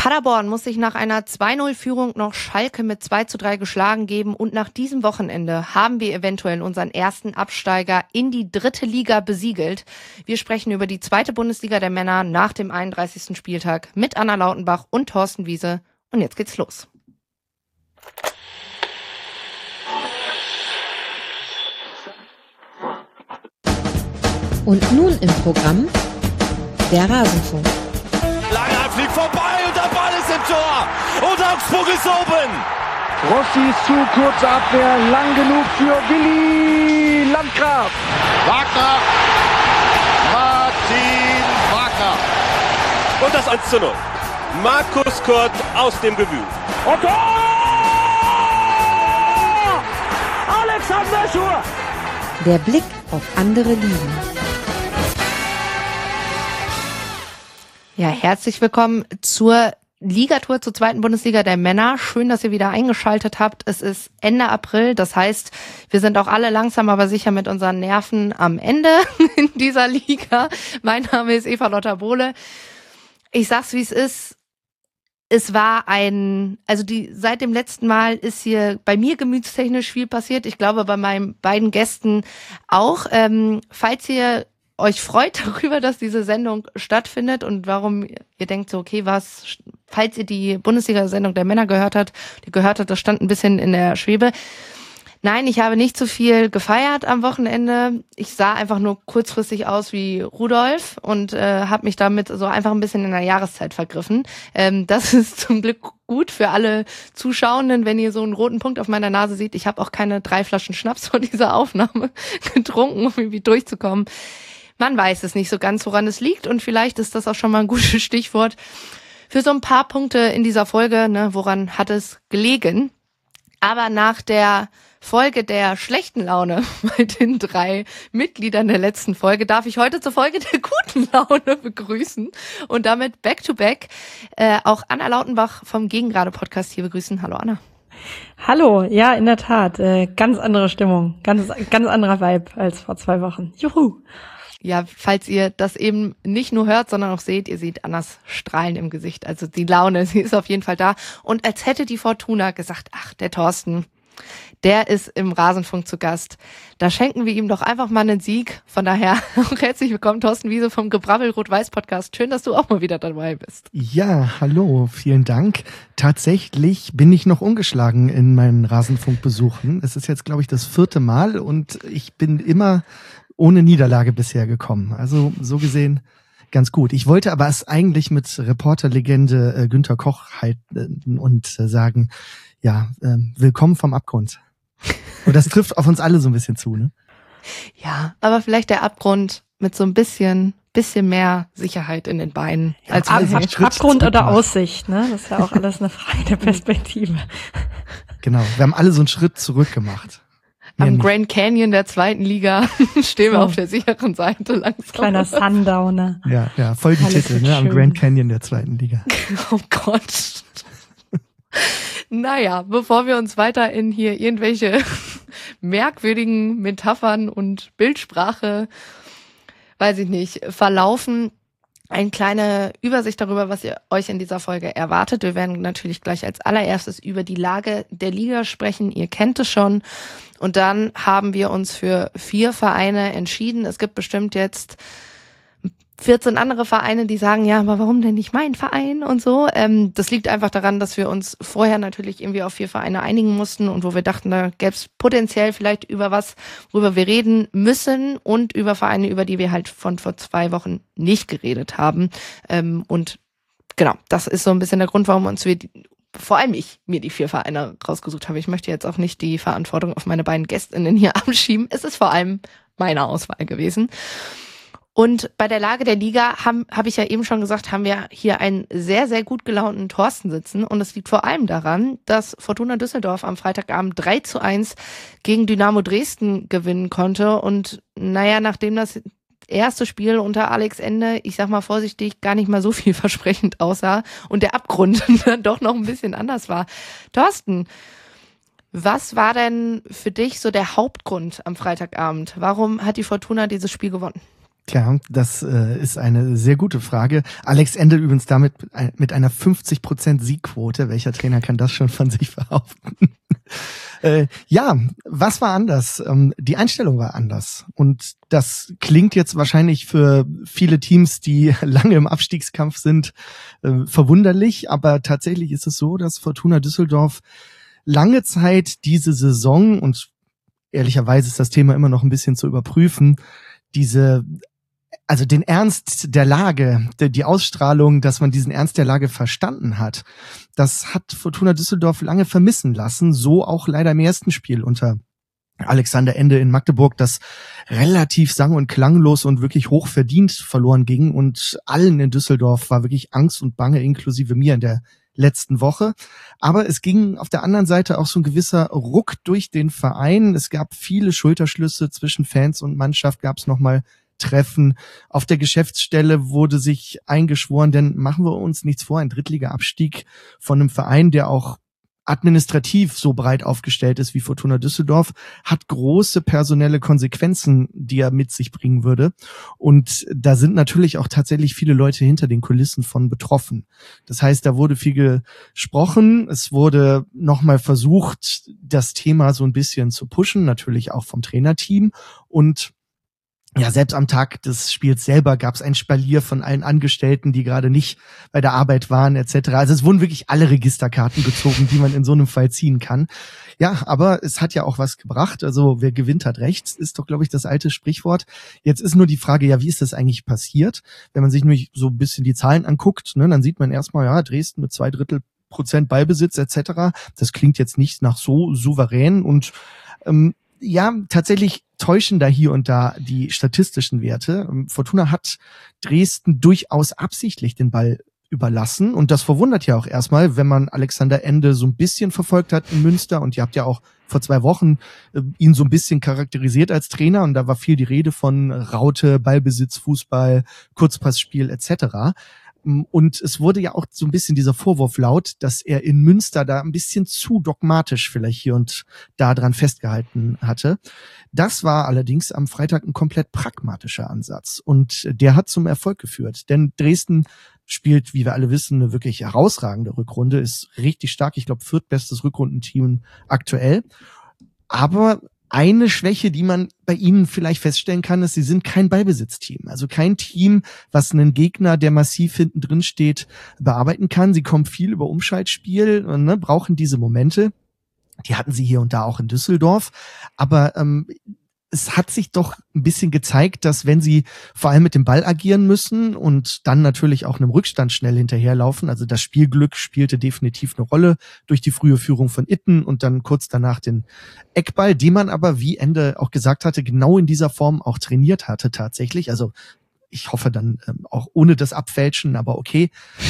Paderborn muss sich nach einer 2-0-Führung noch Schalke mit 2:3 geschlagen geben und nach diesem Wochenende haben wir eventuell unseren ersten Absteiger in die 3. Liga besiegelt. Wir sprechen über die 2. Bundesliga der Männer nach dem 31. Spieltag mit Anna Lautenbach und Thorsten Wiese. Und jetzt geht's los. Und nun im Programm der Rasenfunk. Langer fliegt vorbei und der Ball ist im Tor. Und Augsburg ist oben. Rossi ist zu, kurze Abwehr, lang genug für Willi Landgraf. Wagner. Martin Wagner. Und das 1:0. Markus Kurt aus dem Gewühl. Und Tor! Alexander Schur. Der Blick auf andere Ligen. Ja, herzlich willkommen zur Ligatour zur 2. Bundesliga der Männer. Schön, dass ihr wieder eingeschaltet habt. Es ist Ende April, das heißt, wir sind auch alle langsam, aber sicher mit unseren Nerven am Ende in dieser Liga. Mein Name ist Eva-Lotta Bohle. Ich sag's, wie es ist. Es war seit dem letzten Mal ist hier bei mir gemütstechnisch viel passiert. Ich glaube, bei meinen beiden Gästen auch. Falls ihr euch freut darüber, dass diese Sendung stattfindet und warum ihr denkt so, okay, falls ihr die Bundesliga-Sendung der Männer gehört habt, das stand ein bisschen in der Schwebe. Nein, ich habe nicht so viel gefeiert am Wochenende. Ich sah einfach nur kurzfristig aus wie Rudolf und habe mich damit so einfach ein bisschen in der Jahreszeit vergriffen. Das ist zum Glück gut für alle Zuschauenden, wenn ihr so einen roten Punkt auf meiner Nase seht. Ich habe auch keine 3 Flaschen Schnaps vor dieser Aufnahme getrunken, um irgendwie durchzukommen. Man weiß es nicht so ganz, woran es liegt und vielleicht ist das auch schon mal ein gutes Stichwort für so ein paar Punkte in dieser Folge, ne, woran hat es gelegen. Aber nach der Folge der schlechten Laune bei den 3 Mitgliedern der letzten Folge darf ich heute zur Folge der guten Laune begrüßen und damit back-to-back auch Anna Lautenbach vom Gegengrade-Podcast hier begrüßen. Hallo Anna. Hallo, ja, in der Tat, ganz andere Stimmung, ganz anderer Vibe als vor 2 Wochen. Juhu! Ja, falls ihr das eben nicht nur hört, sondern auch seht, ihr seht Annas Strahlen im Gesicht. Also die Laune, sie ist auf jeden Fall da. Und als hätte die Fortuna gesagt, ach, der Thorsten, der ist im Rasenfunk zu Gast. Da schenken wir ihm doch einfach mal einen Sieg. Von daher auch herzlich willkommen, Thorsten Wiese vom Gebrabbel Rot-Weiß-Podcast. Schön, dass du auch mal wieder dabei bist. Ja, hallo, vielen Dank. Tatsächlich bin ich noch ungeschlagen in meinen Rasenfunkbesuchen. Es ist jetzt, glaube ich, das 4. Mal und ich bin immer ohne Niederlage bisher gekommen. Also so gesehen ganz gut. Ich wollte aber es eigentlich mit Reporterlegende Günther Koch halten und sagen, ja, willkommen vom Abgrund. Und das trifft auf uns alle so ein bisschen zu, ne? Ja, aber vielleicht der Abgrund mit so ein bisschen mehr Sicherheit in den Beinen. Ja, als Abgrund oder Aussicht, ne? Das ist ja auch alles eine Frage der Perspektive. Genau, wir haben alle so einen Schritt zurück gemacht. Am Grand Canyon der 2. Liga stehen wir auf der sicheren Seite langsam. Kleiner Sundowner. Ja, Folgentitel, ne? Am Grand Canyon der 2. Liga. Oh Gott. Naja, bevor wir uns weiter in hier irgendwelche merkwürdigen Metaphern und Bildsprache, weiß ich nicht, verlaufen, eine kleine Übersicht darüber, was ihr euch in dieser Folge erwartet. Wir werden natürlich gleich als allererstes über die Lage der Liga sprechen. Ihr kennt es schon. Und dann haben wir uns für 4 Vereine entschieden. Es gibt bestimmt jetzt 14 andere Vereine, die sagen, ja, aber warum denn nicht mein Verein und so. Das liegt einfach daran, dass wir uns vorher natürlich irgendwie auf 4 Vereine einigen mussten und wo wir dachten, da gäbe es potenziell vielleicht über was, worüber wir reden müssen und über Vereine, über die wir halt von vor 2 Wochen nicht geredet haben. Und genau, das ist so ein bisschen der Grund, warum vor allem ich mir die 4 Vereine rausgesucht habe. Ich möchte jetzt auch nicht die Verantwortung auf meine beiden GästInnen hier abschieben. Es ist vor allem meine Auswahl gewesen. Und bei der Lage der Liga hab ich ja eben schon gesagt, haben wir hier einen sehr, sehr gut gelaunten Thorsten sitzen. Und es liegt vor allem daran, dass Fortuna Düsseldorf am Freitagabend 3:1 gegen Dynamo Dresden gewinnen konnte. Und naja, nachdem das erste Spiel unter Alex Ende, ich sag mal vorsichtig, gar nicht mal so vielversprechend aussah und der Abgrund dann doch noch ein bisschen anders war. Thorsten, was war denn für dich so der Hauptgrund am Freitagabend? Warum hat die Fortuna dieses Spiel gewonnen? Tja, das ist eine sehr gute Frage. Alex Endel übrigens damit mit einer 50% Siegquote. Welcher Trainer kann das schon von sich behaupten? Ja, was war anders? Die Einstellung war anders. Und das klingt jetzt wahrscheinlich für viele Teams, die lange im Abstiegskampf sind, verwunderlich. Aber tatsächlich ist es so, dass Fortuna Düsseldorf lange Zeit diese Saison, und ehrlicherweise ist das Thema immer noch ein bisschen zu überprüfen, den Ernst der Lage, die Ausstrahlung, dass man diesen Ernst der Lage verstanden hat, das hat Fortuna Düsseldorf lange vermissen lassen, so auch leider im ersten Spiel unter Alexander Ende in Magdeburg, das relativ sang- und klanglos und wirklich hochverdient verloren ging, und allen in Düsseldorf war wirklich Angst und Bange, inklusive mir in der letzten Woche. Aber es ging auf der anderen Seite auch so ein gewisser Ruck durch den Verein. Es gab viele Schulterschlüsse zwischen Fans und Mannschaft, gab es nochmal Treffen. Auf der Geschäftsstelle wurde sich eingeschworen, denn machen wir uns nichts vor, ein Drittliga-Abstieg von einem Verein, der auch administrativ so breit aufgestellt ist wie Fortuna Düsseldorf, hat große personelle Konsequenzen, die er mit sich bringen würde. Und da sind natürlich auch tatsächlich viele Leute hinter den Kulissen von betroffen. Das heißt, da wurde viel gesprochen. Es wurde nochmal versucht, das Thema so ein bisschen zu pushen, natürlich auch vom Trainerteam. Und ja, selbst am Tag des Spiels selber gab es ein Spalier von allen Angestellten, die gerade nicht bei der Arbeit waren, etc. Also es wurden wirklich alle Registerkarten gezogen, die man in so einem Fall ziehen kann. Ja, aber es hat ja auch was gebracht. Also wer gewinnt, hat recht, ist doch, glaube ich, das alte Sprichwort. Jetzt ist nur die Frage, ja, wie ist das eigentlich passiert? Wenn man sich nämlich so ein bisschen die Zahlen anguckt, ne, dann sieht man erstmal, ja, Dresden mit 2/3% Ballbesitz, etc. Das klingt jetzt nicht nach so souverän, und ja, tatsächlich täuschen da hier und da die statistischen Werte. Fortuna hat Dresden durchaus absichtlich den Ball überlassen, und das verwundert ja auch erstmal, wenn man Alexander Ende so ein bisschen verfolgt hat in Münster, und ihr habt ja auch vor 2 Wochen ihn so ein bisschen charakterisiert als Trainer, und da war viel die Rede von Raute, Ballbesitz, Fußball, Kurzpassspiel etc. Und es wurde ja auch so ein bisschen dieser Vorwurf laut, dass er in Münster da ein bisschen zu dogmatisch vielleicht hier und da dran festgehalten hatte. Das war allerdings am Freitag ein komplett pragmatischer Ansatz, und der hat zum Erfolg geführt. Denn Dresden spielt, wie wir alle wissen, eine wirklich herausragende Rückrunde, ist richtig stark. Ich glaube, 4. bestes Rückrundenteam aktuell. Aber eine Schwäche, die man bei ihnen vielleicht feststellen kann, ist, sie sind kein Ballbesitzteam. Also kein Team, was einen Gegner, der massiv hinten drin steht, bearbeiten kann. Sie kommen viel über Umschaltspiel und brauchen diese Momente. Die hatten sie hier und da auch in Düsseldorf. Aber es hat sich doch ein bisschen gezeigt, dass wenn sie vor allem mit dem Ball agieren müssen und dann natürlich auch einem Rückstand schnell hinterherlaufen, also das Spielglück spielte definitiv eine Rolle durch die frühe Führung von Itten und dann kurz danach den Eckball, den man aber, wie Ende auch gesagt hatte, genau in dieser Form auch trainiert hatte tatsächlich. Also ich hoffe dann auch ohne das Abfälschen, aber okay,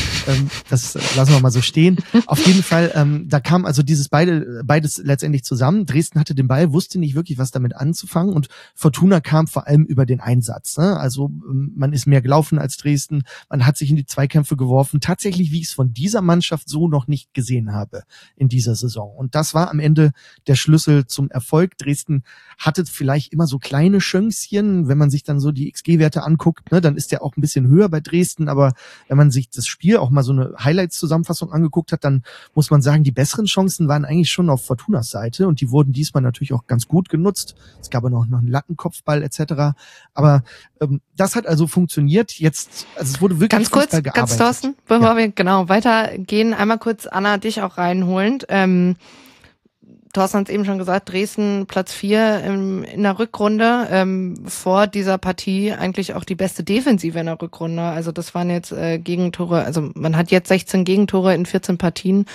das lassen wir mal so stehen. Auf jeden Fall, da kam also beides letztendlich zusammen. Dresden hatte den Ball, wusste nicht wirklich, was damit anzufangen, und Fortuna kam vor allem über den Einsatz. Ne? Also man ist mehr gelaufen als Dresden, man hat sich in die Zweikämpfe geworfen, tatsächlich, wie ich es von dieser Mannschaft so noch nicht gesehen habe in dieser Saison. Und das war am Ende der Schlüssel zum Erfolg. Dresden hatte vielleicht immer so kleine Schönchen, wenn man sich dann so die XG-Werte anguckt, ne, dann ist der auch ein bisschen höher bei Dresden, aber wenn man sich das Spiel auch mal so eine Highlights-Zusammenfassung angeguckt hat, dann muss man sagen, die besseren Chancen waren eigentlich schon auf Fortunas Seite, und die wurden diesmal natürlich auch ganz gut genutzt. Es gab aber noch einen Lattenkopfball etc. Aber das hat also funktioniert. Jetzt, also es wurde wirklich ganz kurz, ganz Thorsten, bevor wir genau weitergehen, einmal kurz Anna dich auch reinholend. Thorsten hat es eben schon gesagt, Dresden Platz 4 in der Rückrunde, vor dieser Partie eigentlich auch die beste Defensive in der Rückrunde. Also das waren jetzt Gegentore, also man hat jetzt 16 Gegentore in 14 Partien,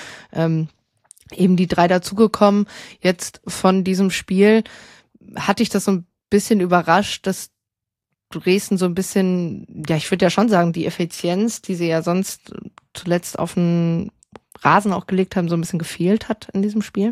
eben die 3 dazugekommen. Jetzt von diesem Spiel hatte ich das so ein bisschen überrascht, dass Dresden so ein bisschen, ja, ich würde ja schon sagen, die Effizienz, die sie ja sonst zuletzt auf den Rasen auch gelegt haben, so ein bisschen gefehlt hat in diesem Spiel.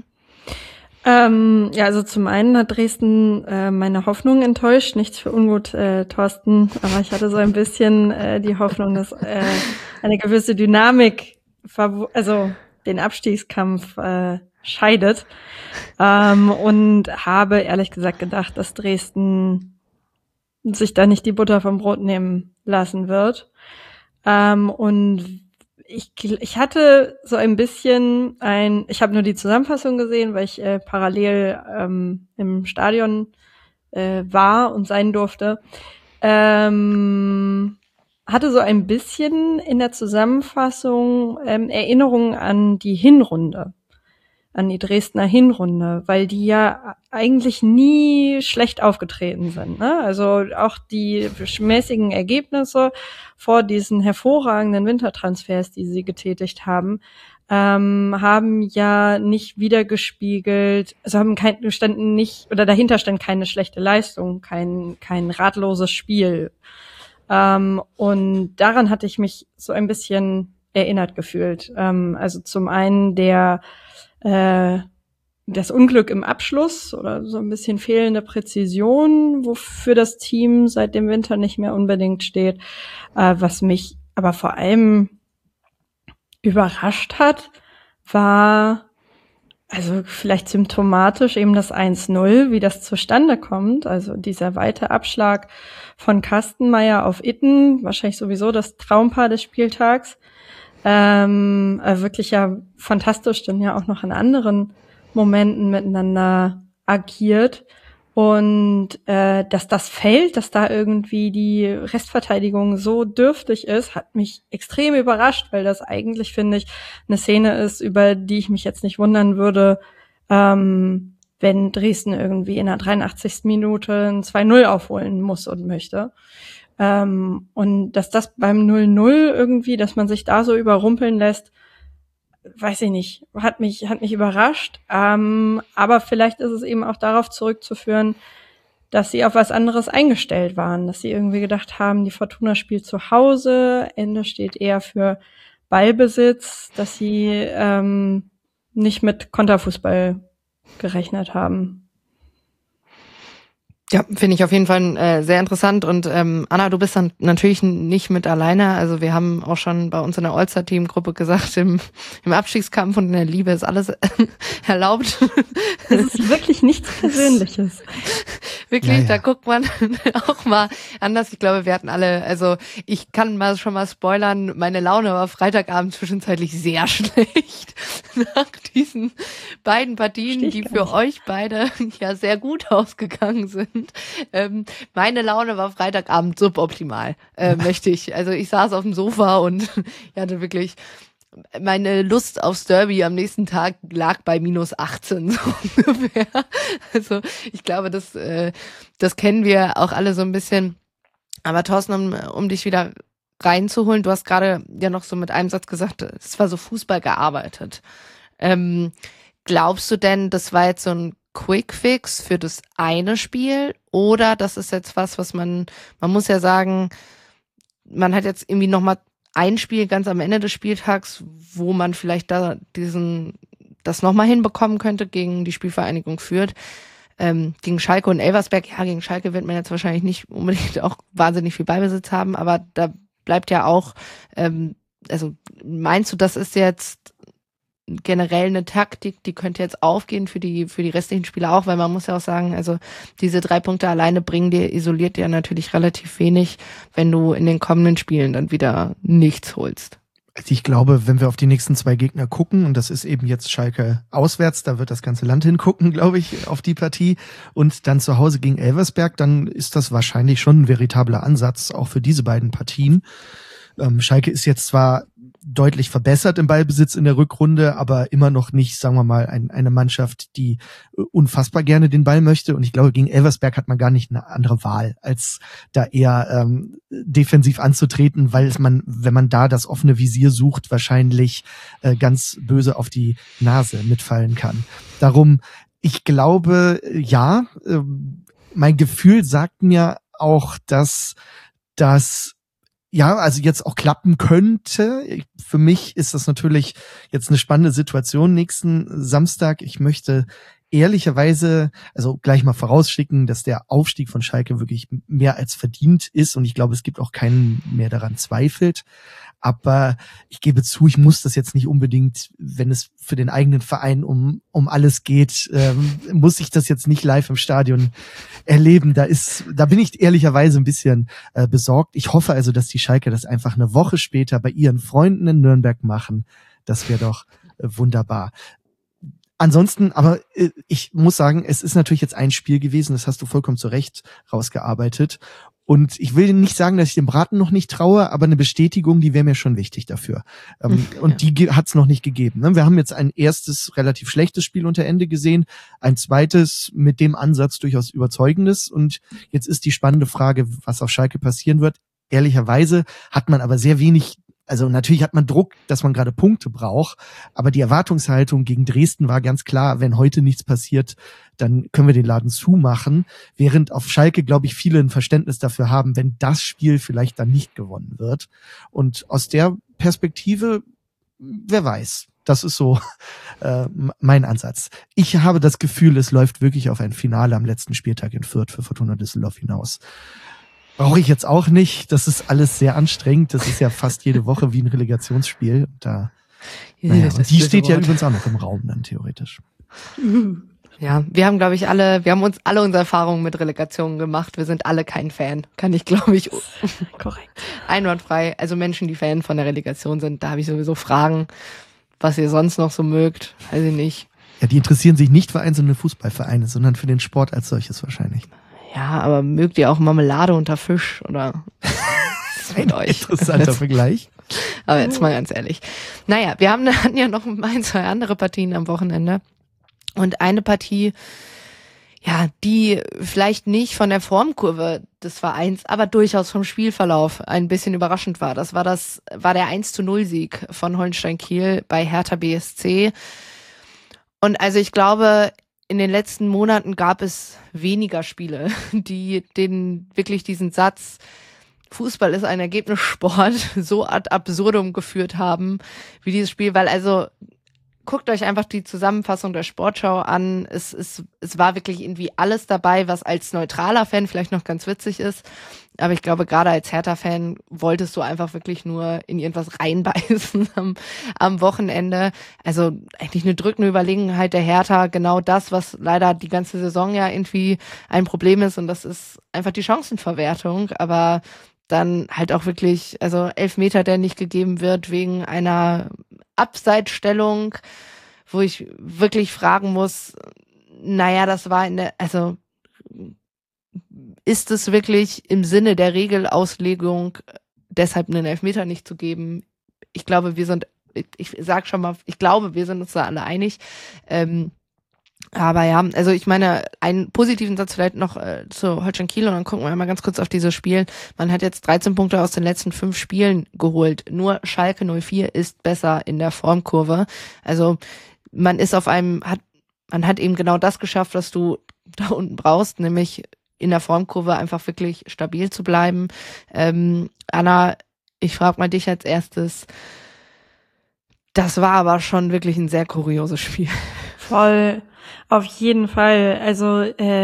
Ja, also zum einen hat Dresden meine Hoffnung enttäuscht, nichts für ungut, Thorsten, aber ich hatte so ein bisschen die Hoffnung, dass eine gewisse Dynamik, also den Abstiegskampf scheidet, und habe ehrlich gesagt gedacht, dass Dresden sich da nicht die Butter vom Brot nehmen lassen wird. Und ich hatte so ein bisschen ich habe nur die Zusammenfassung gesehen, weil ich parallel im Stadion war und sein durfte. Hatte so ein bisschen in der Zusammenfassung Erinnerungen an die Hinrunde, an die Dresdner Hinrunde, weil die ja eigentlich nie schlecht aufgetreten sind, ne? Also auch die mäßigen Ergebnisse vor diesen hervorragenden Wintertransfers, die sie getätigt haben, haben ja nicht wiedergespiegelt, also dahinter stand keine schlechte Leistung, kein ratloses Spiel. Und daran hatte ich mich so ein bisschen erinnert gefühlt. Also zum einen das Unglück im Abschluss oder so ein bisschen fehlende Präzision, wofür das Team seit dem Winter nicht mehr unbedingt steht. Was mich aber vor allem überrascht hat, war also vielleicht symptomatisch eben das 1-0, wie das zustande kommt. Also dieser weite Abschlag von Kastenmeier auf Itten, wahrscheinlich sowieso das Traumpaar des Spieltags. Wirklich ja fantastisch, dann ja auch noch in anderen Momenten miteinander agiert. Und dass das fällt, dass da irgendwie die Restverteidigung so dürftig ist, hat mich extrem überrascht, weil das eigentlich, finde ich, eine Szene ist, über die ich mich jetzt nicht wundern würde, wenn Dresden irgendwie in der 83. Minute ein 2-0 aufholen muss und möchte. Und dass das beim 0-0 irgendwie, dass man sich da so überrumpeln lässt, weiß ich nicht, hat mich überrascht. Aber vielleicht ist es eben auch darauf zurückzuführen, dass sie auf was anderes eingestellt waren, dass sie irgendwie gedacht haben, die Fortuna spielt zu Hause, Ende steht eher für Ballbesitz, dass sie nicht mit Konterfußball gerechnet haben. Ja, finde ich auf jeden Fall sehr interessant. Und Anna, du bist dann natürlich nicht mit alleine. Also wir haben auch schon bei uns in der All-Star-Team-Gruppe gesagt, im Abstiegskampf und in der Liebe ist alles erlaubt. Es ist wirklich nichts Persönliches. Wirklich, Ja. Da guckt man auch mal anders. Ich glaube, wir hatten alle, also ich kann schon mal spoilern, meine Laune war Freitagabend zwischenzeitlich sehr schlecht nach diesen beiden Partien, die für euch beide ja sehr gut ausgegangen sind. Meine Laune war Freitagabend suboptimal, möchte ich. Also ich saß auf dem Sofa und ich hatte wirklich, meine Lust aufs Derby am nächsten Tag lag bei -18 so ungefähr. Also ich glaube, das kennen wir auch alle so ein bisschen. Aber Thorsten, um dich wieder reinzuholen, du hast gerade ja noch so mit einem Satz gesagt, es war so Fußball gearbeitet. Glaubst du denn, das war jetzt so ein Quick-Fix für das eine Spiel oder das ist jetzt was man muss ja sagen, man hat jetzt irgendwie nochmal ein Spiel ganz am Ende des Spieltags, wo man vielleicht das nochmal hinbekommen könnte gegen die Spielvereinigung Fürth. Gegen Schalke und Elversberg, ja, gegen Schalke wird man jetzt wahrscheinlich nicht unbedingt auch wahnsinnig viel Ballbesitz haben, aber da bleibt ja auch, also meinst du, das ist jetzt generell eine Taktik, die könnte jetzt aufgehen für die restlichen Spiele auch, weil man muss ja auch sagen, also diese 3 Punkte alleine isoliert dir natürlich relativ wenig, wenn du in den kommenden Spielen dann wieder nichts holst. Also ich glaube, wenn wir auf die nächsten 2 Gegner gucken, und das ist eben jetzt Schalke auswärts, da wird das ganze Land hingucken, glaube ich, auf die Partie, und dann zu Hause gegen Elversberg, dann ist das wahrscheinlich schon ein veritabler Ansatz, auch für diese beiden Partien. Schalke ist jetzt zwar deutlich verbessert im Ballbesitz in der Rückrunde, aber immer noch nicht, sagen wir mal, eine Mannschaft, die unfassbar gerne den Ball möchte. Und ich glaube, gegen Elversberg hat man gar nicht eine andere Wahl, als da eher defensiv anzutreten, weil wenn man da das offene Visier sucht, wahrscheinlich ganz böse auf die Nase mitfallen kann. Darum, ich glaube, ja, mein Gefühl sagt mir auch, dass das ja, also jetzt auch klappen könnte. Für mich ist das natürlich jetzt eine spannende Situation nächsten Samstag. Ich möchte ehrlicherweise, also gleich mal vorausschicken, dass der Aufstieg von Schalke wirklich mehr als verdient ist und ich glaube, es gibt auch keinen mehr daran zweifelt. Aber ich gebe zu, ich muss das jetzt nicht unbedingt, wenn es für den eigenen Verein um alles geht, muss ich das jetzt nicht live im Stadion erleben. Da bin ich ehrlicherweise ein bisschen besorgt. Ich hoffe also, dass die Schalke das einfach eine Woche später bei ihren Freunden in Nürnberg machen. Das wäre doch wunderbar. Ansonsten, aber ich muss sagen, es ist natürlich jetzt ein Spiel gewesen, das hast du vollkommen zu Recht rausgearbeitet. Und ich will nicht sagen, dass ich dem Braten noch nicht traue, aber eine Bestätigung, die wäre mir schon wichtig dafür. Und die hat's noch nicht gegeben. Wir haben jetzt ein erstes relativ schlechtes Spiel unter Ende gesehen, ein zweites mit dem Ansatz durchaus überzeugendes. Und jetzt ist die spannende Frage, was auf Schalke passieren wird. Ehrlicherweise hat man aber sehr wenig. Also natürlich hat man Druck, dass man gerade Punkte braucht, aber die Erwartungshaltung gegen Dresden war ganz klar, wenn heute nichts passiert, dann können wir den Laden zumachen, während auf Schalke, glaube ich, viele ein Verständnis dafür haben, wenn das Spiel vielleicht dann nicht gewonnen wird. Und aus der Perspektive, wer weiß, das ist so mein Ansatz. Ich habe das Gefühl, es läuft wirklich auf ein Finale am letzten Spieltag in Fürth für Fortuna Düsseldorf hinaus. Brauche ich jetzt auch nicht. Das ist alles sehr anstrengend. Das ist ja fast jede Woche wie ein Relegationsspiel. Und die steht ja übrigens auch noch im Raum dann theoretisch. Ja, wir haben uns alle unsere Erfahrungen mit Relegationen gemacht. Wir sind alle kein Fan. Kann ich, glaube ich, korrekt. Einwandfrei. Also Menschen, die Fan von der Relegation sind, da habe ich sowieso Fragen, was ihr sonst noch so mögt. Weiß ich nicht. Ja, die interessieren sich nicht für einzelne Fußballvereine, sondern für den Sport als solches wahrscheinlich. Ja, aber mögt ihr auch Marmelade unter Fisch oder mit euch? Interessanter Vergleich. Aber jetzt mal ganz ehrlich. Naja, wir hatten ja noch 1, 2 andere Partien am Wochenende. Und eine Partie, ja, die vielleicht nicht von der Formkurve des Vereins, aber durchaus vom Spielverlauf ein bisschen überraschend war. Das war der 1:0-Sieg von Holstein Kiel bei Hertha BSC. Und also ich glaube, in den letzten Monaten gab es weniger Spiele, die wirklich diesen Satz, Fußball ist ein Ergebnissport, so ad absurdum geführt haben, wie dieses Spiel, weil also guckt euch einfach die Zusammenfassung der Sportschau an. Es war wirklich irgendwie alles dabei, was als neutraler Fan vielleicht noch ganz witzig ist. Aber ich glaube, gerade als Hertha-Fan wolltest du einfach wirklich nur in irgendwas reinbeißen am Wochenende. Also eigentlich eine drückende Überlegenheit der Hertha. Genau das, was leider die ganze Saison ja irgendwie ein Problem ist. Und das ist einfach die Chancenverwertung. Aber dann halt auch wirklich, also Elfmeter, der nicht gegeben wird wegen einer Abseitsstellung, wo ich wirklich fragen muss, naja, das war also ist es wirklich im Sinne der Regelauslegung, deshalb einen Elfmeter nicht zu geben? Ich glaube, wir sind uns da alle einig. Aber ja, also ich meine, einen positiven Satz vielleicht noch zu Holstein Kiel und dann gucken wir mal ganz kurz auf dieses Spiel. Man hat jetzt 13 Punkte aus den letzten 5 Spielen geholt. Nur Schalke 04 ist besser in der Formkurve. Also man hat eben genau das geschafft, was du da unten brauchst, nämlich in der Formkurve einfach wirklich stabil zu bleiben. Anna, ich frage mal dich als erstes. Das war aber schon wirklich ein sehr kurioses Spiel. Voll. Auf jeden Fall. Also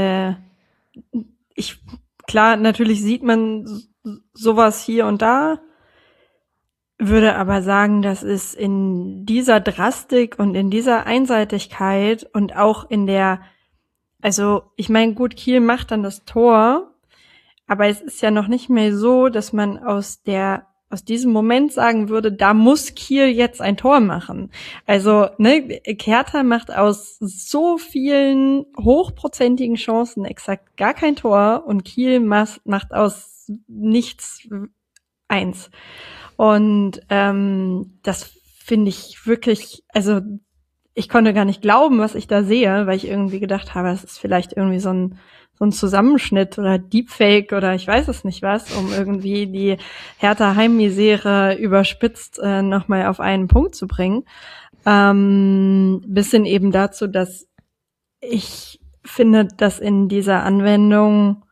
klar, natürlich sieht man sowas hier und da, würde aber sagen, dass es in dieser Drastik und in dieser Einseitigkeit und auch in der, also ich meine, gut, Kiel macht dann das Tor, aber es ist ja noch nicht mehr so, dass man aus diesem Moment sagen würde, da muss Kiel jetzt ein Tor machen. Also, Hertha macht aus so vielen hochprozentigen Chancen exakt gar kein Tor und Kiel macht aus nichts 1. Und das finde ich wirklich, also ich konnte gar nicht glauben, was ich da sehe, weil ich irgendwie gedacht habe, es ist vielleicht irgendwie so ein Zusammenschnitt oder Deepfake oder ich weiß es nicht was, um irgendwie die Hertha Heimmisere überspitzt nochmal auf einen Punkt zu bringen. Bis hin eben dazu, dass ich finde, dass in dieser Anwendung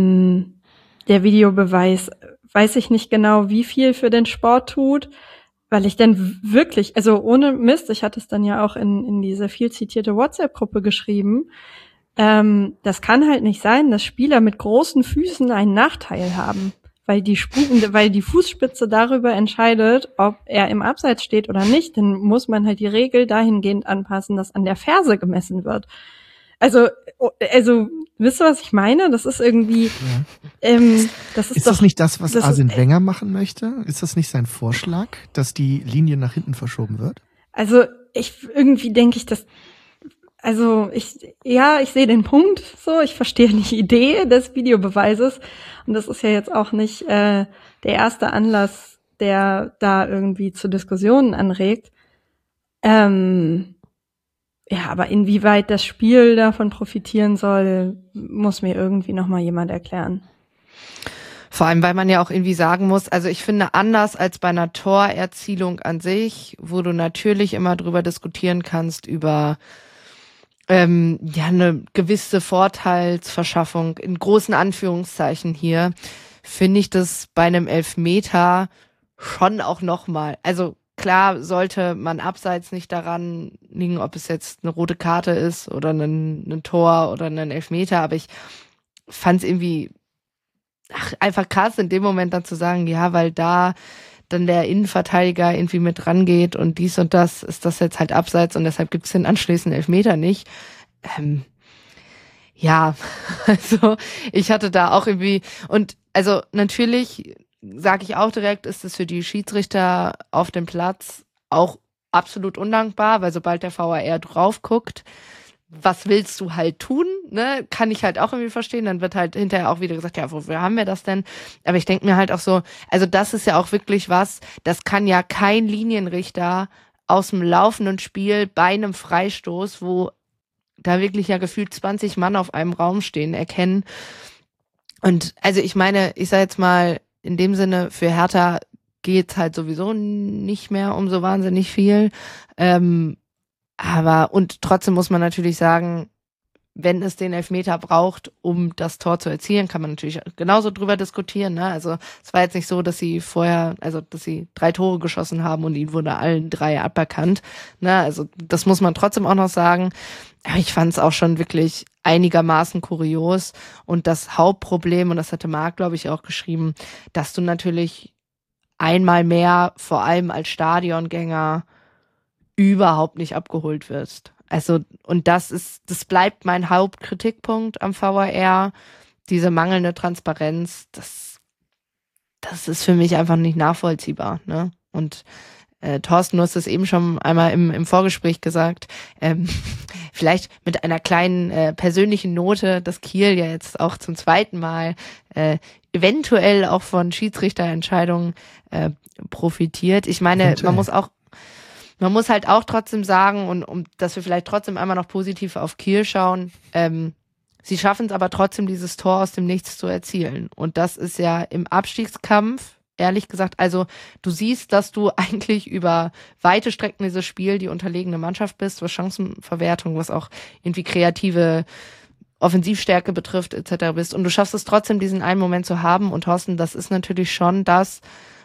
der Videobeweis, weiß ich nicht genau, wie viel für den Sport tut, weil ich dann wirklich, also ohne Mist, ich hatte es dann ja auch in diese viel zitierte WhatsApp-Gruppe geschrieben, das kann halt nicht sein, dass Spieler mit großen Füßen einen Nachteil haben, weil die Fußspitze darüber entscheidet, ob er im Abseits steht oder nicht. Dann muss man halt die Regel dahingehend anpassen, dass an der Ferse gemessen wird. Also wisst ihr, was ich meine? Das ist irgendwie, das ist das nicht das, was Arsene Wenger machen möchte? Ist das nicht sein Vorschlag, dass die Linie nach hinten verschoben wird? Also irgendwie denke ich, ich sehe den Punkt so, ich verstehe die Idee des Videobeweises und das ist ja jetzt auch nicht der erste Anlass, der da irgendwie zu Diskussionen anregt. Ja, aber inwieweit das Spiel davon profitieren soll, muss mir irgendwie nochmal jemand erklären. Vor allem, weil man ja auch irgendwie sagen muss, also ich finde, anders als bei einer Torerzielung an sich, wo du natürlich immer drüber diskutieren kannst, über eine gewisse Vorteilsverschaffung, in großen Anführungszeichen hier, finde ich das bei einem Elfmeter schon auch nochmal, also klar sollte man abseits nicht daran liegen, ob es jetzt eine rote Karte ist oder ein Tor oder ein Elfmeter, aber ich fand es irgendwie einfach krass in dem Moment dann zu sagen, ja, weil da dann der Innenverteidiger irgendwie mit rangeht und dies und das, ist das jetzt halt abseits und deshalb gibt es den anschließenden Elfmeter nicht. Ja, also ich hatte da auch irgendwie, und also natürlich sage ich auch direkt, ist es für die Schiedsrichter auf dem Platz auch absolut undankbar, weil sobald der VAR drauf guckt, was willst du halt tun, ne? Kann ich halt auch irgendwie verstehen. Dann wird halt hinterher auch wieder gesagt, ja, wofür haben wir das denn? Aber ich denke mir halt auch so, also das ist ja auch wirklich was, das kann ja kein Linienrichter aus dem laufenden Spiel bei einem Freistoß, wo da wirklich ja gefühlt 20 Mann auf einem Raum stehen, erkennen. Und also ich meine, ich sag jetzt mal, in dem Sinne, für Hertha geht's halt sowieso nicht mehr um so wahnsinnig viel. Aber, und trotzdem muss man natürlich sagen, wenn es den Elfmeter braucht, um das Tor zu erzielen, kann man natürlich genauso drüber diskutieren, ne? Also, es war jetzt nicht so, dass sie dass sie 3 Tore geschossen haben und ihnen wurde allen 3 aberkannt, ne? Also, das muss man trotzdem auch noch sagen. Aber ich fand es auch schon wirklich einigermaßen kurios. Und das Hauptproblem, und das hatte Marc, glaube ich, auch geschrieben, dass du natürlich einmal mehr, vor allem als Stadiongänger, überhaupt nicht abgeholt wirst. Also, und das bleibt mein Hauptkritikpunkt am VAR. Diese mangelnde Transparenz, das ist für mich einfach nicht nachvollziehbar, ne? Und Thorsten, du hast es eben schon einmal im Vorgespräch gesagt, vielleicht mit einer kleinen persönlichen Note, dass Kiel ja jetzt auch zum zweiten Mal eventuell auch von Schiedsrichterentscheidungen profitiert. Ich meine, eventuell. Man muss halt auch trotzdem sagen, und dass wir vielleicht trotzdem einmal noch positiv auf Kiel schauen, sie schaffen es aber trotzdem, dieses Tor aus dem Nichts zu erzielen. Und das ist ja im Abstiegskampf, ehrlich gesagt, also du siehst, dass du eigentlich über weite Strecken dieses Spiel die unterlegene Mannschaft bist, was Chancenverwertung, was auch irgendwie kreative Offensivstärke betrifft, etc. bist. Und du schaffst es trotzdem, diesen einen Moment zu haben. Und Thorsten, das ist natürlich schon das,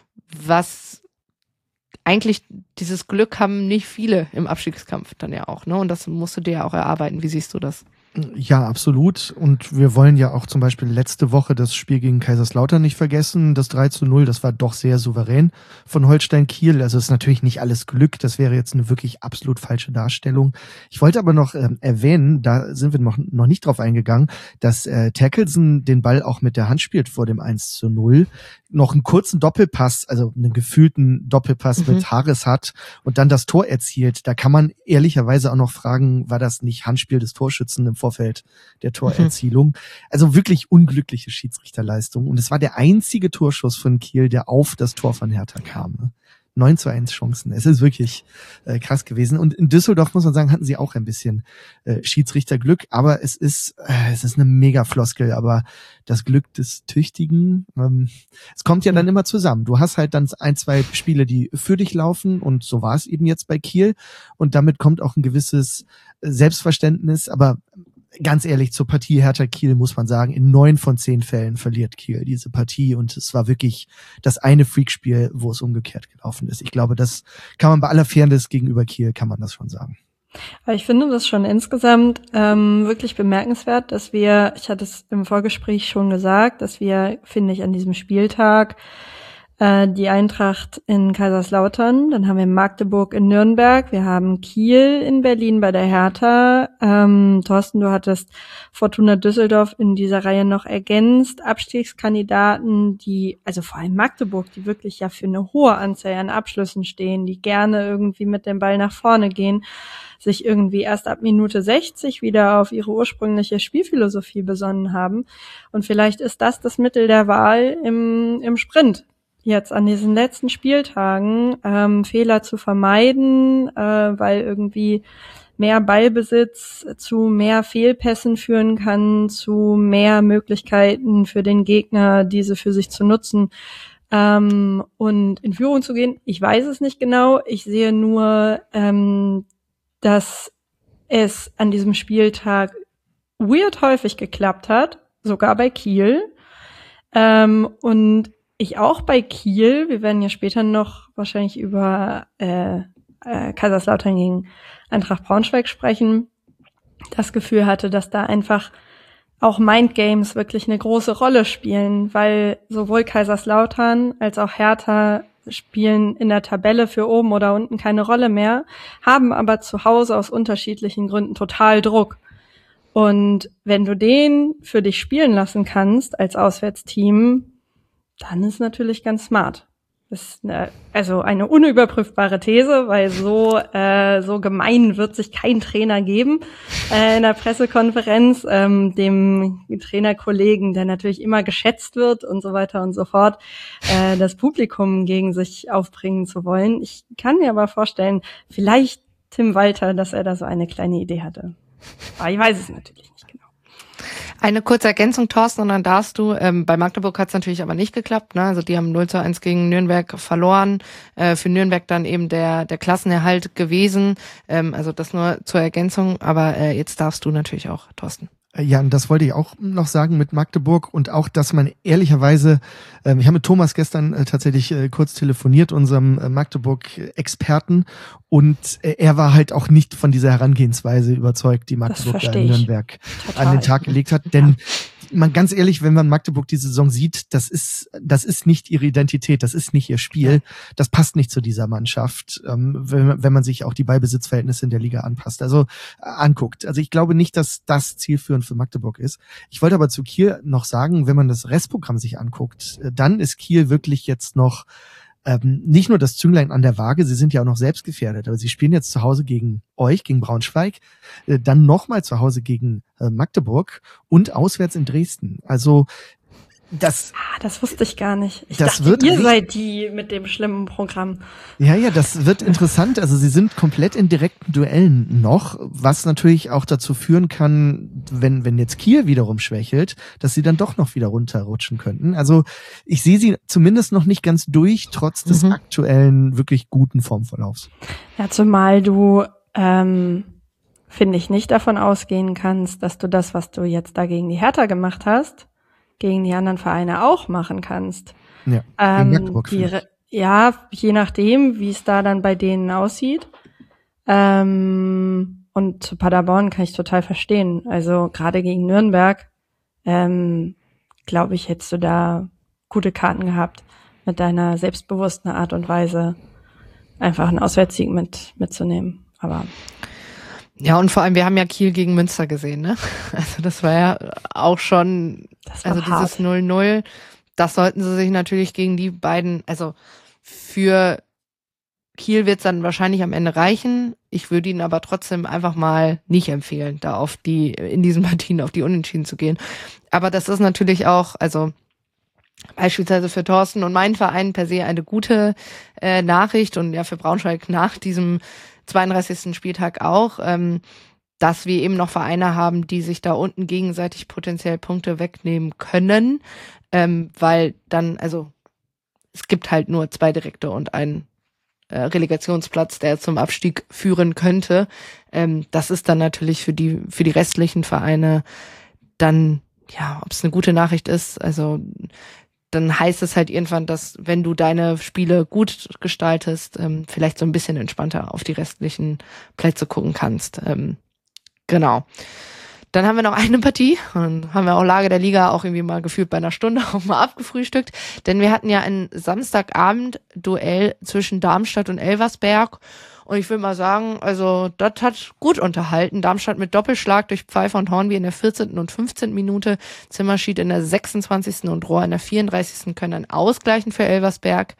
was eigentlich dieses Glück haben nicht viele im Abstiegskampf dann ja auch, ne? Und das musst du dir ja auch erarbeiten. Wie siehst du das? Ja, absolut. Und wir wollen ja auch zum Beispiel letzte Woche das Spiel gegen Kaiserslautern nicht vergessen. Das 3:0, das war doch sehr souverän von Holstein Kiel. Also es ist natürlich nicht alles Glück. Das wäre jetzt eine wirklich absolut falsche Darstellung. Ich wollte aber noch erwähnen, da sind wir noch nicht drauf eingegangen, dass Terkelsen den Ball auch mit der Hand spielt vor dem 1:0. Noch einen kurzen Doppelpass, also einen gefühlten Doppelpass mit Haris hat und dann das Tor erzielt. Da kann man ehrlicherweise auch noch fragen, war das nicht Handspiel des Torschützen im Vorfeld der Torerzielung? Also wirklich unglückliche Schiedsrichterleistung. Und es war der einzige Torschuss von Kiel, der auf das Tor von Hertha kam. Ne? 9:1 Chancen. Es ist wirklich krass gewesen. Und in Düsseldorf, muss man sagen, hatten sie auch ein bisschen Schiedsrichterglück. Aber es ist eine Mega-Floskel. Aber das Glück des Tüchtigen, es kommt ja dann immer zusammen. Du hast halt dann 1-2 Spiele, die für dich laufen. Und so war es eben jetzt bei Kiel. Und damit kommt auch ein gewisses Selbstverständnis. Aber ganz ehrlich, zur Partie Hertha Kiel muss man sagen, in 9 von 10 Fällen verliert Kiel diese Partie und es war wirklich das eine Freakspiel, wo es umgekehrt gelaufen ist. Ich glaube, das kann man bei aller Fairness gegenüber Kiel, kann man das schon sagen. Aber ich finde das schon insgesamt wirklich bemerkenswert, dass wir, ich hatte es im Vorgespräch schon gesagt, dass wir, finde ich, an diesem Spieltag die Eintracht in Kaiserslautern, dann haben wir Magdeburg in Nürnberg, wir haben Kiel in Berlin bei der Hertha. Thorsten, du hattest Fortuna Düsseldorf in dieser Reihe noch ergänzt. Abstiegskandidaten, die, also vor allem Magdeburg, die wirklich ja für eine hohe Anzahl an Abschlüssen stehen, die gerne irgendwie mit dem Ball nach vorne gehen, sich irgendwie erst ab Minute 60 wieder auf ihre ursprüngliche Spielphilosophie besonnen haben. Und vielleicht ist das Mittel der Wahl im Sprint. Jetzt an diesen letzten Spieltagen Fehler zu vermeiden, weil irgendwie mehr Ballbesitz zu mehr Fehlpässen führen kann, zu mehr Möglichkeiten für den Gegner, diese für sich zu nutzen und in Führung zu gehen. Ich weiß es nicht genau. Ich sehe nur, dass es an diesem Spieltag weird häufig geklappt hat, sogar bei Kiel. Und ich auch bei Kiel, wir werden ja später noch wahrscheinlich über Kaiserslautern gegen Eintracht Braunschweig sprechen, das Gefühl hatte, dass da einfach auch Mindgames wirklich eine große Rolle spielen, weil sowohl Kaiserslautern als auch Hertha spielen in der Tabelle für oben oder unten keine Rolle mehr, haben aber zu Hause aus unterschiedlichen Gründen total Druck. Und wenn du den für dich spielen lassen kannst als Auswärtsteam, dann ist natürlich ganz smart. Das ist also eine unüberprüfbare These, weil so gemein wird sich kein Trainer geben in der Pressekonferenz, dem Trainerkollegen, der natürlich immer geschätzt wird und so weiter und so fort, das Publikum gegen sich aufbringen zu wollen. Ich kann mir aber vorstellen, vielleicht Tim Walter, dass er da so eine kleine Idee hatte. Aber ich weiß es natürlich nicht genau. Eine kurze Ergänzung, Thorsten, und dann darfst du. Bei Magdeburg hat es natürlich aber nicht geklappt, ne? Also die haben 0:1 gegen Nürnberg verloren. Für Nürnberg dann eben der Klassenerhalt gewesen. Also das nur zur Ergänzung. Aber jetzt darfst du natürlich auch, Thorsten. Ja, und das wollte ich auch noch sagen mit Magdeburg und auch, dass man ehrlicherweise, ich habe mit Thomas gestern tatsächlich kurz telefoniert, unserem Magdeburg-Experten, und er war halt auch nicht von dieser Herangehensweise überzeugt, die Magdeburg da in Nürnberg an den Tag gelegt hat, denn man, ganz ehrlich, wenn man Magdeburg diese Saison sieht, das ist nicht ihre Identität, das ist nicht ihr Spiel, das passt nicht zu dieser Mannschaft, wenn man sich auch die Ballbesitzverhältnisse in der Liga anguckt. Also ich glaube nicht, dass das zielführend für Magdeburg ist. Ich wollte aber zu Kiel noch sagen, wenn man das Restprogramm sich anguckt, dann ist Kiel wirklich jetzt noch nicht nur das Zünglein an der Waage, sie sind ja auch noch selbst gefährdet, aber sie spielen jetzt zu Hause gegen euch, gegen Braunschweig, dann nochmal zu Hause gegen Magdeburg und auswärts in Dresden. Also das wusste ich gar nicht. Ich dachte, ihr seid die mit dem schlimmen Programm. Ja, das wird interessant. Also sie sind komplett in direkten Duellen noch, was natürlich auch dazu führen kann, wenn jetzt Kiel wiederum schwächelt, dass sie dann doch noch wieder runterrutschen könnten. Also ich sehe sie zumindest noch nicht ganz durch, trotz des aktuellen, wirklich guten Formverlaufs. Ja, zumal du, finde ich, nicht davon ausgehen kannst, dass du das, was du jetzt da gegen die Hertha gemacht hast, gegen die anderen Vereine auch machen kannst. Ja, Magdeburg ja, je nachdem, wie es da dann bei denen aussieht. Und zu Paderborn kann ich total verstehen. Also gerade gegen Nürnberg, glaube ich, hättest du da gute Karten gehabt, mit deiner selbstbewussten Art und Weise einfach einen Auswärtssieg mitzunehmen. Aber ja, und vor allem, wir haben ja Kiel gegen Münster gesehen, ne? Also das war ja auch schon, also dieses 0:0, das sollten sie sich natürlich gegen die beiden, also für Kiel wird's dann wahrscheinlich am Ende reichen. Ich würde ihnen aber trotzdem einfach mal nicht empfehlen, da in diesen Partien auf die Unentschieden zu gehen. Aber das ist natürlich auch, also beispielsweise für Thorsten und meinen Verein per se eine gute Nachricht und ja für Braunschweig nach diesem 32. Spieltag auch, dass wir eben noch Vereine haben, die sich da unten gegenseitig potenziell Punkte wegnehmen können, weil dann, also es gibt halt nur 2 direkte und ein Relegationsplatz, der zum Abstieg führen könnte. Das ist dann natürlich für die restlichen Vereine dann, ja, ob es eine gute Nachricht ist, also dann heißt es halt irgendwann, dass wenn du deine Spiele gut gestaltest, vielleicht so ein bisschen entspannter auf die restlichen Plätze gucken kannst. Genau. Dann haben wir noch eine Partie und haben wir auch Lage der Liga auch irgendwie mal gefühlt bei einer Stunde auch mal abgefrühstückt, denn wir hatten ja ein Samstagabend-Duell zwischen Darmstadt und Elversberg und ich will mal sagen, also das hat gut unterhalten. Darmstadt mit Doppelschlag durch Pfeiffer und Hornby in der 14. und 15. Minute, Zimmerschied in der 26. und Rohr in der 34. können dann ausgleichen für Elversberg.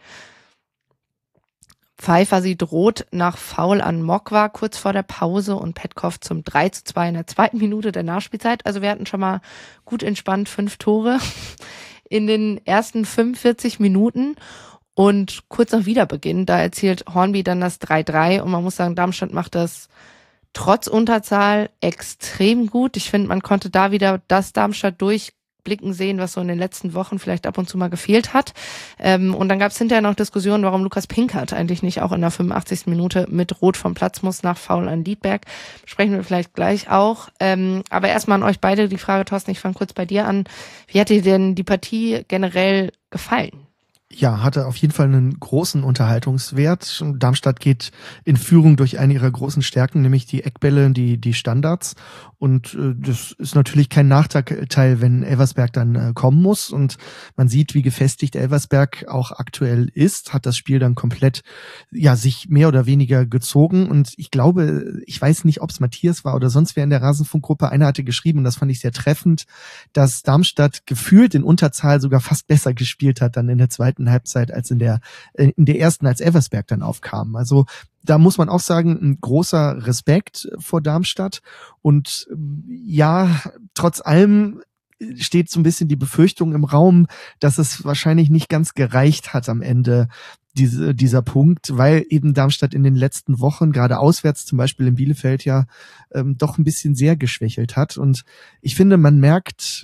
Pfeiffer sieht rot nach Foul an Mokwa kurz vor der Pause und Petkov zum 3:2 in der 2. Minute der Nachspielzeit. Also wir hatten schon mal gut entspannt 5 Tore in den ersten 45 Minuten. Und kurz nach Wiederbeginn, da erzielt Hornby dann das 3:3 und man muss sagen, Darmstadt macht das trotz Unterzahl extrem gut. Ich finde, man konnte da wieder das Darmstadt durchblicken sehen, was so in den letzten Wochen vielleicht ab und zu mal gefehlt hat. Und dann gab es hinterher noch Diskussionen, warum Lukas Pinkert eigentlich nicht auch in der 85. Minute mit Rot vom Platz muss nach Foul an Liedberg. Sprechen wir vielleicht gleich auch. Aber erstmal an euch beide die Frage, Thorsten, ich fange kurz bei dir an. Wie hat dir denn die Partie generell gefallen? Ja, hatte auf jeden Fall einen großen Unterhaltungswert. Darmstadt geht in Führung durch eine ihrer großen Stärken, nämlich die Eckbälle, die Standards. Und das ist natürlich kein Nachteil, wenn Elversberg dann kommen muss. Und man sieht, wie gefestigt Elversberg auch aktuell ist, hat das Spiel dann komplett, ja, sich mehr oder weniger gezogen. Und ich glaube, ich weiß nicht, ob es Matthias war oder sonst wer in der Rasenfunkgruppe, einer hatte geschrieben, und das fand ich sehr treffend, dass Darmstadt gefühlt in Unterzahl sogar fast besser gespielt hat dann in der zweiten Halbzeit als in der ersten, als Elversberg dann aufkam. Also da muss man auch sagen, ein großer Respekt vor Darmstadt. Und ja, trotz allem steht so ein bisschen die Befürchtung im Raum, dass es wahrscheinlich nicht ganz gereicht hat am Ende, dieser Punkt, weil eben Darmstadt in den letzten Wochen, gerade auswärts zum Beispiel in Bielefeld, ja doch ein bisschen sehr geschwächelt hat. Und ich finde, man merkt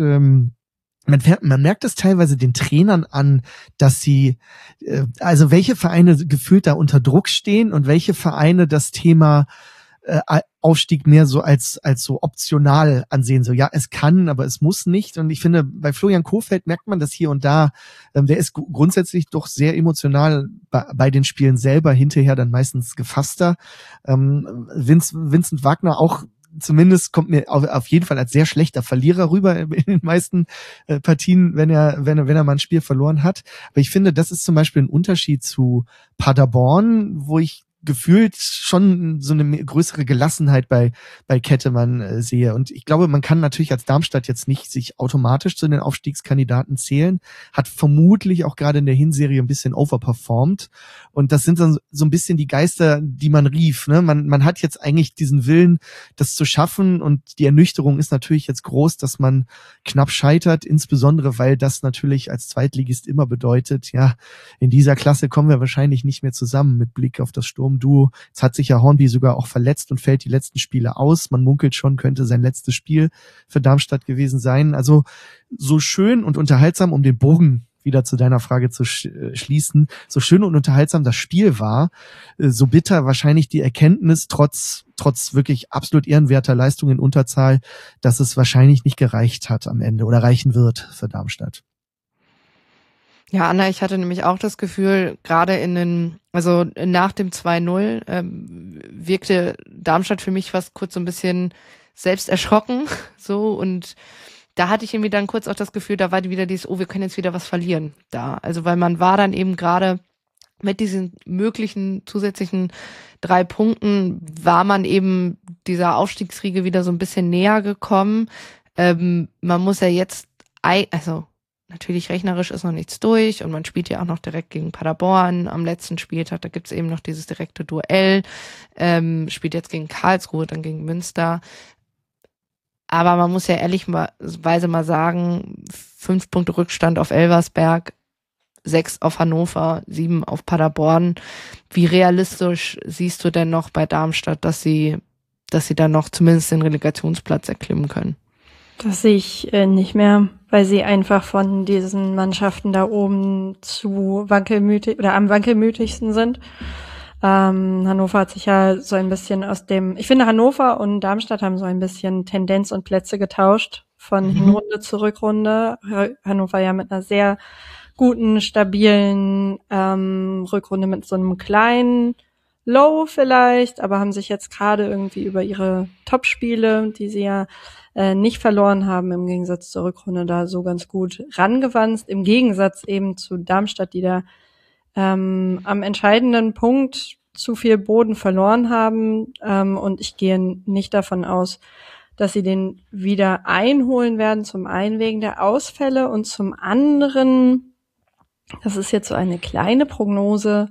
es teilweise den Trainern an, dass sie, also welche Vereine gefühlt da unter Druck stehen und welche Vereine das Thema Aufstieg mehr so als so optional ansehen. So, ja, es kann, aber es muss nicht. Und ich finde, bei Florian Kohfeldt merkt man das hier und da. Der ist grundsätzlich doch sehr emotional bei den Spielen selber, hinterher dann meistens gefasster. Vincent Wagner auch, zumindest kommt mir auf jeden Fall als sehr schlechter Verlierer rüber in den meisten Partien, wenn er mal ein Spiel verloren hat. Aber ich finde, das ist zum Beispiel ein Unterschied zu Paderborn, wo ich gefühlt schon so eine größere Gelassenheit bei Kettemann sehe. Und ich glaube, man kann natürlich als Darmstadt jetzt nicht sich automatisch zu den Aufstiegskandidaten zählen, hat vermutlich auch gerade in der Hinserie ein bisschen overperformed. Und das sind dann so ein bisschen die Geister, die man rief. Ne? Man hat jetzt eigentlich diesen Willen, das zu schaffen. Und die Ernüchterung ist natürlich jetzt groß, dass man knapp scheitert, insbesondere weil das natürlich als Zweitligist immer bedeutet, ja, in dieser Klasse kommen wir wahrscheinlich nicht mehr zusammen mit Blick auf das Sturmduo. Jetzt hat sich ja Hornby sogar auch verletzt und fällt die letzten Spiele aus. Man munkelt schon, könnte sein letztes Spiel für Darmstadt gewesen sein. Also so schön und unterhaltsam, um den Bogen wieder zu deiner Frage zu schließen, so schön und unterhaltsam das Spiel war, so bitter wahrscheinlich die Erkenntnis, trotz wirklich absolut ehrenwerter Leistung in Unterzahl, dass es wahrscheinlich nicht gereicht hat am Ende oder reichen wird für Darmstadt. Ja, Anna, ich hatte nämlich auch das Gefühl, gerade also nach dem 2:0 wirkte Darmstadt für mich fast kurz so ein bisschen selbst erschrocken, so, und da hatte ich irgendwie dann kurz auch das Gefühl, da war wieder dieses, wir können jetzt wieder was verlieren da. Also weil man war dann eben gerade mit diesen möglichen zusätzlichen 3 Punkten, war man eben dieser Aufstiegsriege wieder so ein bisschen näher gekommen. Man muss ja jetzt, also natürlich rechnerisch ist noch nichts durch und man spielt ja auch noch direkt gegen Paderborn am letzten Spieltag. Da gibt's eben noch dieses direkte Duell. Spielt jetzt gegen Karlsruhe, dann gegen Münster. Aber man muss ja ehrlicherweise mal sagen, 5 Punkte Rückstand auf Elversberg, 6 auf Hannover, 7 auf Paderborn. Wie realistisch siehst du denn noch bei Darmstadt, dass sie dann noch zumindest den Relegationsplatz erklimmen können? Das sehe ich nicht mehr, weil sie einfach von diesen Mannschaften da oben zu wankelmütig oder am wankelmütigsten sind. Hannover hat sich ja so ein bisschen ich finde, Hannover und Darmstadt haben so ein bisschen Tendenz und Plätze getauscht von Hinrunde zu Rückrunde. Hannover ja mit einer sehr guten, stabilen Rückrunde mit so einem kleinen Low vielleicht, aber haben sich jetzt gerade irgendwie über ihre Topspiele, die sie ja nicht verloren haben, im Gegensatz zur Rückrunde da so ganz gut rangewanzt. Im Gegensatz eben zu Darmstadt, die da am entscheidenden Punkt zu viel Boden verloren haben. Und ich gehe nicht davon aus, dass sie den wieder einholen werden. Zum einen wegen der Ausfälle und zum anderen, das ist jetzt so eine kleine Prognose,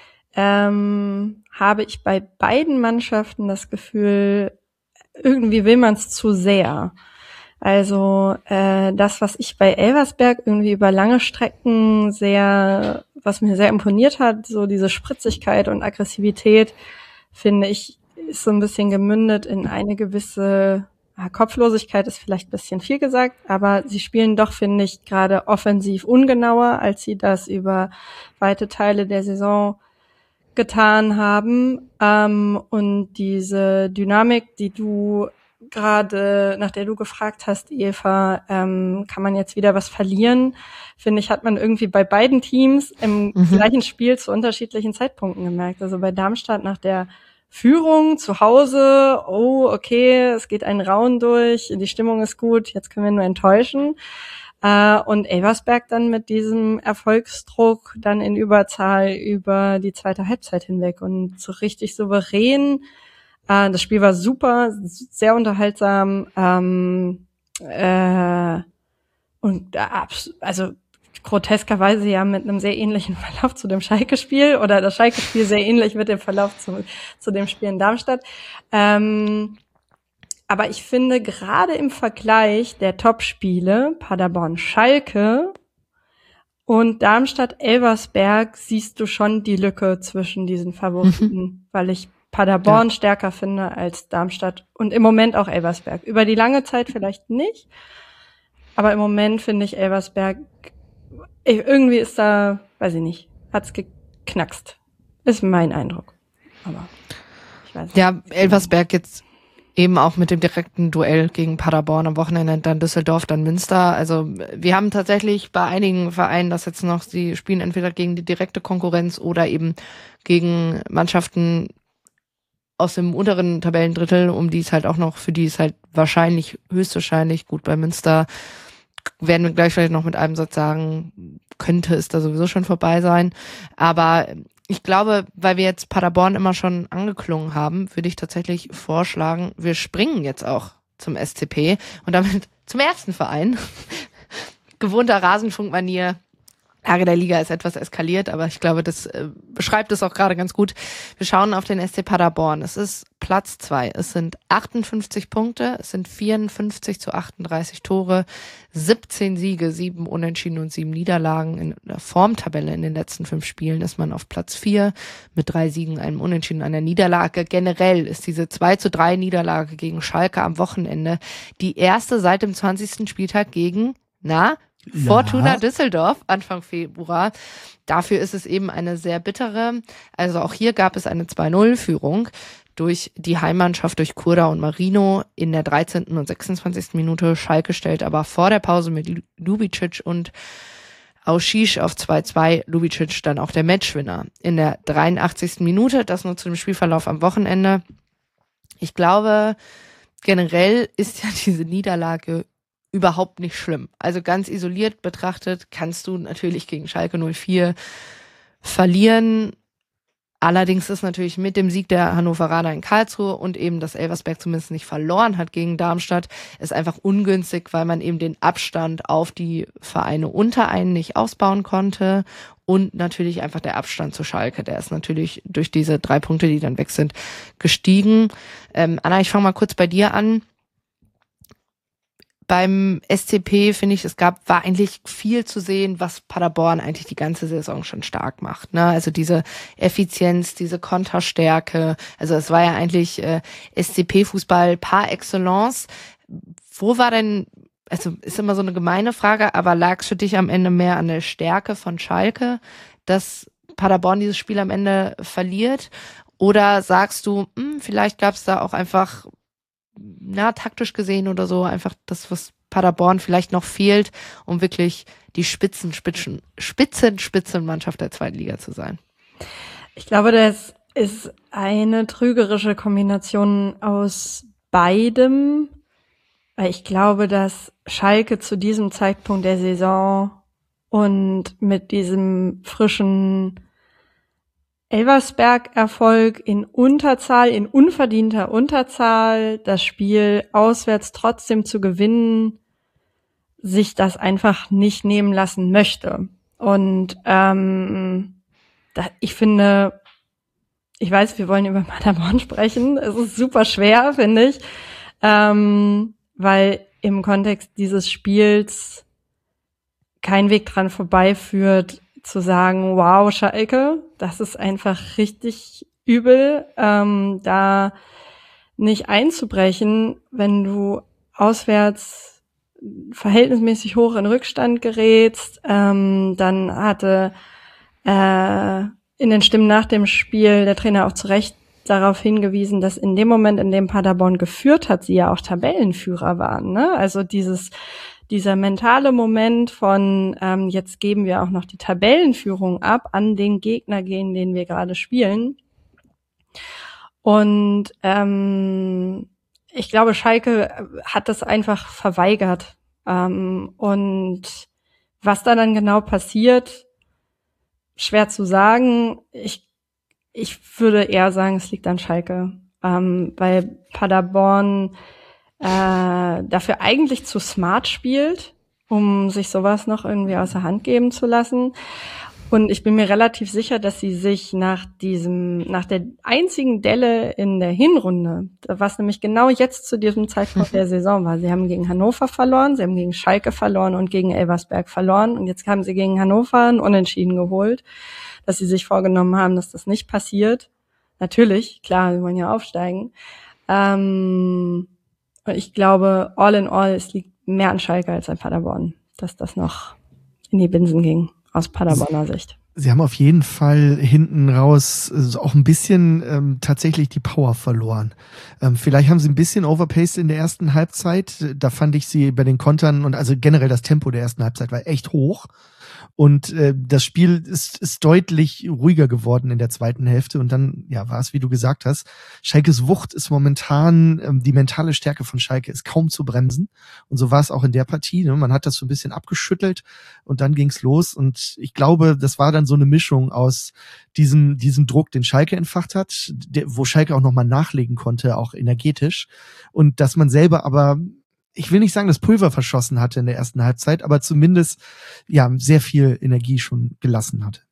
habe ich bei beiden Mannschaften das Gefühl, irgendwie will man es zu sehr. Also das, was ich bei Elversberg irgendwie über lange Strecken was mir sehr imponiert hat, so diese Spritzigkeit und Aggressivität, finde ich, ist so ein bisschen gemündet in eine gewisse Kopflosigkeit, ist vielleicht ein bisschen viel gesagt, aber sie spielen doch, finde ich, gerade offensiv ungenauer, als sie das über weite Teile der Saison getan haben. Und diese Dynamik, die du gerade, nach der du gefragt hast, Eva, kann man jetzt wieder was verlieren? Finde ich, hat man irgendwie bei beiden Teams im gleichen Spiel zu unterschiedlichen Zeitpunkten gemerkt. Also bei Darmstadt nach der Führung zu Hause, oh, okay, es geht ein Raun durch, die Stimmung ist gut, jetzt können wir nur enttäuschen. Und Elversberg dann mit diesem Erfolgsdruck dann in Überzahl über die zweite Halbzeit hinweg und so richtig souverän. Das Spiel war super, sehr unterhaltsam und also groteskerweise ja mit einem sehr ähnlichen Verlauf zu dem Schalke-Spiel oder das Schalke-Spiel sehr ähnlich mit dem Verlauf zu dem Spiel in Darmstadt. Aber ich finde, gerade im Vergleich der Top-Spiele Paderborn-Schalke und Darmstadt-Elversberg siehst du schon die Lücke zwischen diesen Favoriten, weil ich Paderborn stärker finde als Darmstadt und im Moment auch Elversberg. Über die lange Zeit vielleicht nicht, aber im Moment finde ich Elversberg, irgendwie ist da, weiß ich nicht, hat's geknackst. Ist mein Eindruck. Aber ich weiß nicht. Ja, Elversberg jetzt eben auch mit dem direkten Duell gegen Paderborn am Wochenende, dann Düsseldorf, dann Münster. Also wir haben tatsächlich bei einigen Vereinen das jetzt noch, die spielen entweder gegen die direkte Konkurrenz oder eben gegen Mannschaften aus dem unteren Tabellendrittel, für die es halt höchstwahrscheinlich, gut, bei Münster werden wir gleich vielleicht noch mit einem Satz sagen, könnte es da sowieso schon vorbei sein. Aber ich glaube, weil wir jetzt Paderborn immer schon angeklungen haben, würde ich tatsächlich vorschlagen, wir springen jetzt auch zum SCP und damit zum ersten Verein. Gewohnter Rasenfunkmanier. Lage der Liga ist etwas eskaliert, aber ich glaube, das beschreibt es auch gerade ganz gut. Wir schauen auf den SC Paderborn. Es ist Platz 2. Es sind 58 Punkte, es sind 54:38 Tore, 17 Siege, 7 Unentschieden und 7 Niederlagen. In der Formtabelle in den letzten 5 Spielen ist man auf Platz 4 mit 3 Siegen, einem Unentschieden, einer Niederlage. Generell ist diese 2:3 Niederlage gegen Schalke am Wochenende die erste seit dem 20. Spieltag gegen, Fortuna Düsseldorf Anfang Februar. Dafür ist es eben eine sehr bittere. Also auch hier gab es eine 2-0-Führung durch die Heimmannschaft, durch Kurda und Marino in der 13. und 26. Minute. Schalke stellt aber vor der Pause mit Lubicic und Aušiš auf 2-2. Lubicic dann auch der Matchwinner. In der 83. Minute, das nur zu dem Spielverlauf am Wochenende. Ich glaube, generell ist ja diese Niederlage überhaupt nicht schlimm. Also ganz isoliert betrachtet kannst du natürlich gegen Schalke 04 verlieren. Allerdings ist natürlich mit dem Sieg der Hannoveraner in Karlsruhe und eben, dass Elversberg zumindest nicht verloren hat gegen Darmstadt, ist einfach ungünstig, weil man eben den Abstand auf die Vereine unter einen nicht ausbauen konnte und natürlich einfach der Abstand zu Schalke, der ist natürlich durch diese 3 Punkte, die dann weg sind, gestiegen. Anna, ich fange mal kurz bei dir an. Beim SCP finde ich, war eigentlich viel zu sehen, was Paderborn eigentlich die ganze Saison schon stark macht. Ne? Also diese Effizienz, diese Konterstärke. Also es war ja eigentlich SCP-Fußball par excellence. Wo war denn, also ist immer so eine gemeine Frage, aber lag es für dich am Ende mehr an der Stärke von Schalke, dass Paderborn dieses Spiel am Ende verliert? Oder sagst du, vielleicht gab es da auch einfach, taktisch gesehen oder so, einfach das, was Paderborn vielleicht noch fehlt, um wirklich die Spitzenmannschaft der zweiten Liga zu sein? Ich glaube, das ist eine trügerische Kombination aus beidem, weil ich glaube, dass Schalke zu diesem Zeitpunkt der Saison und mit diesem frischen Elversberg-Erfolg in Unterzahl, in unverdienter Unterzahl, das Spiel auswärts trotzdem zu gewinnen, sich das einfach nicht nehmen lassen möchte. Und ich finde, ich weiß, wir wollen über Paderborn sprechen. Es ist super schwer, finde ich, weil im Kontext dieses Spiels kein Weg dran vorbeiführt, zu sagen, wow, Schalke, das ist einfach richtig übel, da nicht einzubrechen, wenn du auswärts verhältnismäßig hoch in Rückstand gerätst. Dann hatte in den Stimmen nach dem Spiel der Trainer auch zu Recht darauf hingewiesen, dass in dem Moment, in dem Paderborn geführt hat, sie ja auch Tabellenführer waren, ne? Also dieser mentale Moment von jetzt geben wir auch noch die Tabellenführung ab an den Gegner, gegen den wir gerade spielen. Und ich glaube, Schalke hat das einfach verweigert. Und was da dann genau passiert, schwer zu sagen. Ich würde eher sagen, es liegt an Schalke, weil Paderborn dafür eigentlich zu smart spielt, um sich sowas noch irgendwie aus der Hand geben zu lassen. Und ich bin mir relativ sicher, dass sie sich nach der einzigen Delle in der Hinrunde, was nämlich genau jetzt zu diesem Zeitpunkt der Saison war, sie haben gegen Hannover verloren, sie haben gegen Schalke verloren und gegen Elversberg verloren und jetzt haben sie gegen Hannover ein Unentschieden geholt, dass sie sich vorgenommen haben, dass das nicht passiert. Natürlich, klar, sie wollen ja aufsteigen. Ich glaube, all in all, es liegt mehr an Schalke als an Paderborn, dass das noch in die Binsen ging, aus Paderborner Sicht. Sie haben auf jeden Fall hinten raus auch ein bisschen tatsächlich die Power verloren. Vielleicht haben sie ein bisschen overpaced in der ersten Halbzeit. Da fand ich sie bei den Kontern und also generell das Tempo der ersten Halbzeit war echt hoch. Und das Spiel ist deutlich ruhiger geworden in der zweiten Hälfte. Und dann, ja, war es, wie du gesagt hast, Schalkes Wucht ist momentan, die mentale Stärke von Schalke ist kaum zu bremsen. Und so war es auch in der Partie. Ne? Man hat das so ein bisschen abgeschüttelt und dann ging's los. Und ich glaube, das war dann so eine Mischung aus diesem Druck, den Schalke entfacht hat, wo Schalke auch nochmal nachlegen konnte, auch energetisch. Und dass man selber aber, ich will nicht sagen, das Pulver verschossen hatte in der ersten Halbzeit, aber zumindest ja sehr viel Energie schon gelassen hatte.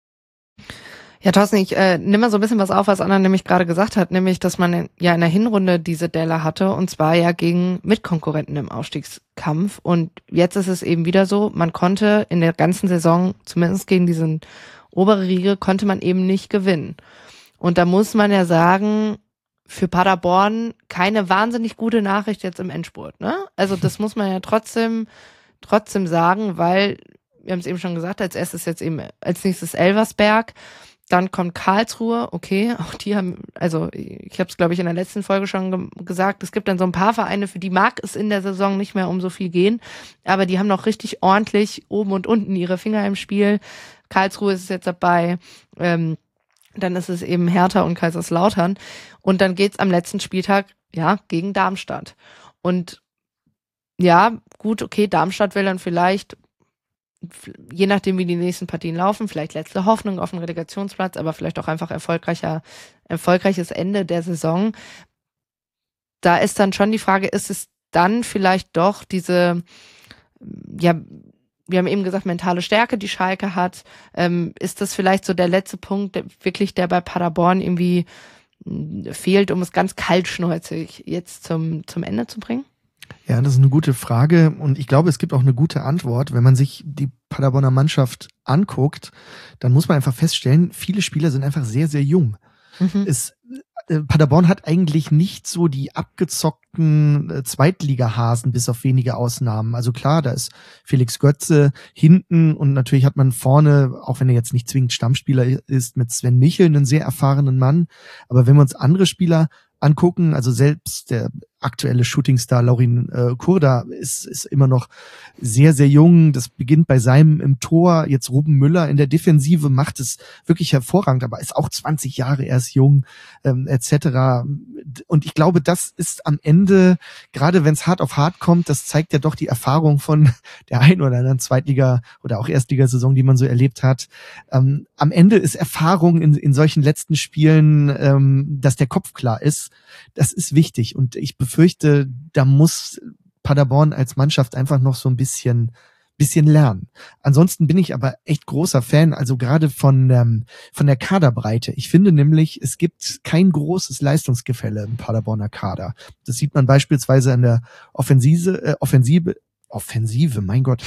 Ja, Thorsten, ich nehme mal so ein bisschen was auf, was Anna nämlich gerade gesagt hat, nämlich, dass man ja in der Hinrunde diese Delle hatte und zwar ja gegen Mitkonkurrenten im Aufstiegskampf und jetzt ist es eben wieder so, man konnte in der ganzen Saison, zumindest gegen diesen obere Riege, konnte man eben nicht gewinnen. Und da muss man ja sagen, für Paderborn keine wahnsinnig gute Nachricht jetzt im Endspurt, ne? Also das muss man ja trotzdem sagen, weil, wir haben es eben schon gesagt, als nächstes Elversberg, dann kommt Karlsruhe, okay, auch die haben, also ich habe es glaube ich in der letzten Folge schon gesagt, es gibt dann so ein paar Vereine, für die mag es in der Saison nicht mehr um so viel gehen, aber die haben noch richtig ordentlich oben und unten ihre Finger im Spiel. Karlsruhe ist jetzt dabei, dann ist es eben Hertha und Kaiserslautern und dann geht's am letzten Spieltag, ja, gegen Darmstadt. Und ja, gut, okay, Darmstadt will dann vielleicht, je nachdem wie die nächsten Partien laufen, vielleicht letzte Hoffnung auf den Relegationsplatz, aber vielleicht auch einfach erfolgreiches Ende der Saison. Da ist dann schon die Frage, ist es dann vielleicht doch diese, ja, wir haben eben gesagt, mentale Stärke, die Schalke hat. Ist das vielleicht so der letzte Punkt, der bei Paderborn irgendwie fehlt, um es ganz kaltschnäuzig jetzt zum Ende zu bringen? Ja, das ist eine gute Frage und ich glaube, es gibt auch eine gute Antwort. Wenn man sich die Paderborner Mannschaft anguckt, dann muss man einfach feststellen, viele Spieler sind einfach sehr, sehr jung. Paderborn hat eigentlich nicht so die abgezockten Zweitligahasen, bis auf wenige Ausnahmen. Also klar, da ist Felix Götze hinten und natürlich hat man vorne, auch wenn er jetzt nicht zwingend Stammspieler ist, mit Sven Michel einen sehr erfahrenen Mann. Aber wenn wir uns andere Spieler angucken, also selbst der aktuelle Shootingstar Laurin Kurda ist immer noch sehr, sehr jung. Das beginnt bei seinem im Tor. Jetzt Ruben Müller in der Defensive macht es wirklich hervorragend, aber ist auch 20 Jahre, er ist jung, etc. Und ich glaube, das ist am Ende, gerade wenn es hart auf hart kommt, das zeigt ja doch die Erfahrung von der einen oder anderen Zweitliga- oder auch Erstligasaison, die man so erlebt hat. Am Ende ist Erfahrung in solchen letzten Spielen, dass der Kopf klar ist. Das ist wichtig und ich befürchte, da muss Paderborn als Mannschaft einfach noch so ein bisschen lernen. Ansonsten bin ich aber echt großer Fan, also gerade von der Kaderbreite. Ich finde nämlich, es gibt kein großes Leistungsgefälle im Paderborner Kader. Das sieht man beispielsweise an der Offensive, mein Gott.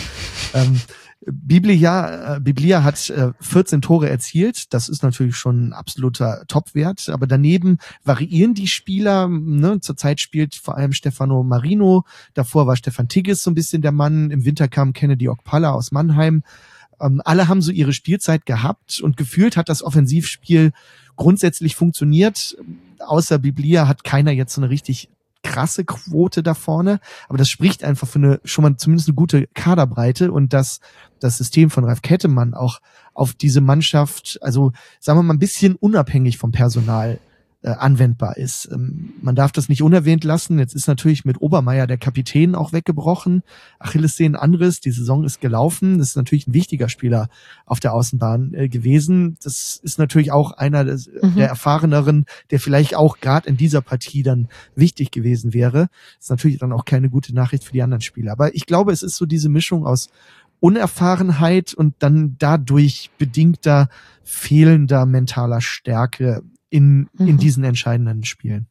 Biblia hat 14 Tore erzielt. Das ist natürlich schon ein absoluter Topwert. Aber daneben variieren die Spieler. Ne? Zurzeit spielt vor allem Stefano Marino. Davor war Stefan Tigges so ein bisschen der Mann. Im Winter kam Kennedy Okpala aus Mannheim. Alle haben so ihre Spielzeit gehabt und gefühlt hat das Offensivspiel grundsätzlich funktioniert. Außer Biblia hat keiner jetzt so eine richtig krasse Quote da vorne, aber das spricht einfach für schon mal zumindest eine gute Kaderbreite und dass das System von Ralf Kettemann auch auf diese Mannschaft, also sagen wir mal ein bisschen unabhängig vom Personal anwendbar ist. Man darf das nicht unerwähnt lassen. Jetzt ist natürlich mit Obermeier der Kapitän auch weggebrochen. Achillessehnenanriss, die Saison ist gelaufen. Das ist natürlich ein wichtiger Spieler auf der Außenbahn gewesen. Das ist natürlich auch einer der Erfahreneren, der vielleicht auch gerade in dieser Partie dann wichtig gewesen wäre. Das ist natürlich dann auch keine gute Nachricht für die anderen Spieler. Aber ich glaube, es ist so diese Mischung aus Unerfahrenheit und dann dadurch bedingter fehlender mentaler Stärke in diesen entscheidenden Spielen.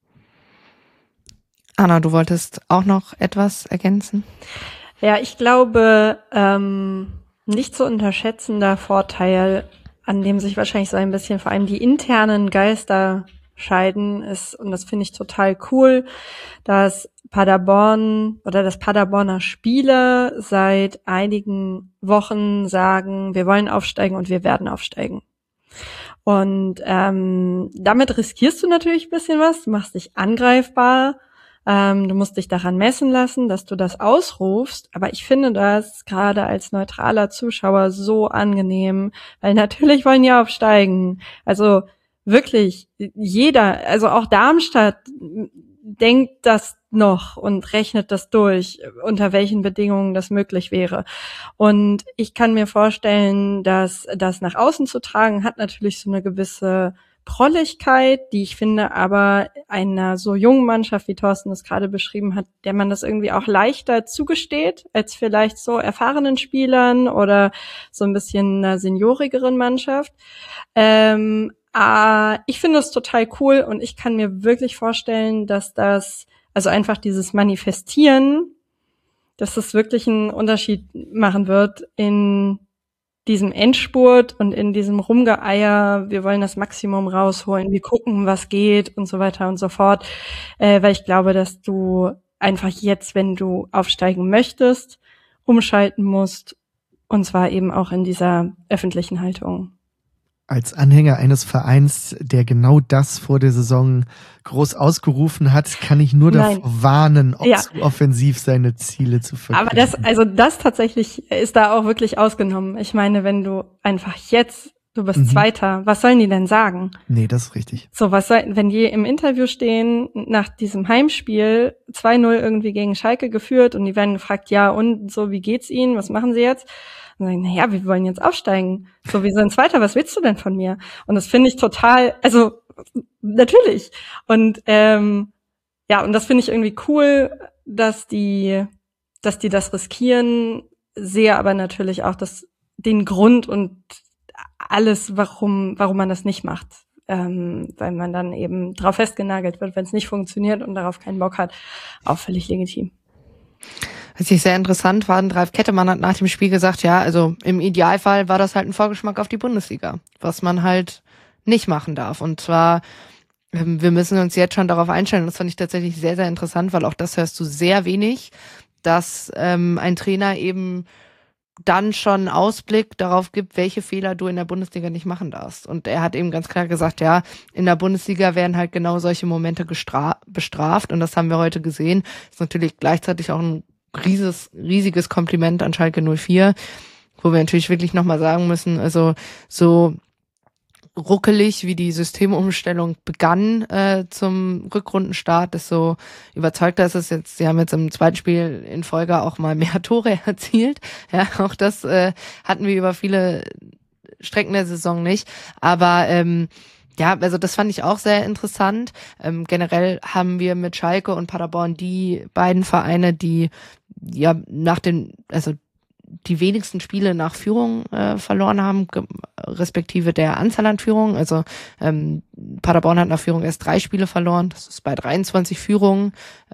Anna, du wolltest auch noch etwas ergänzen? Ja, ich glaube, nicht zu unterschätzender Vorteil, an dem sich wahrscheinlich so ein bisschen vor allem die internen Geister scheiden, ist, und das finde ich total cool, dass Paderborn oder das Paderborner Spieler seit einigen Wochen sagen, wir wollen aufsteigen und wir werden aufsteigen. Und damit riskierst du natürlich ein bisschen was, du machst dich angreifbar, du musst dich daran messen lassen, dass du das ausrufst, aber ich finde das gerade als neutraler Zuschauer so angenehm, weil natürlich wollen die aufsteigen. Also wirklich jeder, also auch Darmstadt denkt das noch und rechnet das durch, unter welchen Bedingungen das möglich wäre. Und ich kann mir vorstellen, dass das nach außen zu tragen hat natürlich so eine gewisse Prolligkeit, die ich finde aber einer so jungen Mannschaft, wie Thorsten das gerade beschrieben hat, der man das irgendwie auch leichter zugesteht, als vielleicht so erfahrenen Spielern oder so ein bisschen einer seniorigeren Mannschaft. Ich finde es total cool und ich kann mir wirklich vorstellen, dass das, also einfach dieses Manifestieren, dass das wirklich einen Unterschied machen wird in diesem Endspurt und in diesem Rumgeeier, wir wollen das Maximum rausholen, wir gucken, was geht und so weiter und so fort, weil ich glaube, dass du einfach jetzt, wenn du aufsteigen möchtest, umschalten musst und zwar eben auch in dieser öffentlichen Haltung. Als Anhänger eines Vereins, der genau das vor der Saison groß ausgerufen hat, kann ich nur davor warnen, zu offensiv seine Ziele zu verkünden. Aber das tatsächlich ist da auch wirklich ausgenommen. Ich meine, wenn du einfach jetzt, du bist Zweiter, was sollen die denn sagen? Nee, das ist richtig. So, wenn die im Interview stehen, nach diesem Heimspiel, 2-0 irgendwie gegen Schalke geführt und die werden gefragt, ja und so, wie geht's ihnen, was machen sie jetzt? Und sagen, naja, wir wollen jetzt aufsteigen. So, wir sind Zweiter, was willst du denn von mir? Und das finde ich total, also natürlich. Und und das finde ich irgendwie cool, dass die das riskieren, sehe aber natürlich auch den Grund und alles, warum man das nicht macht. Weil man dann eben drauf festgenagelt wird, wenn es nicht funktioniert und darauf keinen Bock hat, auch völlig legitim. Was ich sehr interessant fand, Ralf Kettemann hat nach dem Spiel gesagt, ja, also im Idealfall war das halt ein Vorgeschmack auf die Bundesliga, was man halt nicht machen darf. Und zwar wir müssen uns jetzt schon darauf einstellen. Das fand ich tatsächlich sehr, sehr interessant, weil auch das hörst du sehr wenig, dass ein Trainer eben dann schon Ausblick darauf gibt, welche Fehler du in der Bundesliga nicht machen darfst. Und er hat eben ganz klar gesagt, ja, in der Bundesliga werden halt genau solche Momente bestraft. Und das haben wir heute gesehen. Ist natürlich gleichzeitig auch ein riesiges Kompliment an Schalke 04, wo wir natürlich wirklich nochmal sagen müssen, also so ruckelig, wie die Systemumstellung begann zum Rückrundenstart, desto überzeugter ist es jetzt. Sie haben jetzt im zweiten Spiel in Folge auch mal mehr Tore erzielt. Ja, auch das hatten wir über viele Strecken der Saison nicht. Aber ja, also das fand ich auch sehr interessant. Generell haben wir mit Schalke und Paderborn die beiden Vereine, die ja die wenigsten Spiele nach Führung verloren haben, respektive der Anzahl an Führungen. Also Paderborn hat nach Führung erst 3 Spiele verloren. Das ist bei 23 Führungen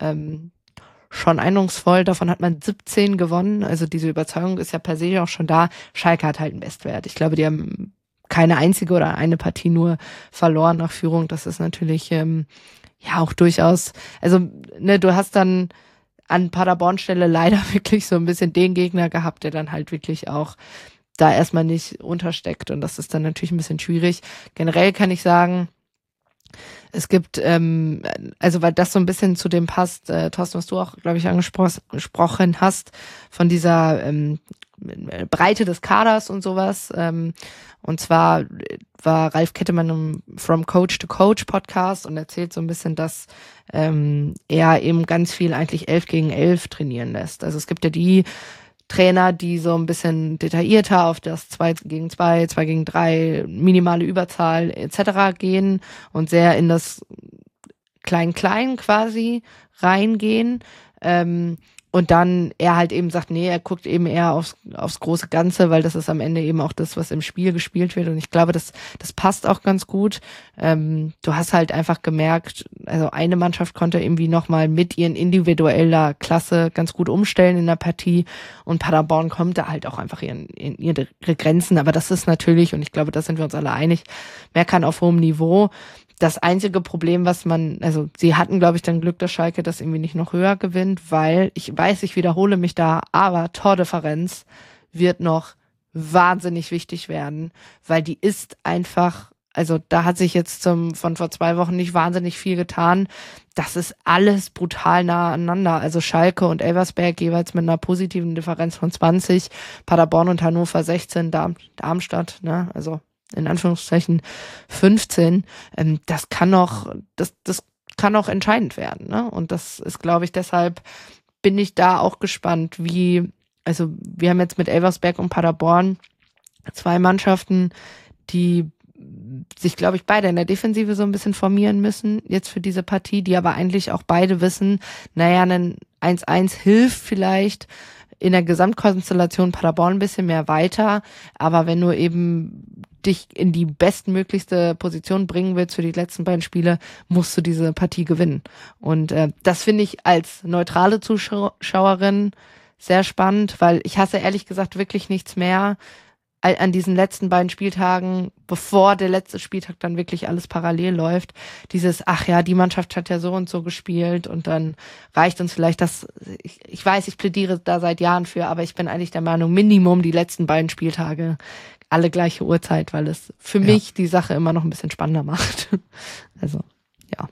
schon eindrucksvoll. Davon hat man 17 gewonnen. Also diese Überzeugung ist ja per se auch schon da. Schalke hat halt einen Bestwert. Ich glaube, die haben keine einzige oder eine Partie nur verloren nach Führung. Das ist natürlich ja auch durchaus, also ne, du hast dann an Paderborn-Stelle leider wirklich so ein bisschen den Gegner gehabt, der dann halt wirklich auch da erstmal nicht untersteckt. Und das ist dann natürlich ein bisschen schwierig. Generell kann ich sagen, es gibt, also weil das so ein bisschen zu dem passt, Thorsten, was du auch, glaube ich, angesprochen hast, von dieser Breite des Kaders und sowas. Und zwar war Ralf Kettemann im From Coach to Coach Podcast und erzählt so ein bisschen, dass er eben ganz viel eigentlich 11 gegen 11 trainieren lässt. Also es gibt ja die Trainer, die so ein bisschen detaillierter auf das 2 gegen 2, 2 gegen 3, minimale Überzahl etc. gehen und sehr in das Klein-Klein quasi reingehen. Und dann er halt eben sagt, nee, er guckt eben eher aufs große Ganze, weil das ist am Ende eben auch das, was im Spiel gespielt wird. Und ich glaube, das passt auch ganz gut. Du hast halt einfach gemerkt, also eine Mannschaft konnte irgendwie nochmal mit ihren individueller Klasse ganz gut umstellen in der Partie. Und Paderborn kommt da halt auch einfach in ihre Grenzen. Aber das ist natürlich, und ich glaube, da sind wir uns alle einig, meckern auf hohem Niveau. Das einzige Problem, also sie hatten, glaube ich, dann Glück, dass Schalke das irgendwie nicht noch höher gewinnt, weil ich weiß, ich wiederhole mich da, aber Tordifferenz wird noch wahnsinnig wichtig werden, weil die ist einfach, also da hat sich jetzt von vor 2 Wochen nicht wahnsinnig viel getan. Das ist alles brutal nah aneinander. Also Schalke und Elversberg jeweils mit einer positiven Differenz von 20, Paderborn und Hannover 16, Darmstadt, ne, also in Anführungszeichen 15, das kann auch entscheidend werden, ne? Und das ist, glaube ich, deshalb bin ich da auch gespannt, also wir haben jetzt mit Elversberg und Paderborn 2 Mannschaften, die sich, glaube ich, beide in der Defensive so ein bisschen formieren müssen, jetzt für diese Partie, die aber eigentlich auch beide wissen, naja, ein 1-1 hilft vielleicht in der Gesamtkonstellation Paderborn ein bisschen mehr weiter, aber wenn du eben dich in die bestmöglichste Position bringen willst für die letzten beiden Spiele, musst du diese Partie gewinnen. Und das finde ich als neutrale Zuschauerin sehr spannend, weil ich hasse ehrlich gesagt wirklich nichts mehr an diesen letzten beiden Spieltagen, bevor der letzte Spieltag dann wirklich alles parallel läuft. Dieses, ach ja, die Mannschaft hat ja so und so gespielt und dann reicht uns vielleicht das, ich weiß, ich plädiere da seit Jahren für, aber ich bin eigentlich der Meinung, Minimum die letzten beiden Spieltage alle gleiche Uhrzeit, weil es für mich die Sache immer noch ein bisschen spannender macht. Also, ja.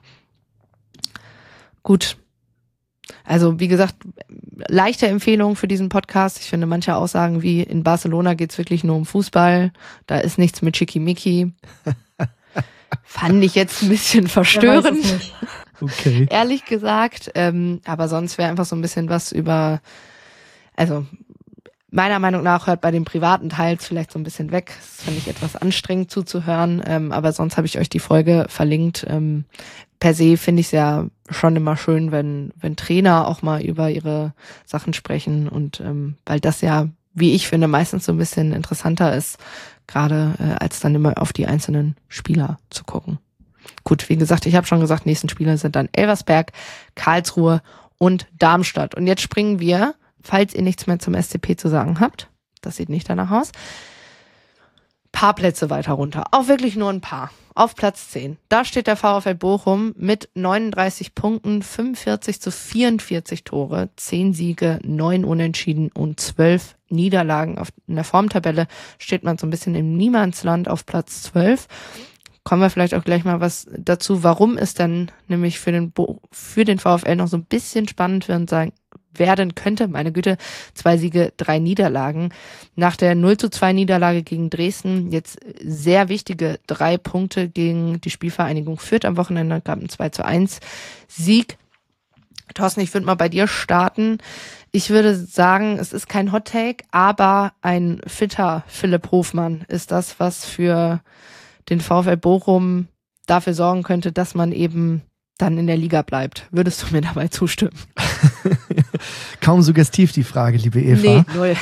Gut. Also, wie gesagt, leichte Empfehlung für diesen Podcast. Ich finde manche Aussagen wie in Barcelona geht's wirklich nur um Fußball. Da ist nichts mit Schickimicki. Fand ich jetzt ein bisschen verstörend. Okay. Ehrlich gesagt. Aber sonst wäre einfach so ein bisschen was über, also, meiner Meinung nach hört bei den privaten Teils vielleicht so ein bisschen weg. Das fand ich etwas anstrengend zuzuhören, aber sonst habe ich euch die Folge verlinkt. Per se finde ich es ja schon immer schön, wenn Trainer auch mal über ihre Sachen sprechen und weil das ja, wie ich finde, meistens so ein bisschen interessanter ist, gerade als dann immer auf die einzelnen Spieler zu gucken. Gut, wie gesagt, ich habe schon gesagt, nächsten Spieler sind dann Elversberg, Karlsruhe und Darmstadt. Und jetzt springen wir, falls ihr nichts mehr zum SCP zu sagen habt, das sieht nicht danach aus, paar Plätze weiter runter. Auch wirklich nur ein paar. auf Platz 10. Da steht der VfL Bochum mit 39 Punkten, 45-44 Tore, 10 Siege, 9 Unentschieden und 12 Niederlagen. In der Formtabelle steht man so ein bisschen im Niemandsland auf Platz 12. Kommen wir vielleicht auch gleich mal was dazu, warum es dann nämlich für den VfL noch so ein bisschen spannend werden könnte. Meine Güte, 2 Siege, 3 Niederlagen. Nach der 0:2 Niederlage gegen Dresden jetzt sehr wichtige 3 Punkte gegen die Spielvereinigung Fürth am Wochenende, gab einen 2:1 Sieg. Thorsten, ich würde mal bei dir starten. Ich würde sagen, es ist kein Hot Take, aber ein fitter Philipp Hofmann ist das, was für den VfL Bochum dafür sorgen könnte, dass man eben dann in der Liga bleibt. Würdest du mir dabei zustimmen? Kaum suggestiv die Frage, liebe Eva. Nee, null.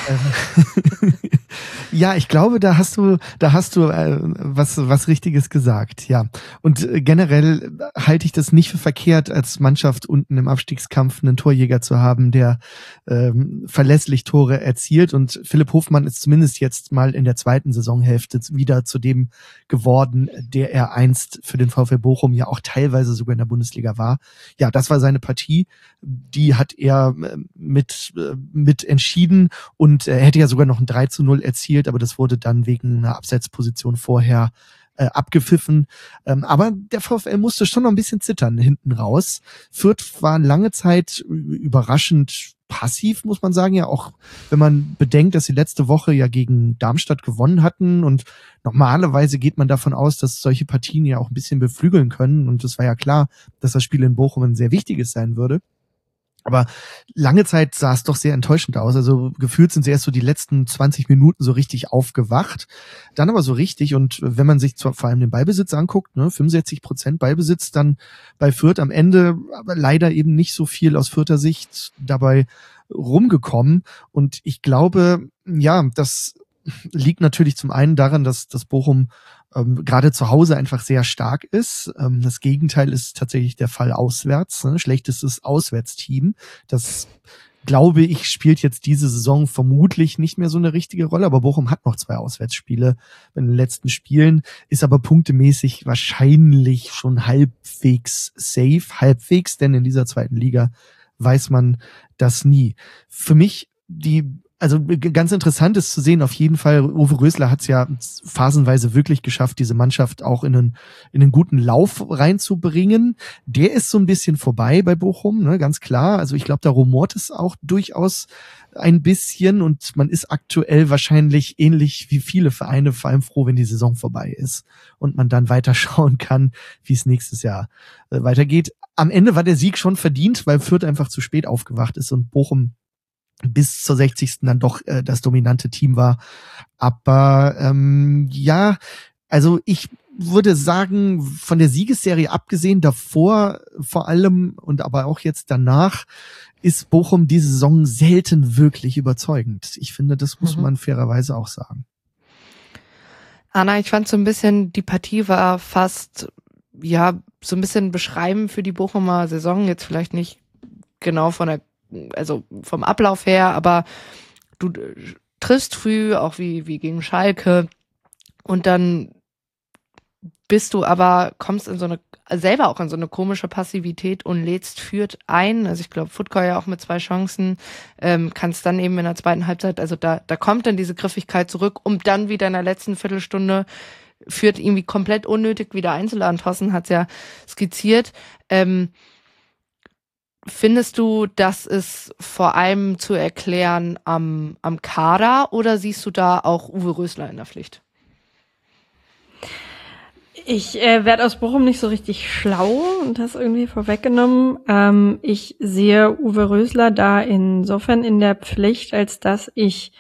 Ja, ich glaube, da hast du was Richtiges gesagt, ja. Und generell halte ich das nicht für verkehrt, als Mannschaft unten im Abstiegskampf einen Torjäger zu haben, der verlässlich Tore erzielt. Und Philipp Hofmann ist zumindest jetzt mal in der zweiten Saisonhälfte wieder zu dem geworden, der er einst für den VfL Bochum ja auch teilweise sogar in der Bundesliga war. Ja, das war seine Partie. Die hat er mit entschieden und er hätte ja sogar noch ein 3:0 erzielt, aber das wurde dann wegen einer Abseitsposition vorher abgepfiffen. Aber der VfL musste schon noch ein bisschen zittern hinten raus. Fürth war lange Zeit überraschend passiv, muss man sagen, ja auch, wenn man bedenkt, dass sie letzte Woche ja gegen Darmstadt gewonnen hatten und normalerweise geht man davon aus, dass solche Partien ja auch ein bisschen beflügeln können und es war ja klar, dass das Spiel in Bochum ein sehr wichtiges sein würde. Aber lange Zeit sah es doch sehr enttäuschend aus. Also gefühlt sind sie erst so die letzten 20 Minuten so richtig aufgewacht. Dann aber so richtig. Und wenn man sich vor allem den Ballbesitz anguckt, 65% Ballbesitz dann bei Fürth am Ende, aber leider eben nicht so viel aus Fürther Sicht dabei rumgekommen. Und ich glaube, ja, das liegt natürlich zum einen daran, dass Bochum gerade zu Hause einfach sehr stark ist. Das Gegenteil ist tatsächlich der Fall auswärts. Schlechtestes Auswärtsteam. Das, glaube ich, spielt jetzt diese Saison vermutlich nicht mehr so eine richtige Rolle. Aber Bochum hat noch 2 Auswärtsspiele in den letzten Spielen, ist aber punktemäßig wahrscheinlich schon halbwegs safe. Halbwegs, denn in dieser zweiten Liga weiß man das nie. Für mich also ganz interessant ist zu sehen, auf jeden Fall, Uwe Rösler hat es ja phasenweise wirklich geschafft, diese Mannschaft auch in einen guten Lauf reinzubringen. Der ist so ein bisschen vorbei bei Bochum, ganz klar. Also ich glaube, da rumort es auch durchaus ein bisschen und man ist aktuell wahrscheinlich ähnlich wie viele Vereine vor allem froh, wenn die Saison vorbei ist und man dann weiterschauen kann, wie es nächstes Jahr weitergeht. Am Ende war der Sieg schon verdient, weil Fürth einfach zu spät aufgewacht ist und Bochum bis zur 60. dann doch das dominante Team war. Aber ja, also ich würde sagen, von der Siegesserie abgesehen, davor vor allem und aber auch jetzt danach, ist Bochum diese Saison selten wirklich überzeugend. Ich finde, das muss man fairerweise auch sagen. Anna, ich fand so ein bisschen, die Partie war fast, ja, so ein bisschen beschreibend für die Bochumer Saison, jetzt vielleicht nicht genau also vom Ablauf her, aber du triffst früh, auch wie gegen Schalke, und dann kommst selber auch in so eine komische Passivität und lädst Fürth ein. Also ich glaube, Futko ja auch mit 2 Chancen, kannst dann eben in der zweiten Halbzeit, also da kommt dann diese Griffigkeit zurück, um dann wieder in der letzten Viertelstunde Fürth irgendwie komplett unnötig wieder einzuladen. Thorsten hat's ja skizziert. Findest du, das ist vor allem zu erklären am Kader oder siehst du da auch Uwe Rösler in der Pflicht? Ich werde aus Bochum nicht so richtig schlau und das irgendwie vorweggenommen. Ich sehe Uwe Rösler da insofern in der Pflicht, als dass ich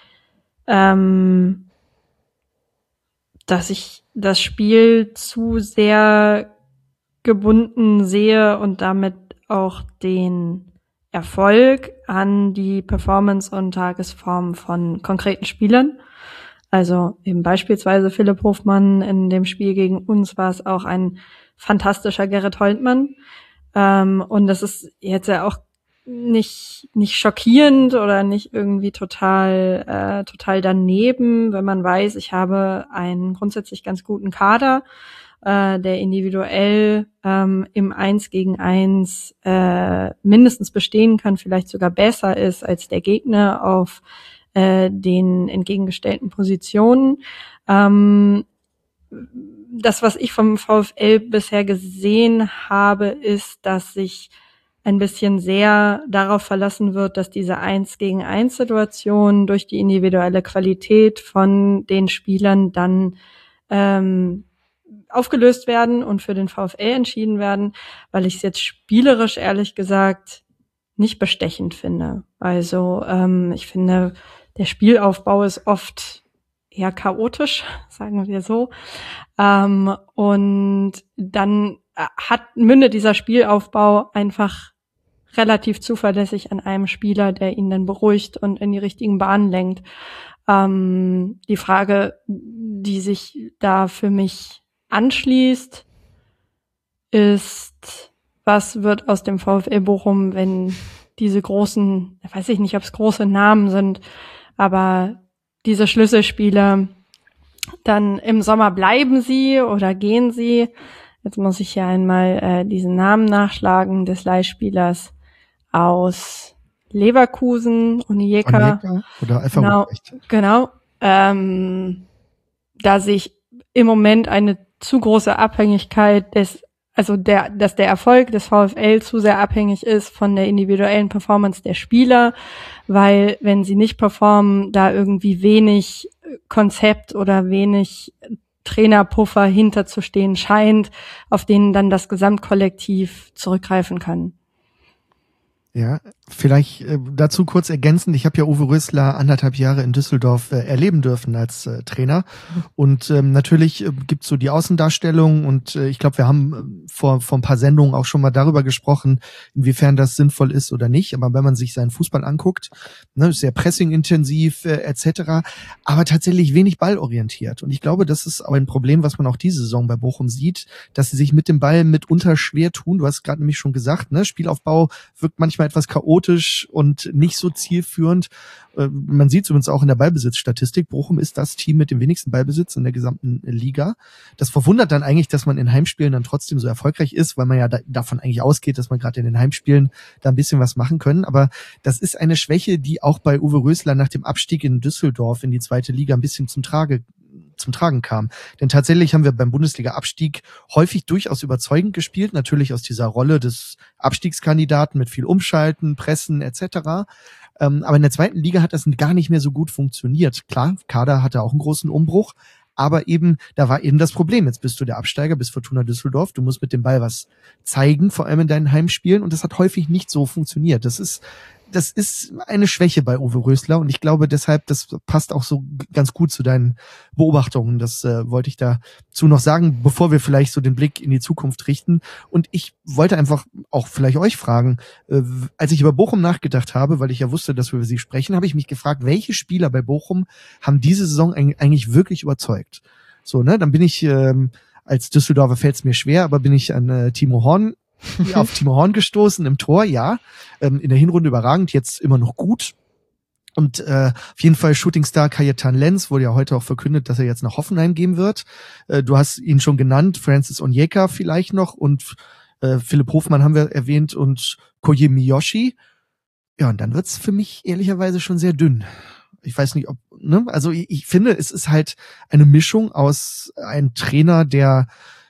das Spiel zu sehr gebunden sehe und damit auch den Erfolg an die Performance und Tagesform von konkreten Spielern. Also eben beispielsweise Philipp Hofmann, in dem Spiel gegen uns war es auch ein fantastischer Gerrit Holtmann. Und das ist jetzt ja auch nicht schockierend oder nicht irgendwie total daneben, wenn man weiß, ich habe einen grundsätzlich ganz guten Kader der individuell im 1 gegen 1 mindestens bestehen kann, vielleicht sogar besser ist als der Gegner auf den entgegengestellten Positionen. Das, was ich vom VfL bisher gesehen habe, ist, dass sich ein bisschen sehr darauf verlassen wird, dass diese 1 gegen 1 Situation durch die individuelle Qualität von den Spielern dann aufgelöst werden und für den VfL entschieden werden, weil ich es jetzt spielerisch ehrlich gesagt nicht bestechend finde. Also ich finde, der Spielaufbau ist oft eher chaotisch, sagen wir so. Und dann mündet dieser Spielaufbau einfach relativ zuverlässig an einem Spieler, der ihn dann beruhigt und in die richtigen Bahnen lenkt. Die Frage, die sich da für mich anschließt, ist, was wird aus dem VfL Bochum, wenn diese großen, weiß ich nicht, ob es große Namen sind, aber diese Schlüsselspieler, dann im Sommer bleiben sie oder gehen sie? Jetzt muss ich hier einmal diesen Namen nachschlagen des Leihspielers aus Leverkusen, Onyeka oder einfach genau. Da sich im Moment eine zu große Abhängigkeit dass der Erfolg des VfL zu sehr abhängig ist von der individuellen Performance der Spieler, weil wenn sie nicht performen, da irgendwie wenig Konzept oder wenig Trainerpuffer hinterzustehen scheint, auf denen dann das Gesamtkollektiv zurückgreifen kann. Ja, vielleicht dazu kurz ergänzend, ich habe ja Uwe Rösler 1,5 Jahre in Düsseldorf erleben dürfen als Trainer und natürlich gibt's so die Außendarstellung und ich glaube, wir haben vor ein paar Sendungen auch schon mal darüber gesprochen, inwiefern das sinnvoll ist oder nicht, aber wenn man sich seinen Fußball anguckt, ne, sehr pressingintensiv etc., aber tatsächlich wenig ballorientiert und ich glaube, das ist auch ein Problem, was man auch diese Saison bei Bochum sieht, dass sie sich mit dem Ball mitunter schwer tun, du hast gerade nämlich schon gesagt, ne, Spielaufbau wirkt manchmal etwas chaotisch und nicht so zielführend. Man sieht es übrigens auch in der Ballbesitzstatistik. Bochum ist das Team mit dem wenigsten Ballbesitz in der gesamten Liga. Das verwundert dann eigentlich, dass man in Heimspielen dann trotzdem so erfolgreich ist, weil man ja davon eigentlich ausgeht, dass man gerade in den Heimspielen da ein bisschen was machen können. Aber das ist eine Schwäche, die auch bei Uwe Rösler nach dem Abstieg in Düsseldorf in die 2. Liga ein bisschen zum Tragen kam. Denn tatsächlich haben wir beim Bundesliga-Abstieg häufig durchaus überzeugend gespielt, natürlich aus dieser Rolle des Abstiegskandidaten mit viel Umschalten, Pressen etc., aber in der 2. Liga hat das gar nicht mehr so gut funktioniert. Klar, Kader hatte auch einen großen Umbruch, aber eben, da war eben das Problem. Jetzt bist du der Absteiger, bist Fortuna Düsseldorf, du musst mit dem Ball was zeigen, vor allem in deinen Heimspielen, und das hat häufig nicht so funktioniert. Das ist eine Schwäche bei Uwe Rösler und ich glaube deshalb, das passt auch so ganz gut zu deinen Beobachtungen. Das wollte ich dazu noch sagen, bevor wir vielleicht so den Blick in die Zukunft richten. Und ich wollte einfach auch vielleicht euch fragen, als ich über Bochum nachgedacht habe, weil ich ja wusste, dass wir über sie sprechen, habe ich mich gefragt, welche Spieler bei Bochum haben diese Saison eigentlich wirklich überzeugt? So, ne, dann bin ich, als Düsseldorfer fällt es mir schwer, aber bin ich an auf Timo Horn gestoßen im Tor, ja. In der Hinrunde überragend, jetzt immer noch gut. Und auf jeden Fall Shootingstar Kajetan Lenz wurde ja heute auch verkündet, dass er jetzt nach Hoffenheim gehen wird. Du hast ihn schon genannt, Francis Onyeka vielleicht noch und Philipp Hofmann haben wir erwähnt und Koji Miyoshi. Ja, und dann wird's für mich ehrlicherweise schon sehr dünn. Ich weiß nicht, ob, ne? Also ich finde, es ist halt eine Mischung aus einem Trainer, der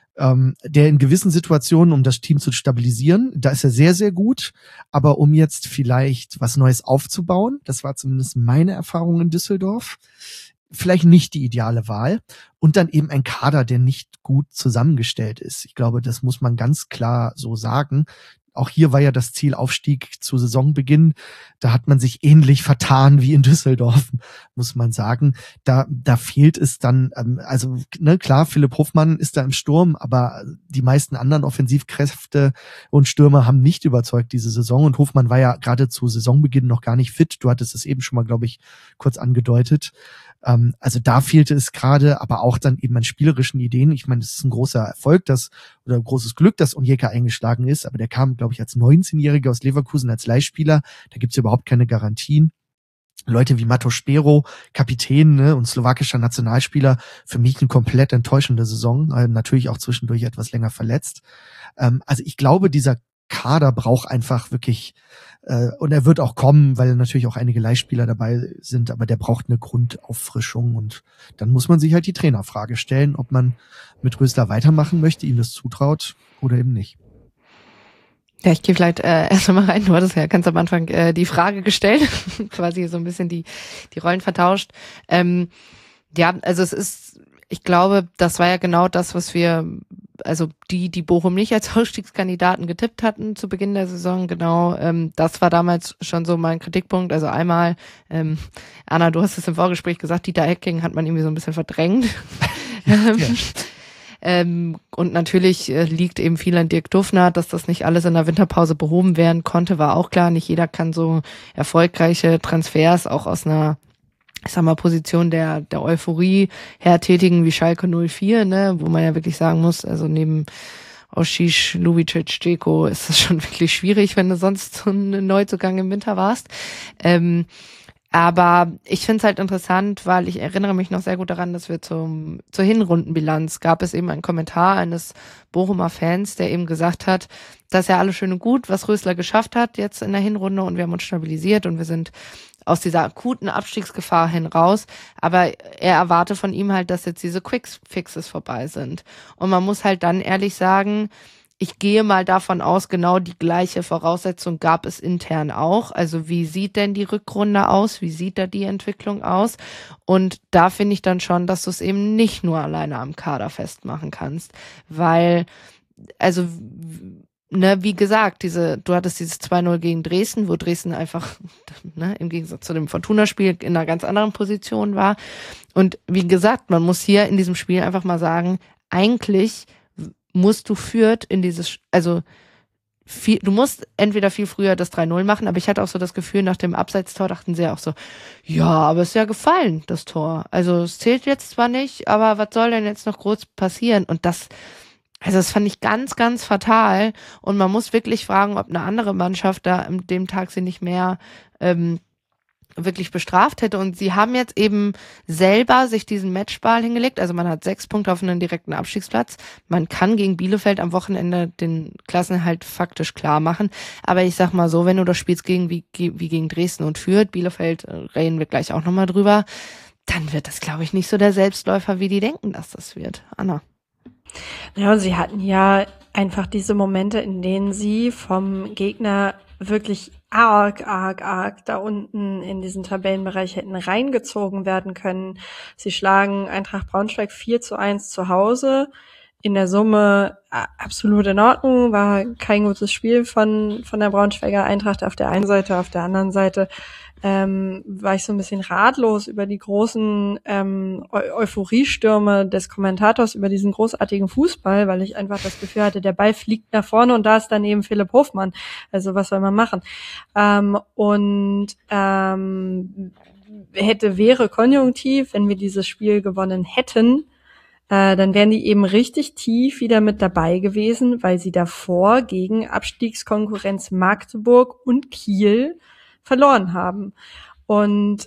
in gewissen Situationen, um das Team zu stabilisieren, da ist er sehr, sehr gut, aber um jetzt vielleicht was Neues aufzubauen, das war zumindest meine Erfahrung in Düsseldorf, vielleicht nicht die ideale Wahl und dann eben ein Kader, der nicht gut zusammengestellt ist. Ich glaube, das muss man ganz klar so sagen. Auch hier war ja das Ziel Aufstieg zu Saisonbeginn. Da hat man sich ähnlich vertan wie in Düsseldorf, muss man sagen. Da fehlt es dann, also ne, klar, Philipp Hofmann ist da im Sturm, aber die meisten anderen Offensivkräfte und Stürmer haben nicht überzeugt diese Saison. Und Hofmann war ja gerade zu Saisonbeginn noch gar nicht fit. Du hattest es eben schon mal, glaube ich, kurz angedeutet. Also da fehlte es gerade, aber auch dann eben an spielerischen Ideen. Ich meine, es ist ein großer Erfolg, oder ein großes Glück, dass Onyeka eingeschlagen ist, aber der kam, glaube ich, als 19-Jähriger aus Leverkusen als Leihspieler. Da gibt's überhaupt keine Garantien. Leute wie Mato Spero, Kapitän, ne, und slowakischer Nationalspieler, für mich eine komplett enttäuschende Saison, natürlich auch zwischendurch etwas länger verletzt. Also ich glaube, dieser Kader braucht einfach wirklich, und er wird auch kommen, weil natürlich auch einige Leihspieler dabei sind, aber der braucht eine Grundauffrischung und dann muss man sich halt die Trainerfrage stellen, ob man mit Rösler weitermachen möchte, ihm das zutraut oder eben nicht. Ja, ich gehe vielleicht erst mal rein. Du hattest ja ganz am Anfang die Frage gestellt, quasi so ein bisschen die Rollen vertauscht. Ja, also es ist, ich glaube, das war ja genau das, was wir, also die Bochum nicht als Ausstiegskandidaten getippt hatten zu Beginn der Saison, genau, das war damals schon so mein Kritikpunkt. Also einmal, Anna, du hast es im Vorgespräch gesagt, Dieter Hecking hat man irgendwie so ein bisschen verdrängt. Und natürlich liegt eben viel an Dirk Dufner, dass das nicht alles in der Winterpause behoben werden konnte, war auch klar. Nicht jeder kann so erfolgreiche Transfers auch aus einer, ich sag mal, Position der Euphorie hertätigen wie Schalke 04, ne, wo man ja wirklich sagen muss, also neben Oshish, Lubicic, Dzeko ist das schon wirklich schwierig, wenn du sonst so ein Neuzugang im Winter warst. Aber ich finde es halt interessant, weil ich erinnere mich noch sehr gut daran, dass wir zur Hinrundenbilanz gab es eben einen Kommentar eines Bochumer Fans, der eben gesagt hat, das ist ja alles schön und gut, was Rösler geschafft hat jetzt in der Hinrunde und wir haben uns stabilisiert und wir sind aus dieser akuten Abstiegsgefahr hin raus, aber er erwarte von ihm halt, dass jetzt diese Quick-Fixes vorbei sind. Und man muss halt dann ehrlich sagen, ich gehe mal davon aus, genau die gleiche Voraussetzung gab es intern auch. Also wie sieht denn die Rückrunde aus? Wie sieht da die Entwicklung aus? Und da finde ich dann schon, dass du es eben nicht nur alleine am Kader festmachen kannst. Weil, also, ne, wie gesagt, du hattest dieses 2-0 gegen Dresden, wo Dresden einfach, ne, im Gegensatz zu dem Fortuna-Spiel in einer ganz anderen Position war. Und wie gesagt, man muss hier in diesem Spiel einfach mal sagen, eigentlich musst du Fürth in dieses, also du musst entweder viel früher das 3-0 machen, aber ich hatte auch so das Gefühl, nach dem Abseitstor dachten sie auch so, ja, aber es ist ja gefallen, das Tor. Also es zählt jetzt zwar nicht, aber was soll denn jetzt noch groß passieren? Und das fand ich ganz, ganz fatal. Und man muss wirklich fragen, ob eine andere Mannschaft da an dem Tag sie nicht mehr wirklich bestraft hätte. Und sie haben jetzt eben selber sich diesen Matchball hingelegt. Also man hat 6 Punkte auf einen direkten Abstiegsplatz. Man kann gegen Bielefeld am Wochenende den Klassenerhalt faktisch klar machen. Aber ich sag mal so, wenn du das spielst wie gegen Dresden und Fürth, Bielefeld, reden wir gleich auch nochmal drüber, dann wird das, glaube ich, nicht so der Selbstläufer, wie die denken, dass das wird. Anna. Ja, und sie hatten ja einfach diese Momente, in denen sie vom Gegner wirklich arg da unten in diesen Tabellenbereich hätten reingezogen werden können. Sie schlagen Eintracht Braunschweig 4-1 zu Hause. In der Summe absolut in Ordnung, war kein gutes Spiel von der Braunschweiger Eintracht auf der einen Seite. Auf der anderen Seite war ich so ein bisschen ratlos über die großen Euphoriestürme des Kommentators über diesen großartigen Fußball, weil ich einfach das Gefühl hatte, der Ball fliegt nach vorne und da ist dann eben Philipp Hofmann. Also was soll man machen? Wäre konjunktiv, wenn wir dieses Spiel gewonnen hätten, dann wären die eben richtig tief wieder mit dabei gewesen, weil sie davor gegen Abstiegskonkurrenz Magdeburg und Kiel verloren haben. Und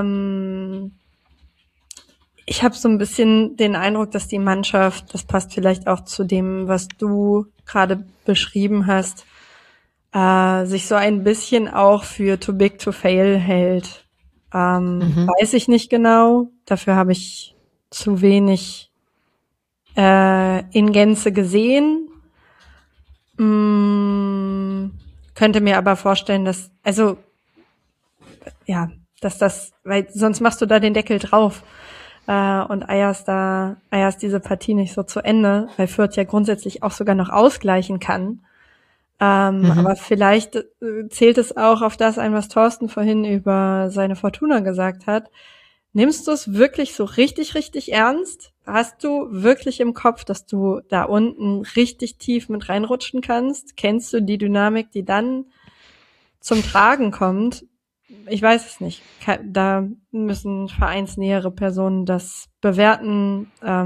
ich habe so ein bisschen den Eindruck, dass die Mannschaft, das passt vielleicht auch zu dem, was du gerade beschrieben hast, sich so ein bisschen auch für too big to fail hält. Weiß ich nicht genau. Dafür habe ich zu wenig in Gänze gesehen. Könnte mir aber vorstellen, dass weil sonst machst du da den Deckel drauf und eierst diese Partie nicht so zu Ende, weil Fürth ja grundsätzlich auch sogar noch ausgleichen kann. Aber vielleicht zählt es auch auf das ein, was Thorsten vorhin über seine Fortuna gesagt hat. Nimmst du es wirklich so richtig, richtig ernst? Hast du wirklich im Kopf, dass du da unten richtig tief mit reinrutschen kannst? Kennst du die Dynamik, die dann zum Tragen kommt? Ich weiß es nicht. Da müssen vereinsnähere Personen das bewerten.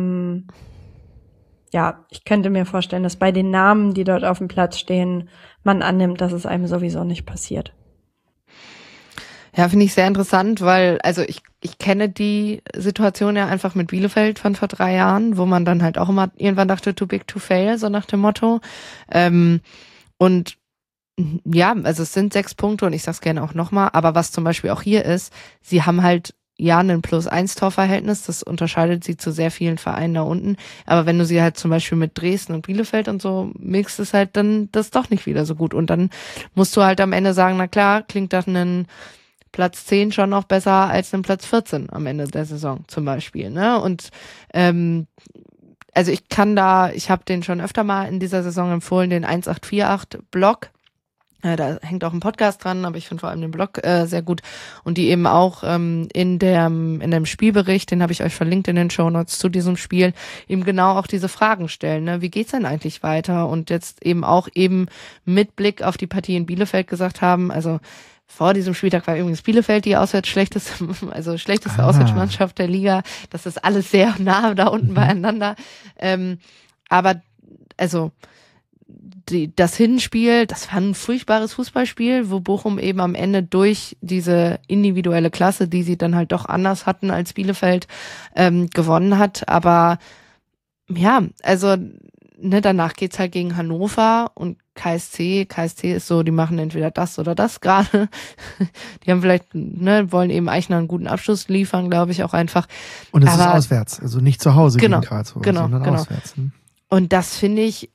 Ich könnte mir vorstellen, dass bei den Namen, die dort auf dem Platz stehen, man annimmt, dass es einem sowieso nicht passiert. Ja, finde ich sehr interessant, weil, also ich kenne die Situation ja einfach mit Bielefeld von vor 3 Jahren, wo man dann halt auch immer irgendwann dachte, too big to fail, so nach dem Motto. Und ja, also es sind 6 Punkte und ich sag's gerne auch nochmal, aber was zum Beispiel auch hier ist, sie haben halt ja ein +1-Torverhältnis, das unterscheidet sie zu sehr vielen Vereinen da unten, aber wenn du sie halt zum Beispiel mit Dresden und Bielefeld und so mixt, ist halt dann das doch nicht wieder so gut und dann musst du halt am Ende sagen, na klar, klingt das einen Platz 10 schon noch besser als einen Platz 14 am Ende der Saison zum Beispiel, ne? Und also ich habe den schon öfter mal in dieser Saison empfohlen, den 1848-Blog. Da hängt auch ein Podcast dran, aber ich finde vor allem den Blog sehr gut. Und die eben auch in dem Spielbericht, den habe ich euch verlinkt in den Shownotes zu diesem Spiel, eben genau auch diese Fragen stellen. Ne? Wie geht's denn eigentlich weiter? Und jetzt eben auch eben mit Blick auf die Partie in Bielefeld gesagt haben, also vor diesem Spieltag war übrigens Bielefeld die schlechteste Auswärtsmannschaft der Liga. Das ist alles sehr nah da unten beieinander. Aber also das Hinspiel, das war ein furchtbares Fußballspiel, wo Bochum eben am Ende durch diese individuelle Klasse, die sie dann halt doch anders hatten als Bielefeld, gewonnen hat. Aber ja, also ne, danach geht's halt gegen Hannover und KSC. KSC ist so, die machen entweder das oder das gerade. Die haben vielleicht, ne, wollen eben Eichner einen guten Abschluss liefern, glaube ich auch einfach. Und es ist auswärts, also nicht zu Hause gegen Karlsruhe, sondern auswärts. Ne? Und das finde ich,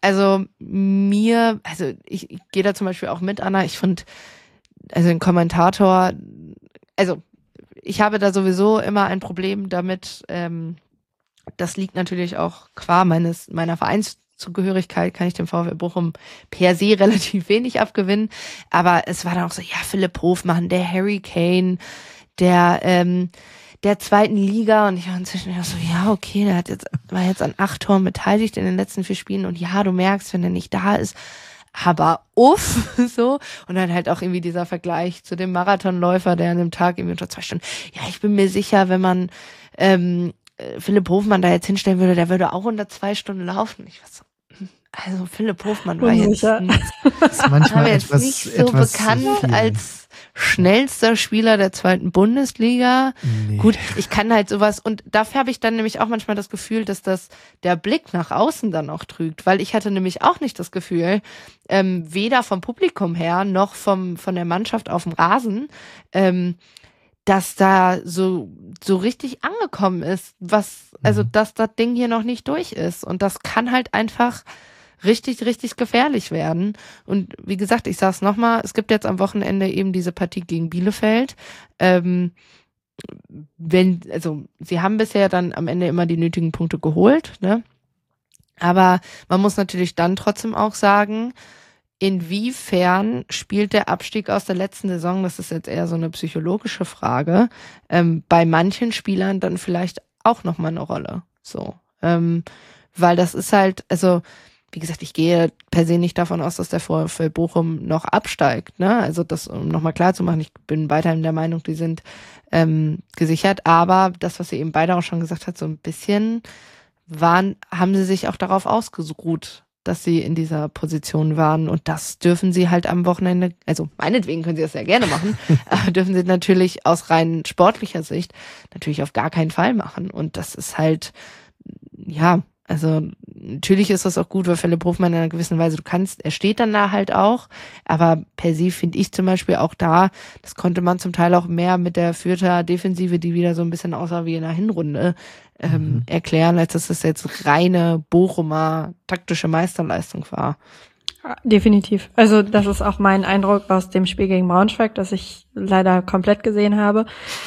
ich gehe da zum Beispiel auch mit, Anna, ich finde, also ein Kommentator, also ich habe da sowieso immer ein Problem damit, das liegt natürlich auch qua meiner Vereinszugehörigkeit, kann ich dem VfL Bochum per se relativ wenig abgewinnen, aber es war dann auch so, ja, Philipp Hofmann, der Harry Kane, der zweiten Liga und ich war inzwischen so, ja, okay, war jetzt an 8 Toren beteiligt in den letzten 4 Spielen und ja, du merkst, wenn er nicht da ist, aber so. Und dann halt auch irgendwie dieser Vergleich zu dem Marathonläufer, der an dem Tag irgendwie unter 2 Stunden, ja, ich bin mir sicher, wenn man Philipp Hofmann da jetzt hinstellen würde, der würde auch unter 2 Stunden laufen. Ich war so, also Philipp Hofmann war jetzt nicht so bekannt als schnellster Spieler der 2. Bundesliga. Nee. Gut, ich kann halt sowas, und dafür habe ich dann nämlich auch manchmal das Gefühl, dass das der Blick nach außen dann auch trügt, weil ich hatte nämlich auch nicht das Gefühl, weder vom Publikum her noch von der Mannschaft auf dem Rasen, dass da so richtig angekommen ist, dass das Ding hier noch nicht durch ist. Und das kann halt einfach richtig, richtig gefährlich werden. Und wie gesagt, ich sage es nochmal, es gibt jetzt am Wochenende eben diese Partie gegen Bielefeld. Sie haben bisher dann am Ende immer die nötigen Punkte geholt, ne? Aber man muss natürlich dann trotzdem auch sagen, inwiefern spielt der Abstieg aus der letzten Saison, das ist jetzt eher so eine psychologische Frage, bei manchen Spielern dann vielleicht auch nochmal eine Rolle. So. Weil das ist halt, also wie gesagt, ich gehe per se nicht davon aus, dass der VfL Bochum noch absteigt, ne? Also das, um nochmal klar zu machen, ich bin weiterhin der Meinung, die sind gesichert, aber das, was ihr eben beide auch schon gesagt habt, so ein bisschen haben sie sich auch darauf ausgeruht, dass sie in dieser Position waren, und das dürfen sie halt am Wochenende, also meinetwegen können sie das sehr gerne machen, aber dürfen sie natürlich aus rein sportlicher Sicht natürlich auf gar keinen Fall machen, und das ist halt, ja, also natürlich ist das auch gut, weil Philipp Hofmann in einer gewissen Weise, er steht dann da halt auch, aber per se finde ich zum Beispiel auch da, das konnte man zum Teil auch mehr mit der Fürther Defensive, die wieder so ein bisschen aussah wie in der Hinrunde, erklären, als dass es jetzt reine Bochumer taktische Meisterleistung war. Definitiv. Also das ist auch mein Eindruck aus dem Spiel gegen Braunschweig, das ich leider komplett gesehen habe.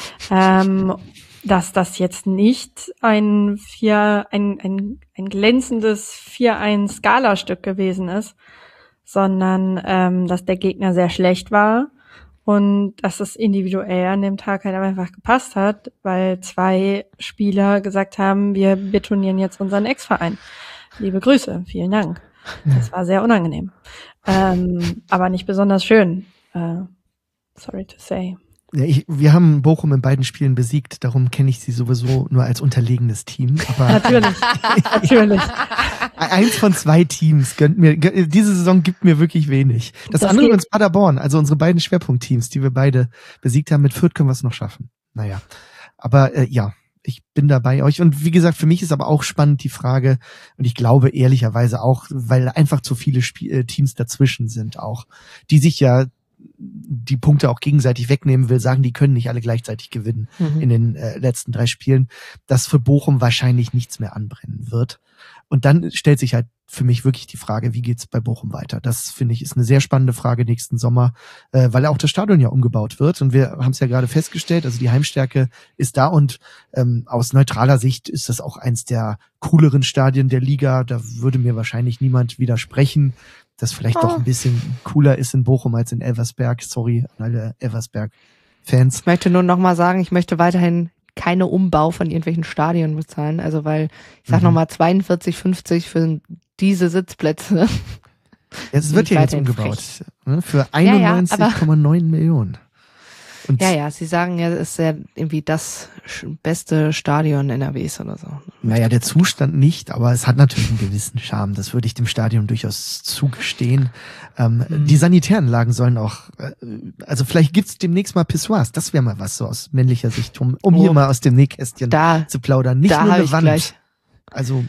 Dass das jetzt nicht ein glänzendes 4-1 Skala-Stück gewesen ist, sondern dass der Gegner sehr schlecht war und dass es individuell an dem Tag halt einfach gepasst hat, weil 2 Spieler gesagt haben, wir betonieren jetzt unseren Ex-Verein. Liebe Grüße, vielen Dank. Das war sehr unangenehm, aber nicht besonders schön. Sorry to say. Ja, wir haben Bochum in beiden Spielen besiegt, darum kenne ich sie sowieso nur als unterlegenes Team. Aber natürlich. Eins von 2 Teams diese Saison gibt mir wirklich wenig. Das andere ist Paderborn, also unsere beiden Schwerpunktteams, die wir beide besiegt haben. Mit Fürth können wir es noch schaffen. Naja, aber ja, ich bin da bei euch. Und wie gesagt, für mich ist aber auch spannend die Frage, und ich glaube ehrlicherweise auch, weil einfach zu viele Teams dazwischen sind auch, die sich ja die Punkte auch gegenseitig wegnehmen will, sagen, die können nicht alle gleichzeitig gewinnen in den letzten 3 Spielen, dass für Bochum wahrscheinlich nichts mehr anbrennen wird. Und dann stellt sich halt für mich wirklich die Frage, wie geht's bei Bochum weiter? Das, finde ich, ist eine sehr spannende Frage nächsten Sommer, weil auch das Stadion ja umgebaut wird. Und wir haben es ja gerade festgestellt, also die Heimstärke ist da und aus neutraler Sicht ist das auch eins der cooleren Stadien der Liga. Da würde mir wahrscheinlich niemand widersprechen, dass vielleicht doch ein bisschen cooler ist in Bochum als in Elversberg. Sorry an alle Elversberg-Fans. Ich möchte nur noch mal sagen, ich möchte weiterhin keine Umbau von irgendwelchen Stadien bezahlen. Also weil, ich sag nochmal 42,50 für diese Sitzplätze. Ja, es wird ja jetzt umgebaut. Ne, für 91,9 Millionen. Und ja, sie sagen ja, es ist ja irgendwie das beste Stadion NRWs oder so. Naja, der Zustand nicht, aber es hat natürlich einen gewissen Charme. Das würde ich dem Stadion durchaus zugestehen. Die Sanitäranlagen sollen auch, also vielleicht gibt's demnächst mal Pissoirs. Das wäre mal was so aus männlicher Sicht, um hier mal aus dem Nähkästchen zu plaudern. Nicht nur eine Wand. Gleich. Also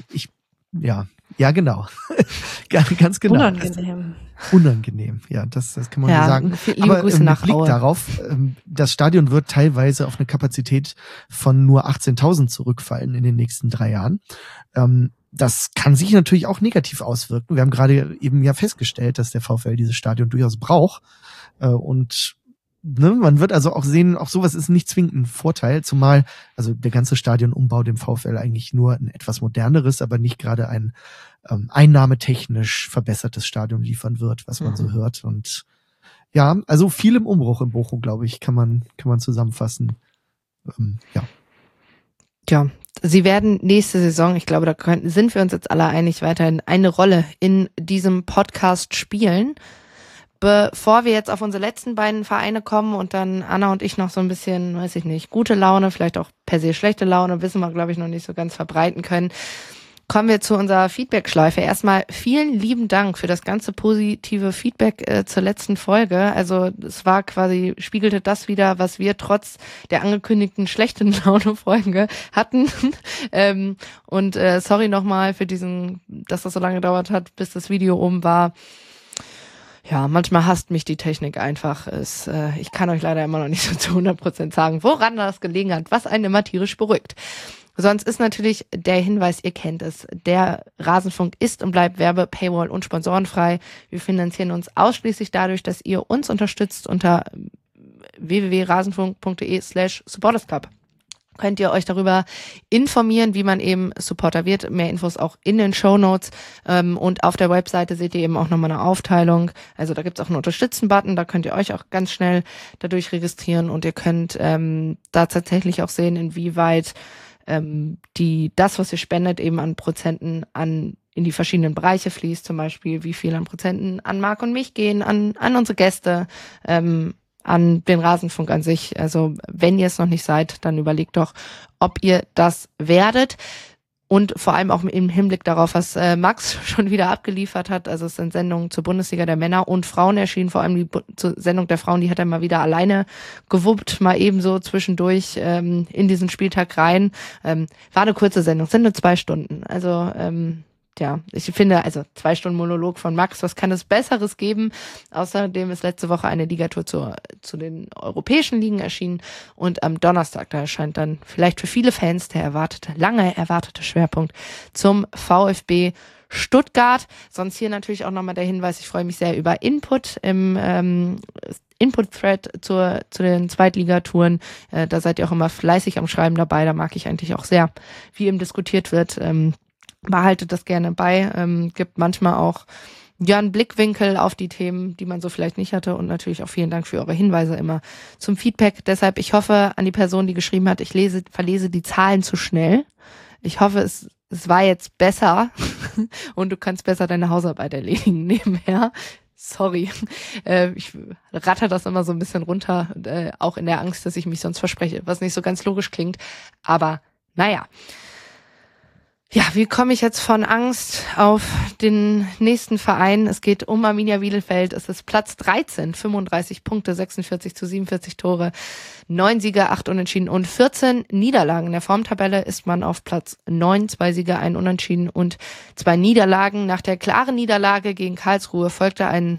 ja, genau. Ganz genau. Unangenehm, ja, das kann man so sagen. Aber mit Blick darauf, das Stadion wird teilweise auf eine Kapazität von nur 18.000 zurückfallen in den nächsten 3 Jahren. Das kann sich natürlich auch negativ auswirken. Wir haben gerade eben ja festgestellt, dass der VfL dieses Stadion durchaus braucht. Und man wird also auch sehen, auch sowas ist nicht zwingend ein Vorteil, zumal also der ganze Stadionumbau dem VfL eigentlich nur ein etwas moderneres, aber nicht gerade ein einnahmetechnisch verbessertes Stadion liefern wird, was man so hört. Und ja, also viel im Umbruch in Bochum, glaube ich, kann man zusammenfassen. Ja, sie werden nächste Saison, ich glaube, sind wir uns jetzt alle einig, weiterhin eine Rolle in diesem Podcast spielen. Bevor wir jetzt auf unsere letzten beiden Vereine kommen und dann Anna und ich noch so ein bisschen, weiß ich nicht, gute Laune, vielleicht auch per se schlechte Laune, wissen wir, glaube ich, noch nicht so ganz verbreiten können, kommen wir zu unserer Feedback-Schleife. Erstmal vielen lieben Dank für das ganze positive Feedback zur letzten Folge. Also es war quasi, spiegelte das wieder, was wir trotz der angekündigten schlechten Laune-Folge hatten. Und sorry nochmal für dass das so lange gedauert hat, bis das Video oben war. Ja, manchmal hasst mich die Technik einfach. Ich kann euch leider immer noch nicht so zu 100% sagen, woran das gelegen hat, was einen immer tierisch beruhigt. Sonst ist natürlich der Hinweis, ihr kennt es, der Rasenfunk ist und bleibt Werbe-, Paywall- und sponsorenfrei. Wir finanzieren uns ausschließlich dadurch, dass ihr uns unterstützt unter www.rasenfunk.de/supportersclub. Könnt ihr euch darüber informieren, wie man eben Supporter wird. Mehr Infos auch in den Shownotes. Und auf der Webseite seht ihr eben auch nochmal eine Aufteilung. Also da gibt's auch einen Unterstützen-Button. Da könnt ihr euch auch ganz schnell dadurch registrieren. Und ihr könnt da tatsächlich auch sehen, inwieweit das, was ihr spendet, eben an Prozenten in die verschiedenen Bereiche fließt. Zum Beispiel, wie viel an Prozenten an Marc und mich gehen, an unsere Gäste, an den Rasenfunk an sich. Also wenn ihr es noch nicht seid, dann überlegt doch, ob ihr das werdet. Und vor allem auch im Hinblick darauf, was Max schon wieder abgeliefert hat. Also es sind Sendungen zur Bundesliga der Männer und Frauen erschienen. Vor allem die Sendung der Frauen, die hat er mal wieder alleine gewuppt, mal ebenso zwischendurch in diesen Spieltag rein. War eine kurze Sendung, sind nur 2 Stunden. Also ja, ich finde, also 2 Stunden Monolog von Max, was kann es Besseres geben? Außerdem ist letzte Woche eine Ligatur zu den europäischen Ligen erschienen und am Donnerstag, da erscheint dann vielleicht für viele Fans der lange erwartete Schwerpunkt zum VfB Stuttgart. Sonst hier natürlich auch nochmal der Hinweis, ich freue mich sehr über Input im Input-Thread zu den Zweitligatouren. Da seid ihr auch immer fleißig am Schreiben dabei, da mag ich eigentlich auch sehr, wie eben diskutiert wird. Behaltet das gerne bei, gibt manchmal auch einen Blickwinkel auf die Themen, die man so vielleicht nicht hatte, und natürlich auch vielen Dank für eure Hinweise immer zum Feedback. Deshalb, ich hoffe an die Person, die geschrieben hat, ich verlese die Zahlen zu schnell. Ich hoffe, es war jetzt besser und du kannst besser deine Hausarbeit erledigen nebenher. Sorry, ich ratter das immer so ein bisschen runter, auch in der Angst, dass ich mich sonst verspreche, was nicht so ganz logisch klingt, aber naja. Ja, wie komme ich jetzt von Angst auf den nächsten Verein? Es geht um Arminia Bielefeld. Es ist Platz 13, 35 Punkte, 46-47 Tore, 9 Siege, 8 Unentschieden und 14 Niederlagen. In der Formtabelle ist man auf Platz 9, 2 Siege, 1 Unentschieden und 2 Niederlagen. Nach der klaren Niederlage gegen Karlsruhe folgte ein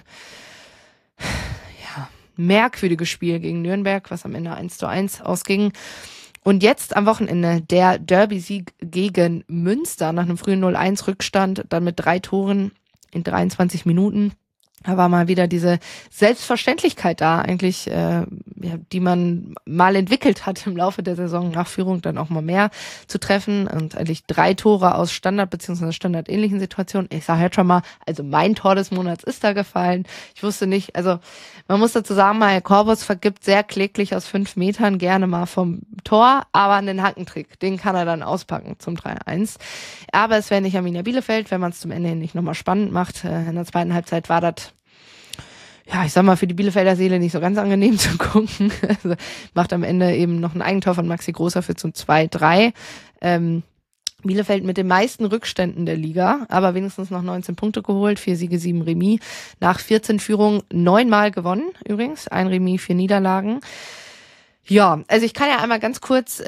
merkwürdiges Spiel gegen Nürnberg, was am Ende 1:1 ausging. Und jetzt am Wochenende der Derby-Sieg gegen Münster nach einem frühen 0-1-Rückstand, dann mit 3 Toren in 23 Minuten. Da war mal wieder diese Selbstverständlichkeit da, eigentlich, die man mal entwickelt hat im Laufe der Saison nach Führung, dann auch mal mehr zu treffen und eigentlich 3 Tore aus Standard- bzw. standardähnlichen Situationen. Ich sage jetzt schon mal, also mein Tor des Monats ist da gefallen. Ich wusste nicht, also man muss dazu sagen, Herr Korbos vergibt sehr kläglich aus 5 Metern gerne mal vom Tor, aber einen Hackentrick, den kann er dann auspacken zum 3:1. Aber es wäre nicht Arminia Bielefeld, wenn man es zum Ende hin nicht nochmal spannend macht. In der zweiten Halbzeit war das, ja, ich sag mal, für die Bielefelder Seele nicht so ganz angenehm zu gucken. Also macht am Ende eben noch ein Eigentor von Maxi Großer für zum 2:3. Bielefeld mit den meisten Rückständen der Liga, aber wenigstens noch 19 Punkte geholt, 4 Siege, 7 Remis. Nach 14 Führungen 9-mal gewonnen übrigens, 1 Remis, 4 Niederlagen. Ja, also ich kann ja einmal ganz kurz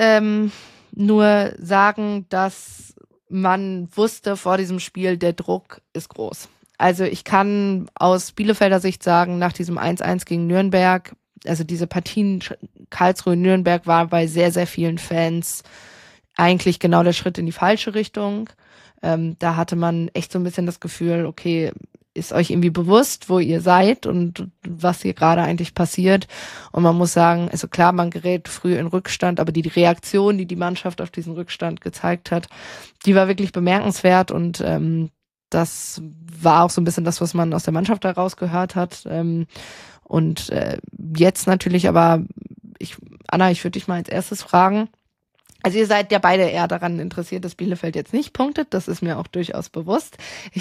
nur sagen, dass man wusste vor diesem Spiel, der Druck ist groß. Also ich kann aus Bielefelder Sicht sagen, nach diesem 1:1 gegen Nürnberg, also diese Partien Karlsruhe-Nürnberg war bei sehr, sehr vielen Fans eigentlich genau der Schritt in die falsche Richtung. Da hatte man echt so ein bisschen das Gefühl, okay, ist euch irgendwie bewusst, wo ihr seid und was hier gerade eigentlich passiert. Und man muss sagen, also klar, man gerät früh in Rückstand, aber die Reaktion, die die Mannschaft auf diesen Rückstand gezeigt hat, die war wirklich bemerkenswert und das war auch so ein bisschen das, was man aus der Mannschaft daraus gehört hat. Und jetzt natürlich aber, Anna, ich würde dich mal als erstes fragen. Also ihr seid ja beide eher daran interessiert, dass Bielefeld jetzt nicht punktet. Das ist mir auch durchaus bewusst.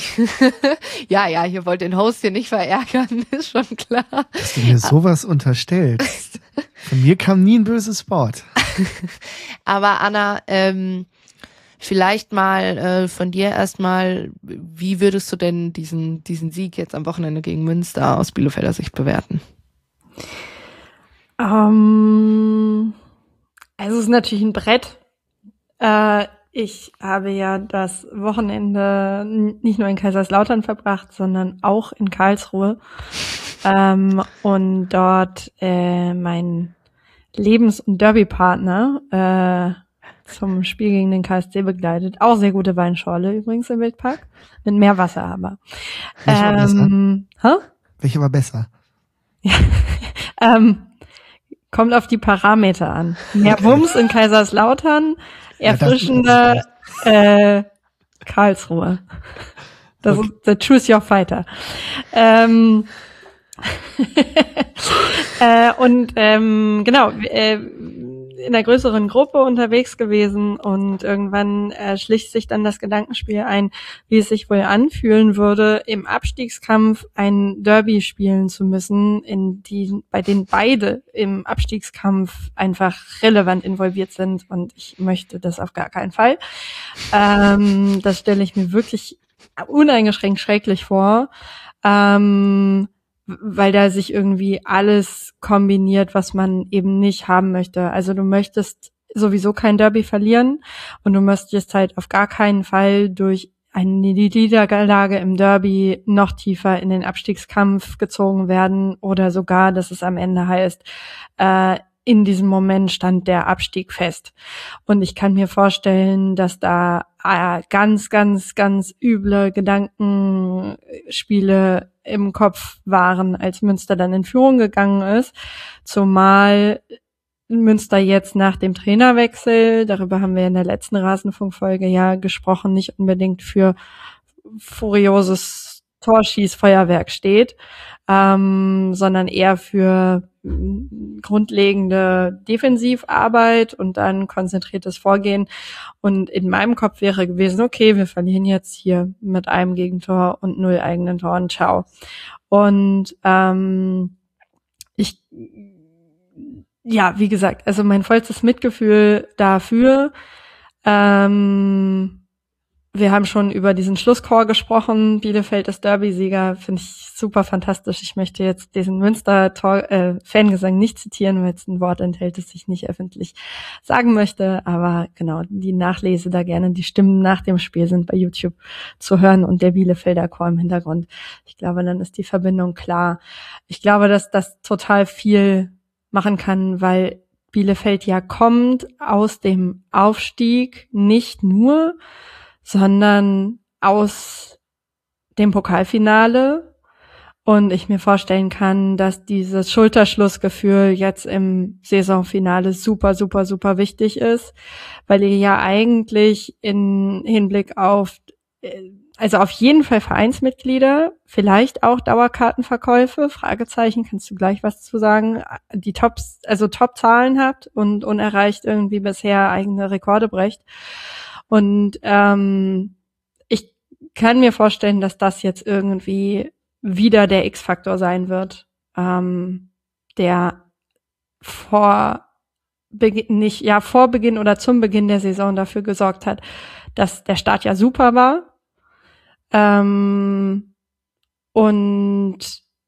Ja, ihr wollt den Host hier nicht verärgern, ist schon klar. Dass du mir sowas unterstellst. Von mir kam nie ein böses Wort. Aber Anna, vielleicht mal von dir erstmal, wie würdest du denn diesen Sieg jetzt am Wochenende gegen Münster aus Bielefelder Sicht bewerten? Also es ist natürlich ein Brett. Ich habe ja das Wochenende nicht nur in Kaiserslautern verbracht, sondern auch in Karlsruhe. Und dort mein Lebens- und Derby-Partner zum Spiel gegen den KSC begleitet. Auch sehr gute Weinschorle übrigens im Wildpark. Mit mehr Wasser aber. Welche war besser? Welche war besser? Kommt auf die Parameter an. Mehr Wumms in Kaiserslautern, erfrischender Karlsruhe. Das ist the choose your fighter. Genau, in einer größeren Gruppe unterwegs gewesen und irgendwann schlich sich dann das Gedankenspiel ein, wie es sich wohl anfühlen würde, im Abstiegskampf ein Derby spielen zu müssen, bei denen beide im Abstiegskampf einfach relevant involviert sind, und ich möchte das auf gar keinen Fall. Das stelle ich mir wirklich uneingeschränkt schrecklich vor. Weil da sich irgendwie alles kombiniert, was man eben nicht haben möchte. Also du möchtest sowieso kein Derby verlieren und du möchtest halt auf gar keinen Fall durch eine Niederlage im Derby noch tiefer in den Abstiegskampf gezogen werden oder sogar, dass es am Ende heißt, in diesem Moment stand der Abstieg fest. Und ich kann mir vorstellen, dass da ganz, ganz, ganz üble Gedankenspiele im Kopf waren, als Münster dann in Führung gegangen ist. Zumal Münster jetzt nach dem Trainerwechsel, darüber haben wir in der letzten Rasenfunkfolge ja gesprochen, nicht unbedingt für furioses Torschießfeuerwerk steht, sondern eher für grundlegende Defensivarbeit und dann konzentriertes Vorgehen. Und in meinem Kopf wäre gewesen, okay, wir verlieren jetzt hier mit einem Gegentor und 0 eigenen Toren, ciao. Und wie gesagt, also mein vollstes Mitgefühl dafür. wir haben schon über diesen Schlusschor gesprochen. Bielefeld ist Derby-Sieger, finde ich super fantastisch. Ich möchte jetzt diesen Münster-Fangesang nicht zitieren, weil es ein Wort enthält, das ich nicht öffentlich sagen möchte. Aber genau, die Nachlese da gerne. Die Stimmen nach dem Spiel sind bei YouTube zu hören und der Bielefelder Chor im Hintergrund. Ich glaube, dann ist die Verbindung klar. Ich glaube, dass das total viel machen kann, weil Bielefeld ja kommt aus dem Aufstieg nicht nur, sondern aus dem Pokalfinale. Und ich mir vorstellen kann, dass dieses Schulterschlussgefühl jetzt im Saisonfinale super, super, super wichtig ist, weil ihr ja eigentlich in Hinblick auf, also auf jeden Fall Vereinsmitglieder, vielleicht auch Dauerkartenverkäufe, Fragezeichen, kannst du gleich was zu sagen, die Top-Zahlen habt und unerreicht irgendwie bisher eigene Rekorde brecht. Und ich kann mir vorstellen, dass das jetzt irgendwie wieder der X-Faktor sein wird, der vor Beginn oder zum Beginn der Saison dafür gesorgt hat, dass der Start ja super war. Und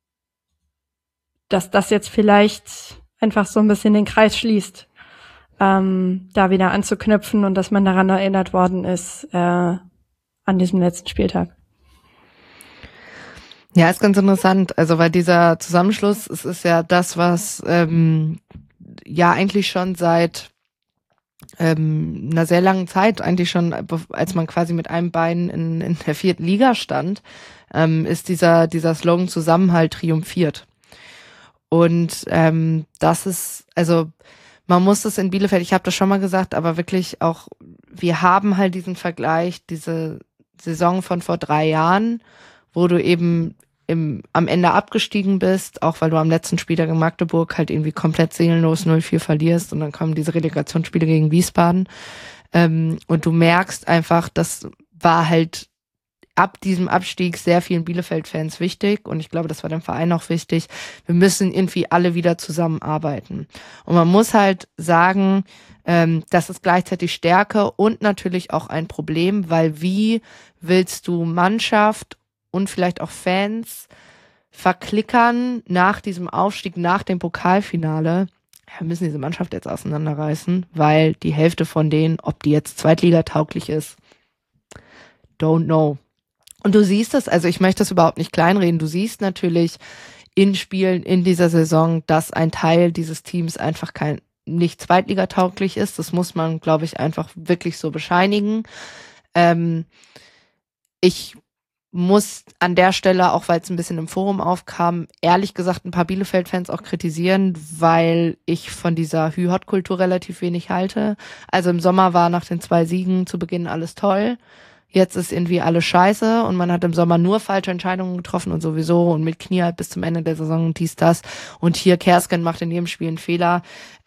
dass das jetzt vielleicht einfach so ein bisschen den Kreis schließt, da wieder anzuknüpfen und dass man daran erinnert worden ist an diesem letzten Spieltag. Ja, ist ganz interessant. Also weil dieser Zusammenschluss, es ist ja das, was ja eigentlich schon seit einer sehr langen Zeit, eigentlich schon, als man quasi mit einem Bein in der 4. Liga stand, ist dieser Slogan Zusammenhalt triumphiert. Und das ist, also man muss das in Bielefeld, ich habe das schon mal gesagt, aber wirklich auch, wir haben halt diesen Vergleich, diese Saison von vor 3 Jahren, wo du eben am Ende abgestiegen bist, auch weil du am letzten Spieltag in Magdeburg halt irgendwie komplett seelenlos 0-4 verlierst und dann kommen diese Relegationsspiele gegen Wiesbaden und du merkst einfach, das war halt ab diesem Abstieg sehr vielen Bielefeld-Fans wichtig und ich glaube, das war dem Verein auch wichtig. Wir müssen irgendwie alle wieder zusammenarbeiten. Und man muss halt sagen, das ist gleichzeitig Stärke und natürlich auch ein Problem, weil wie willst du Mannschaft und vielleicht auch Fans verklickern nach diesem Aufstieg, nach dem Pokalfinale? Wir müssen diese Mannschaft jetzt auseinanderreißen, weil die Hälfte von denen, ob die jetzt zweitligatauglich ist, don't know. Und du siehst es, also ich möchte das überhaupt nicht kleinreden, du siehst natürlich in Spielen in dieser Saison, dass ein Teil dieses Teams einfach nicht zweitligatauglich ist. Das muss man, glaube ich, einfach wirklich so bescheinigen. Ich muss an der Stelle, auch weil es ein bisschen im Forum aufkam, ehrlich gesagt ein paar Bielefeld-Fans auch kritisieren, weil ich von dieser Hü-Hot-Kultur relativ wenig halte. Also im Sommer war nach den 2 Siegen zu Beginn alles toll. Jetzt ist irgendwie alles scheiße und man hat im Sommer nur falsche Entscheidungen getroffen und sowieso und mit Knie halt bis zum Ende der Saison und dies, das. Und hier Kersken macht in jedem Spiel einen Fehler.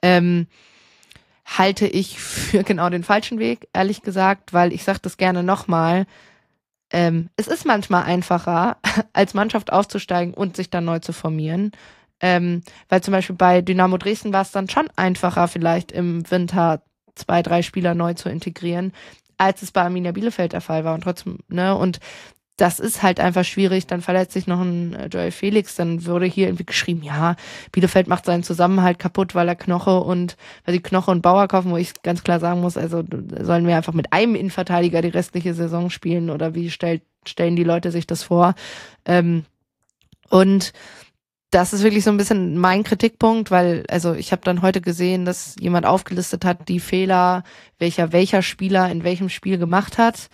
Halte ich für genau den falschen Weg, ehrlich gesagt, weil ich sage das gerne nochmal, es ist manchmal einfacher, als Mannschaft aufzusteigen und sich dann neu zu formieren. Weil zum Beispiel bei Dynamo Dresden war es dann schon einfacher, vielleicht im Winter 2, 3 Spieler neu zu integrieren, als es bei Arminia Bielefeld der Fall war. Und trotzdem, ne, und das ist halt einfach schwierig. Dann verletzt sich noch ein Joel Felix, dann würde hier irgendwie geschrieben, ja, Bielefeld macht seinen Zusammenhalt kaputt, weil sie Knoche und Bauer kaufen, wo ich ganz klar sagen muss, also sollen wir einfach mit einem Innenverteidiger die restliche Saison spielen oder wie stellen die Leute sich das vor? Und das ist wirklich so ein bisschen mein Kritikpunkt, weil, also ich habe dann heute gesehen, dass jemand aufgelistet hat, die Fehler, welcher Spieler in welchem Spiel gemacht hat.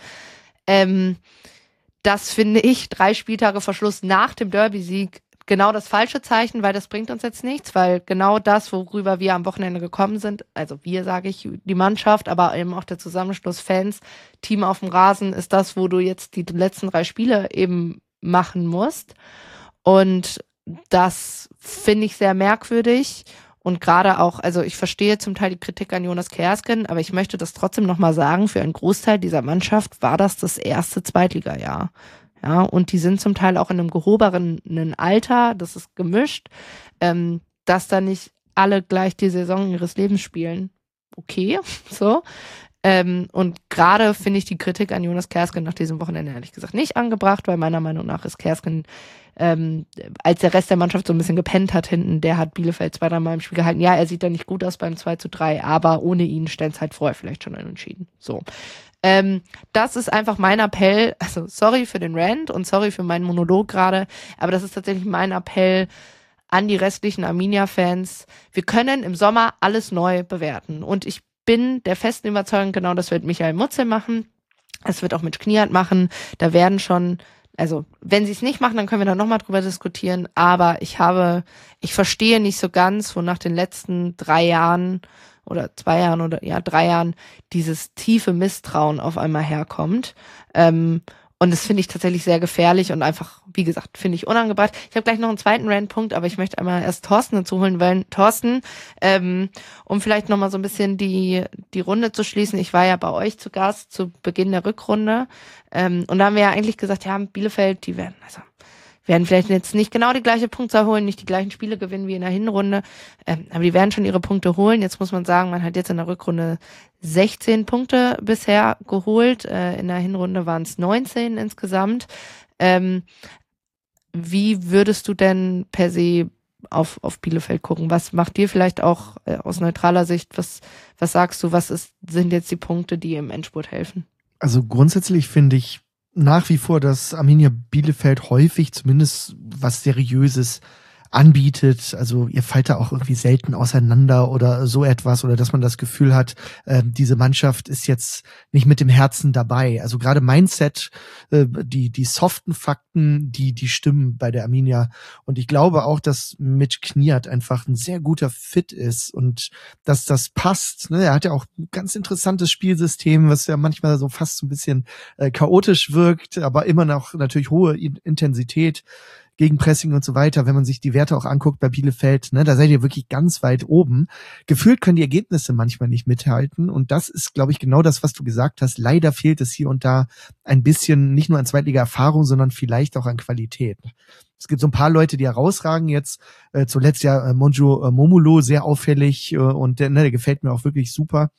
Das finde ich 3 Spieltage vor Schluss nach dem Derby-Sieg genau das falsche Zeichen, weil das bringt uns jetzt nichts, weil genau das, worüber wir am Wochenende gekommen sind, also wir, sage ich, die Mannschaft, aber eben auch der Zusammenschluss Fans, Team auf dem Rasen, ist das, wo du jetzt die letzten 3 Spiele eben machen musst. Und das finde ich sehr merkwürdig. Und gerade auch, also ich verstehe zum Teil die Kritik an Jonas Kersken, aber ich möchte das trotzdem nochmal sagen, für einen Großteil dieser Mannschaft war das erste Zweitliga-Jahr. Ja, und die sind zum Teil auch in einem gehobenen Alter, das ist gemischt, dass da nicht alle gleich die Saison ihres Lebens spielen. Okay, so. Und gerade finde ich die Kritik an Jonas Kersken nach diesem Wochenende ehrlich gesagt nicht angebracht, weil meiner Meinung nach ist Kersken, als der Rest der Mannschaft so ein bisschen gepennt hat hinten, der hat Bielefeld 2-3 Mal im Spiel gehalten. Ja, er sieht da nicht gut aus beim 2:3, aber ohne ihn stellen es halt vorher vielleicht schon unentschieden. So. Das ist einfach mein Appell, also sorry für den Rant und sorry für meinen Monolog gerade, aber das ist tatsächlich mein Appell an die restlichen Arminia-Fans. Wir können im Sommer alles neu bewerten und ich bin der festen Überzeugung, genau das wird Michael Mutzel machen, es wird auch mit Kniat machen, da werden schon, also wenn sie es nicht machen, dann können wir da nochmal drüber diskutieren, aber ich verstehe nicht so ganz, wo nach den letzten 3 Jahren oder 2 Jahren oder 3 Jahren dieses tiefe Misstrauen auf einmal herkommt. Und das finde ich tatsächlich sehr gefährlich und einfach, wie gesagt, finde ich unangebracht. Ich habe gleich noch einen zweiten Rant-Punkt, aber ich möchte einmal erst Thorsten dazu holen, weil Thorsten, um vielleicht nochmal so ein bisschen die Runde zu schließen, ich war ja bei euch zu Gast zu Beginn der Rückrunde und da haben wir ja eigentlich gesagt, ja, Bielefeld, die werden vielleicht jetzt nicht genau die gleiche Punktzahl holen, nicht die gleichen Spiele gewinnen wie in der Hinrunde, aber die werden schon ihre Punkte holen. Jetzt muss man sagen, man hat jetzt in der Rückrunde 16 Punkte bisher geholt, in der Hinrunde waren es 19 insgesamt. Wie würdest du denn per se auf Bielefeld gucken? Was macht dir vielleicht auch aus neutraler Sicht, was sagst du, sind jetzt die Punkte, die im Endspurt helfen? Also grundsätzlich finde ich nach wie vor, dass Arminia Bielefeld häufig zumindest was Seriöses anbietet. Also ihr fallt da auch irgendwie selten auseinander oder so etwas, oder dass man das Gefühl hat, diese Mannschaft ist jetzt nicht mit dem Herzen dabei. Also gerade Mindset, die soften Fakten, die stimmen bei der Arminia. Und ich glaube auch, dass Mitch Kniat einfach ein sehr guter Fit ist und dass das passt. Ne? Er hat ja auch ein ganz interessantes Spielsystem, was ja manchmal so fast so ein bisschen chaotisch wirkt, aber immer noch natürlich hohe Intensität. Gegenpressing und so weiter, wenn man sich die Werte auch anguckt bei Bielefeld, ne, da seid ihr wirklich ganz weit oben. Gefühlt können die Ergebnisse manchmal nicht mithalten und das ist, glaube ich, genau das, was du gesagt hast. Leider fehlt es hier und da ein bisschen, nicht nur an Zweitliga-Erfahrung, sondern vielleicht auch an Qualität. Es gibt so ein paar Leute, die herausragen jetzt, zuletzt ja Monjo Momulo, sehr auffällig und der gefällt mir auch wirklich super.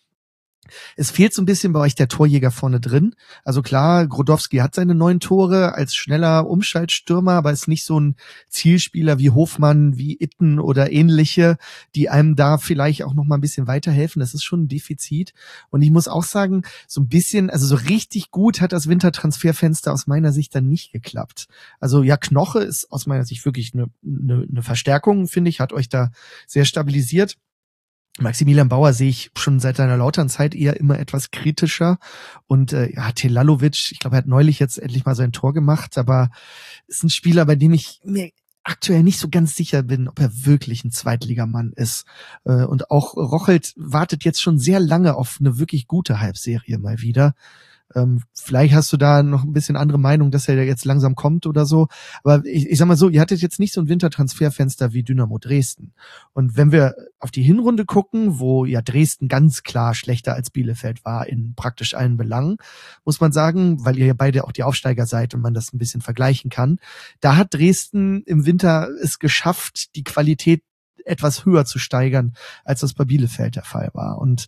Es fehlt so ein bisschen bei euch der Torjäger vorne drin. Also klar, Grodowski hat seine 9 Tore als schneller Umschaltstürmer, aber ist nicht so ein Zielspieler wie Hofmann, wie Itten oder ähnliche, die einem da vielleicht auch noch mal ein bisschen weiterhelfen. Das ist schon ein Defizit. Und ich muss auch sagen, so ein bisschen, also so richtig gut hat das Wintertransferfenster aus meiner Sicht dann nicht geklappt. Also ja, Knoche ist aus meiner Sicht wirklich eine Verstärkung, finde ich, hat euch da sehr stabilisiert. Maximilian Bauer sehe ich schon seit seiner Lautern-Zeit eher immer etwas kritischer und Telalovic, ich glaube, er hat neulich jetzt endlich mal sein Tor gemacht, aber ist ein Spieler, bei dem ich mir aktuell nicht so ganz sicher bin, ob er wirklich ein Zweitligamann ist. Und auch Rochelt wartet jetzt schon sehr lange auf eine wirklich gute Halbserie mal wieder. Vielleicht hast du da noch ein bisschen andere Meinung, dass er jetzt langsam kommt oder so. Aber ich sag mal so, ihr hattet jetzt nicht so ein Wintertransferfenster wie Dynamo Dresden. Und wenn wir auf die Hinrunde gucken, wo ja Dresden ganz klar schlechter als Bielefeld war in praktisch allen Belangen, muss man sagen, weil ihr ja beide auch die Aufsteiger seid und man das ein bisschen vergleichen kann, da hat Dresden im Winter es geschafft, die Qualität etwas höher zu steigern, als das bei Bielefeld der Fall war. Und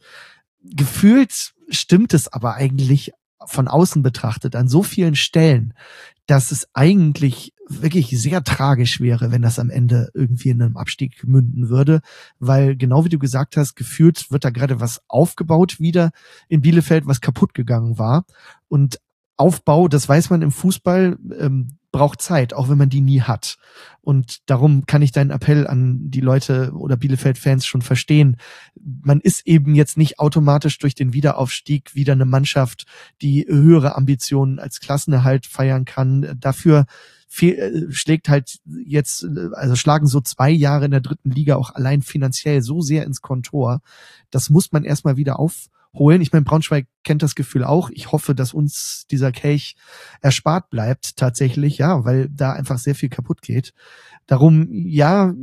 gefühlt stimmt es aber eigentlich von außen betrachtet an so vielen Stellen, dass es eigentlich wirklich sehr tragisch wäre, wenn das am Ende irgendwie in einem Abstieg münden würde, weil genau wie du gesagt hast, gefühlt wird da gerade was aufgebaut wieder in Bielefeld, was kaputt gegangen war. Und Aufbau, das weiß man im Fußball, braucht Zeit, auch wenn man die nie hat. Und darum kann ich deinen Appell an die Leute oder Bielefeld-Fans schon verstehen. Man ist eben jetzt nicht automatisch durch den Wiederaufstieg wieder eine Mannschaft, die höhere Ambitionen als Klassenerhalt feiern kann. Dafür schlägt halt jetzt, also schlagen so 2 Jahre in der 3. Liga auch allein finanziell so sehr ins Kontor. Das muss man erstmal wieder aufholen. Ich meine, Braunschweig kennt das Gefühl auch. Ich hoffe, dass uns dieser Kelch erspart bleibt tatsächlich, ja, weil da einfach sehr viel kaputt geht. Darum, ja,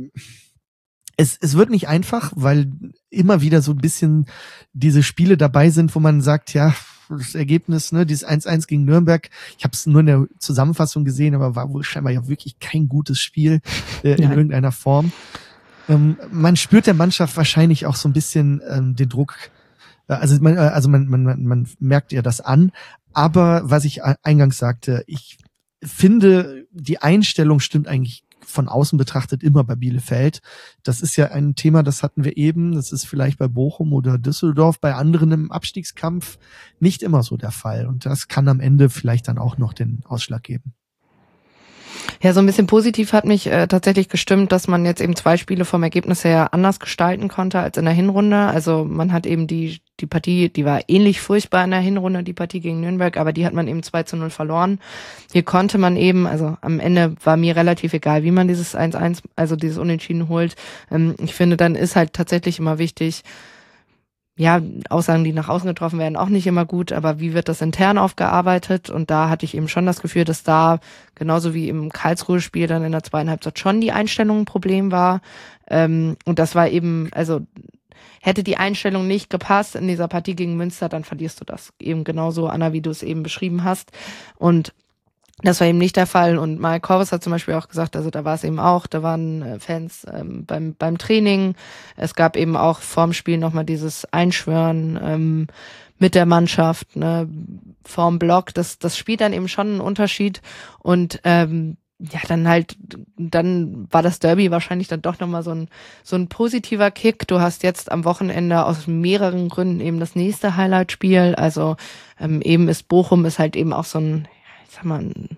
es wird nicht einfach, weil immer wieder so ein bisschen diese Spiele dabei sind, wo man sagt, ja, das Ergebnis, ne, dieses 1-1 gegen Nürnberg, ich habe es nur in der Zusammenfassung gesehen, aber war wohl scheinbar ja wirklich kein gutes Spiel in irgendeiner Form. Man spürt der Mannschaft wahrscheinlich auch so ein bisschen den Druck Man merkt ihr das an. Aber was ich eingangs sagte, ich finde, die Einstellung stimmt eigentlich von außen betrachtet immer bei Bielefeld. Das ist ja ein Thema, das hatten wir eben. Das ist vielleicht bei Bochum oder Düsseldorf, bei anderen im Abstiegskampf nicht immer so der Fall. Und das kann am Ende vielleicht dann auch noch den Ausschlag geben. Ja, so ein bisschen positiv hat mich tatsächlich gestimmt, dass man jetzt eben 2 Spiele vom Ergebnis her anders gestalten konnte als in der Hinrunde. Also man hat eben die Partie, die war ähnlich furchtbar in der Hinrunde, die Partie gegen Nürnberg, aber die hat man eben 2-0 verloren. Hier konnte man eben, also am Ende war mir relativ egal, wie man dieses 1-1, also dieses Unentschieden holt. Ich finde, dann ist halt tatsächlich immer wichtig, ja, Aussagen, die nach außen getroffen werden, auch nicht immer gut, aber wie wird das intern aufgearbeitet? Und da hatte ich eben schon das Gefühl, dass da, genauso wie im Karlsruhe-Spiel dann in der zweiten Halbzeit schon die Einstellung ein Problem war. Und das war eben, also hätte die Einstellung nicht gepasst in dieser Partie gegen Münster, dann verlierst du das. Eben genauso, Anna, wie du es eben beschrieben hast. Und das war eben nicht der Fall. Und Marek Korvus hat zum Beispiel auch gesagt, also da war es eben auch, da waren Fans beim Training. Es gab eben auch vorm Spiel nochmal dieses Einschwören mit der Mannschaft, ne, vorm Block. Das spielt dann eben schon einen Unterschied. Und dann war das Derby wahrscheinlich dann doch nochmal so ein positiver Kick. Du hast jetzt am Wochenende aus mehreren Gründen eben das nächste Highlight-Spiel. Also eben ist Bochum ist halt eben auch so ein, ich sag mal, ein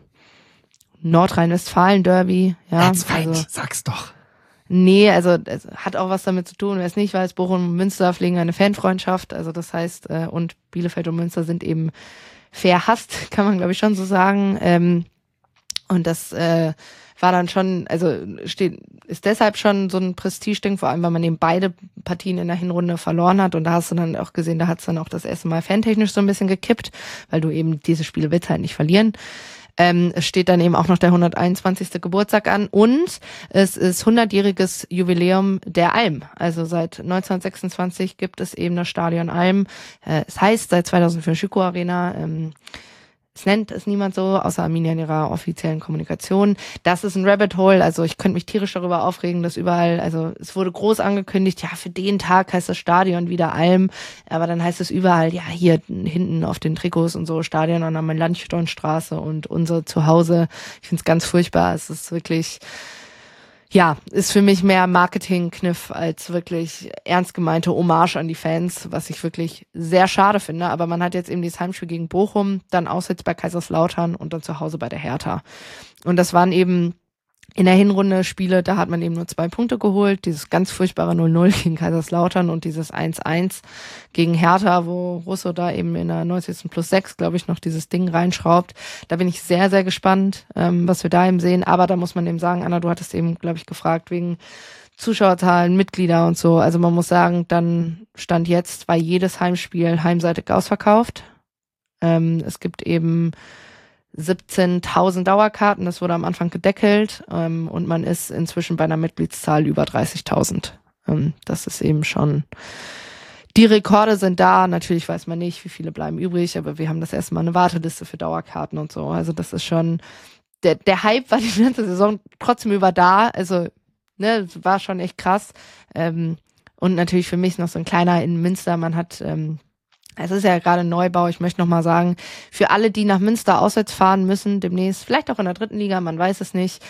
Nordrhein-Westfalen-Derby. Ja, Erzfeind, also, sag's doch. Nee, also es hat auch was damit zu tun. Wer es nicht weiß, Bochum und Münster pflegen eine Fanfreundschaft. Also das heißt, und Bielefeld und Münster sind eben verhasst, kann man glaube ich schon so sagen. Und das war dann schon, also ist deshalb schon so ein Prestigeding, vor allem weil man eben beide Partien in der Hinrunde verloren hat. Und da hast du dann auch gesehen, da hat es dann auch das erste Mal fantechnisch so ein bisschen gekippt, weil du eben diese Spiele willst halt nicht verlieren. Es steht dann eben auch noch der 121. Geburtstag an und es ist 100-jähriges Jubiläum der Alm. Also seit 1926 gibt es eben das Stadion Alm. Es heißt seit 2004 Schüko Arena. Es nennt es niemand so, außer Arminia in ihrer offiziellen Kommunikation. Das ist ein Rabbit Hole, also ich könnte mich tierisch darüber aufregen, dass überall, also es wurde groß angekündigt, ja, für den Tag heißt das Stadion wieder Alm, aber dann heißt es überall, ja, hier hinten auf den Trikots und so, Stadion an der Melanchthonstraße und unser Zuhause. Ich finde es ganz furchtbar, es ist wirklich, ja, ist für mich mehr Marketingkniff als wirklich ernst gemeinte Hommage an die Fans, was ich wirklich sehr schade finde. Aber man hat jetzt eben dieses Heimspiel gegen Bochum, dann auswärts bei Kaiserslautern und dann zu Hause bei der Hertha. Und das waren eben in der Hinrunde Spiele, da hat man eben nur 2 Punkte geholt. Dieses ganz furchtbare 0-0 gegen Kaiserslautern und dieses 1-1 gegen Hertha, wo Russo da eben in der 90+6, glaube ich, noch dieses Ding reinschraubt. Da bin ich sehr, sehr gespannt, was wir da eben sehen. Aber da muss man eben sagen, Anna, du hattest eben, glaube ich, gefragt wegen Zuschauerzahlen, Mitglieder und so. Also man muss sagen, dann Stand jetzt war jedes Heimspiel heimseitig ausverkauft. Es gibt eben 17.000 Dauerkarten, das wurde am Anfang gedeckelt und man ist inzwischen bei einer Mitgliedszahl über 30.000. Das ist eben schon, die Rekorde sind da, natürlich weiß man nicht, wie viele bleiben übrig, aber wir haben das erste Mal eine Warteliste für Dauerkarten und so, also das ist schon, der Hype war die ganze Saison trotzdem über da, also ne, war schon echt krass und natürlich für mich noch so ein kleiner in Münster, man hat es ist ja gerade Neubau, ich möchte noch mal sagen, für alle, die nach Münster auswärts fahren müssen, demnächst, vielleicht auch in der 3. Liga, man weiß es nicht,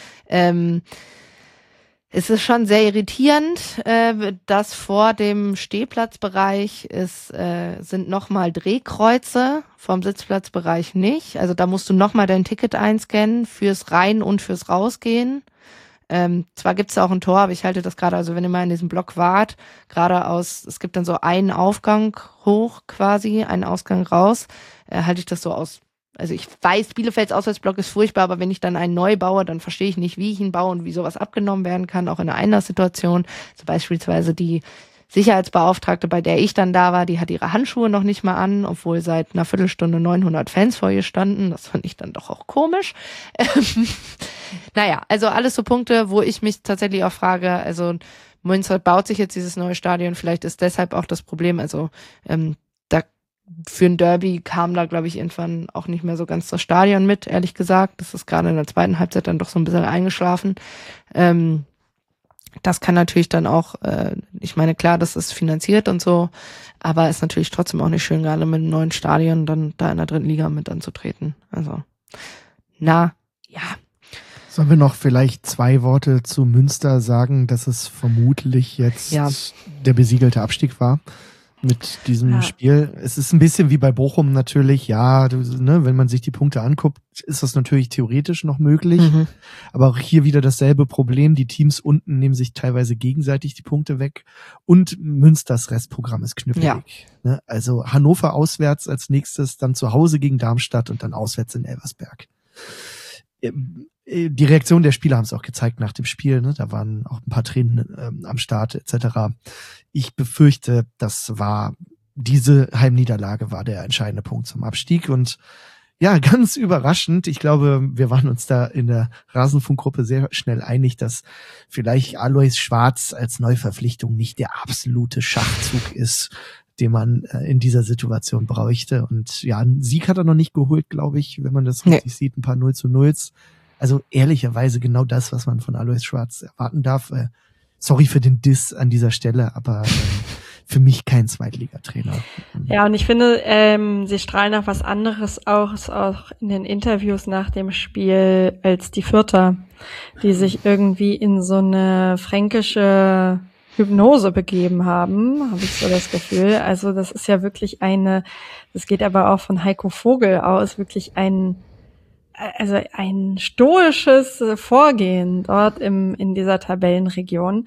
es ist schon sehr irritierend, dass vor dem Stehplatzbereich sind nochmal Drehkreuze, vom Sitzplatzbereich nicht, also da musst du nochmal dein Ticket einscannen fürs Rein- und fürs Rausgehen. Zwar gibt es auch ein Tor, aber ich halte das gerade, also wenn ihr mal in diesem Block wart, es gibt dann so einen Aufgang hoch quasi, einen Ausgang raus, halte ich das so aus. Also ich weiß, Bielefelds Auswärtsblock ist furchtbar, aber wenn ich dann einen neu baue, dann verstehe ich nicht, wie ich ihn baue und wie sowas abgenommen werden kann, auch in einer Einlasssituation. Also beispielsweise die Sicherheitsbeauftragte, bei der ich dann da war, die hat ihre Handschuhe noch nicht mal an, obwohl seit einer Viertelstunde 900 Fans vor ihr standen. Das fand ich dann doch auch komisch. Naja, also alles so Punkte, wo ich mich tatsächlich auch frage, also Münster baut sich jetzt dieses neue Stadion, vielleicht ist deshalb auch das Problem, also da für ein Derby kam da, glaube ich, irgendwann auch nicht mehr so ganz das Stadion mit, ehrlich gesagt. Das ist gerade in der zweiten Halbzeit dann doch so ein bisschen eingeschlafen. Das kann natürlich dann auch, ich meine, klar, das ist finanziert und so, aber ist natürlich trotzdem auch nicht schön, gerade mit einem neuen Stadion dann da in der 3. Liga mit anzutreten. Also, ja. Sollen wir noch vielleicht 2 Worte zu Münster sagen, dass es vermutlich jetzt der besiegelte Abstieg war mit diesem Spiel? Es ist ein bisschen wie bei Bochum natürlich, wenn man sich die Punkte anguckt, ist das natürlich theoretisch noch möglich. Mhm. Aber auch hier wieder dasselbe Problem. Die Teams unten nehmen sich teilweise gegenseitig die Punkte weg und Münsters Restprogramm ist knüppelig. Ja. Also Hannover auswärts als nächstes, dann zu Hause gegen Darmstadt und dann auswärts in Elversberg. Die Reaktion der Spieler haben es auch gezeigt nach dem Spiel. Ne? Da waren auch ein paar Tränen am Start etc. Ich befürchte, diese Heimniederlage war der entscheidende Punkt zum Abstieg. Und ja, ganz überraschend, ich glaube, wir waren uns da in der Rasenfunkgruppe sehr schnell einig, dass vielleicht Alois Schwarz als Neuverpflichtung nicht der absolute Schachzug ist, den man in dieser Situation bräuchte. Und ja, einen Sieg hat er noch nicht geholt, glaube ich, wenn man das richtig sieht, ein paar 0:0. Also ehrlicherweise genau das, was man von Alois Schwarz erwarten darf. Sorry für den Diss an dieser Stelle, aber für mich kein Zweitligatrainer. Ja, und ich finde, sie strahlen auch was anderes aus, auch in den Interviews nach dem Spiel, als die Fürther, die sich irgendwie in so eine fränkische Hypnose begeben haben, habe ich so das Gefühl. Also das ist ja wirklich das geht aber auch von Heiko Vogel aus, wirklich ein stoisches Vorgehen dort in dieser Tabellenregion,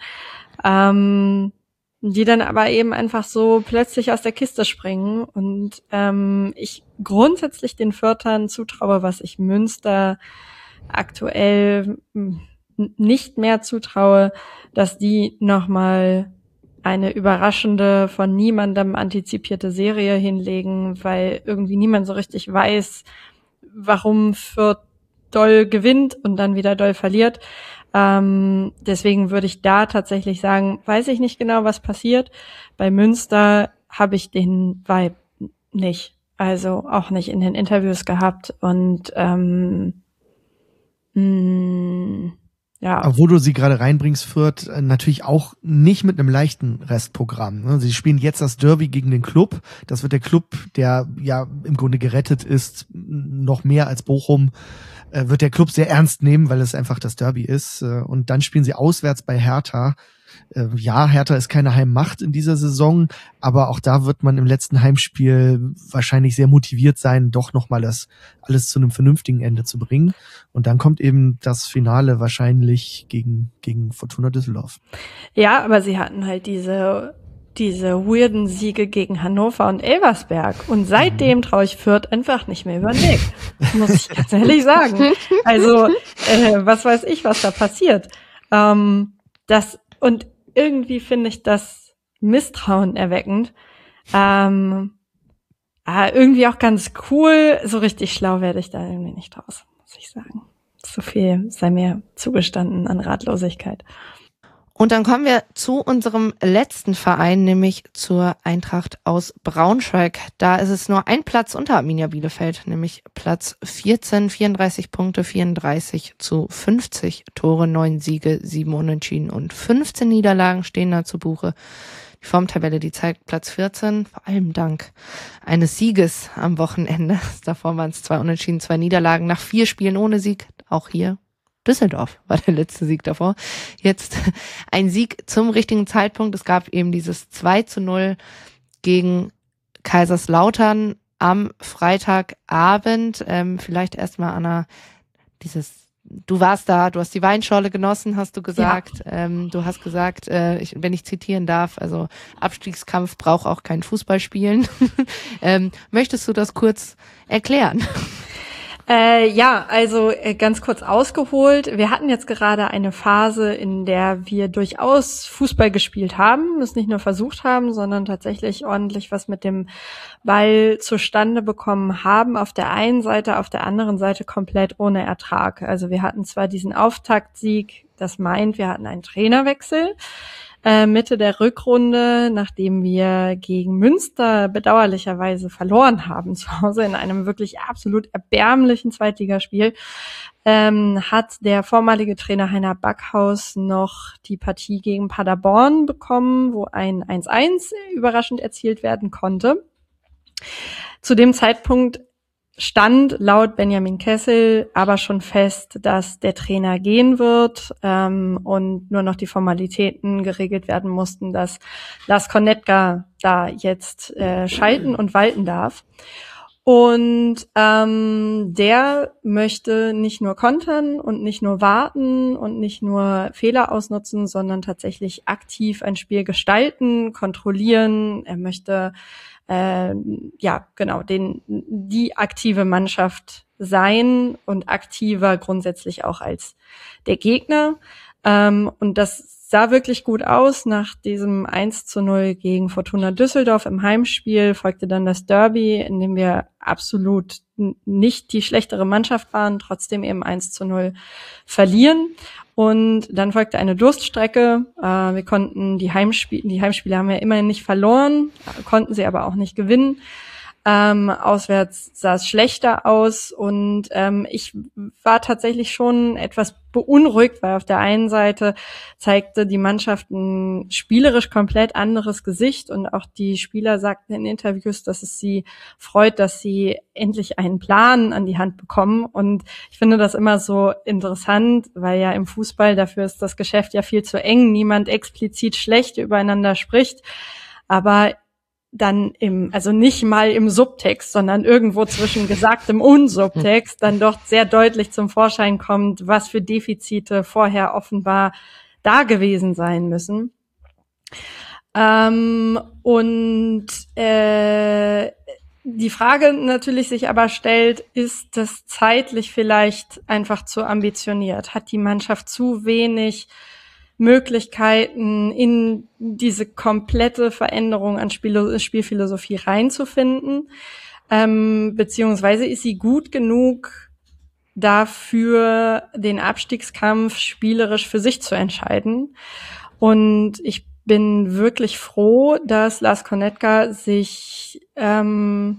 die dann aber eben einfach so plötzlich aus der Kiste springen und ich grundsätzlich den Fürthern zutraue, was ich Münster aktuell nicht mehr zutraue, dass die nochmal eine überraschende, von niemandem antizipierte Serie hinlegen, weil irgendwie niemand so richtig weiß, warum Fürth doll gewinnt und dann wieder doll verliert. Deswegen würde ich da tatsächlich sagen, weiß ich nicht genau, was passiert. Bei Münster habe ich den Vibe nicht. Also auch nicht in den Interviews gehabt. Und Wo du sie gerade reinbringst, Fürth, natürlich auch nicht mit einem leichten Restprogramm. Sie spielen jetzt das Derby gegen den Club. Das wird der Club, der ja im Grunde gerettet ist, noch mehr als Bochum, wird der Club sehr ernst nehmen, weil es einfach das Derby ist. Und dann spielen sie auswärts bei Hertha. Hertha ist keine Heimmacht in dieser Saison, aber auch da wird man im letzten Heimspiel wahrscheinlich sehr motiviert sein, doch nochmal das alles zu einem vernünftigen Ende zu bringen. Und dann kommt eben das Finale wahrscheinlich gegen Fortuna Düsseldorf. Ja, aber sie hatten halt diese weirden Siege gegen Hannover und Elversberg. Und seitdem traue ich Fürth einfach nicht mehr über den Weg. Muss ich ganz ehrlich sagen. Also, was weiß ich, was da passiert. Und irgendwie finde ich das Misstrauen erweckend. Irgendwie auch ganz cool. So richtig schlau werde ich da irgendwie nicht draus, muss ich sagen. So viel sei mir zugestanden an Ratlosigkeit. Und dann kommen wir zu unserem letzten Verein, nämlich zur Eintracht aus Braunschweig. Da ist es nur ein Platz unter Arminia Bielefeld, nämlich Platz 14, 34 Punkte, 34:50 Tore, 9 Siege, 7 Unentschieden und 15 Niederlagen stehen da zu Buche. Die Formtabelle, die zeigt Platz 14, vor allem dank eines Sieges am Wochenende. Davor waren es 2 Unentschieden, 2 Niederlagen nach 4 Spielen ohne Sieg, auch hier. Düsseldorf war der letzte Sieg davor. Jetzt ein Sieg zum richtigen Zeitpunkt. Es gab eben dieses 2:0 gegen Kaiserslautern am Freitagabend. Vielleicht erstmal, Anna, du warst da, du hast die Weinschorle genossen, hast du gesagt. Ja. Du hast gesagt, wenn ich zitieren darf, also Abstiegskampf braucht auch kein Fußballspielen. Möchtest du das kurz erklären? Also ganz kurz ausgeholt. Wir hatten jetzt gerade eine Phase, in der wir durchaus Fußball gespielt haben, es nicht nur versucht haben, sondern tatsächlich ordentlich was mit dem Ball zustande bekommen haben. Auf der einen Seite, auf der anderen Seite komplett ohne Ertrag. Also wir hatten zwar diesen Auftaktsieg, das meint, wir hatten einen Trainerwechsel. Mitte der Rückrunde, nachdem wir gegen Münster bedauerlicherweise verloren haben zu Hause in einem wirklich absolut erbärmlichen Zweitligaspiel, hat der vormalige Trainer Heiner Backhaus noch die Partie gegen Paderborn bekommen, wo ein 1-1 überraschend erzielt werden konnte. Zu dem Zeitpunkt stand laut Benjamin Kessel aber schon fest, dass der Trainer gehen wird und nur noch die Formalitäten geregelt werden mussten, dass Lars Konetka da jetzt schalten und walten darf. Und der möchte nicht nur kontern und nicht nur warten und nicht nur Fehler ausnutzen, sondern tatsächlich aktiv ein Spiel gestalten, kontrollieren. Er möchte die aktive Mannschaft sein und aktiver grundsätzlich auch als der Gegner. Und das sah wirklich gut aus. Nach diesem 1-0 gegen Fortuna Düsseldorf im Heimspiel folgte dann das Derby, in dem wir absolut nicht die schlechtere Mannschaft waren, trotzdem eben 1-0 verlieren. Und dann folgte eine Durststrecke. Wir konnten die Heimspiele haben wir immerhin nicht verloren, konnten sie aber auch nicht gewinnen. Auswärts sah es schlechter aus und ich war tatsächlich schon etwas beunruhigt, weil auf der einen Seite zeigte die Mannschaft ein spielerisch komplett anderes Gesicht und auch die Spieler sagten in Interviews, dass es sie freut, dass sie endlich einen Plan an die Hand bekommen, und ich finde das immer so interessant, weil ja im Fußball, dafür ist das Geschäft ja viel zu eng, niemand explizit schlecht übereinander spricht, aber dann also nicht mal im Subtext, sondern irgendwo zwischen Gesagtem und Subtext dann doch sehr deutlich zum Vorschein kommt, was für Defizite vorher offenbar da gewesen sein müssen. Die Frage natürlich sich aber stellt, ist das zeitlich vielleicht einfach zu ambitioniert? Hat die Mannschaft zu wenig Möglichkeiten, in diese komplette Veränderung an Spielphilosophie reinzufinden, beziehungsweise ist sie gut genug dafür, den Abstiegskampf spielerisch für sich zu entscheiden? Und ich bin wirklich froh, dass Lars Konetka sich dass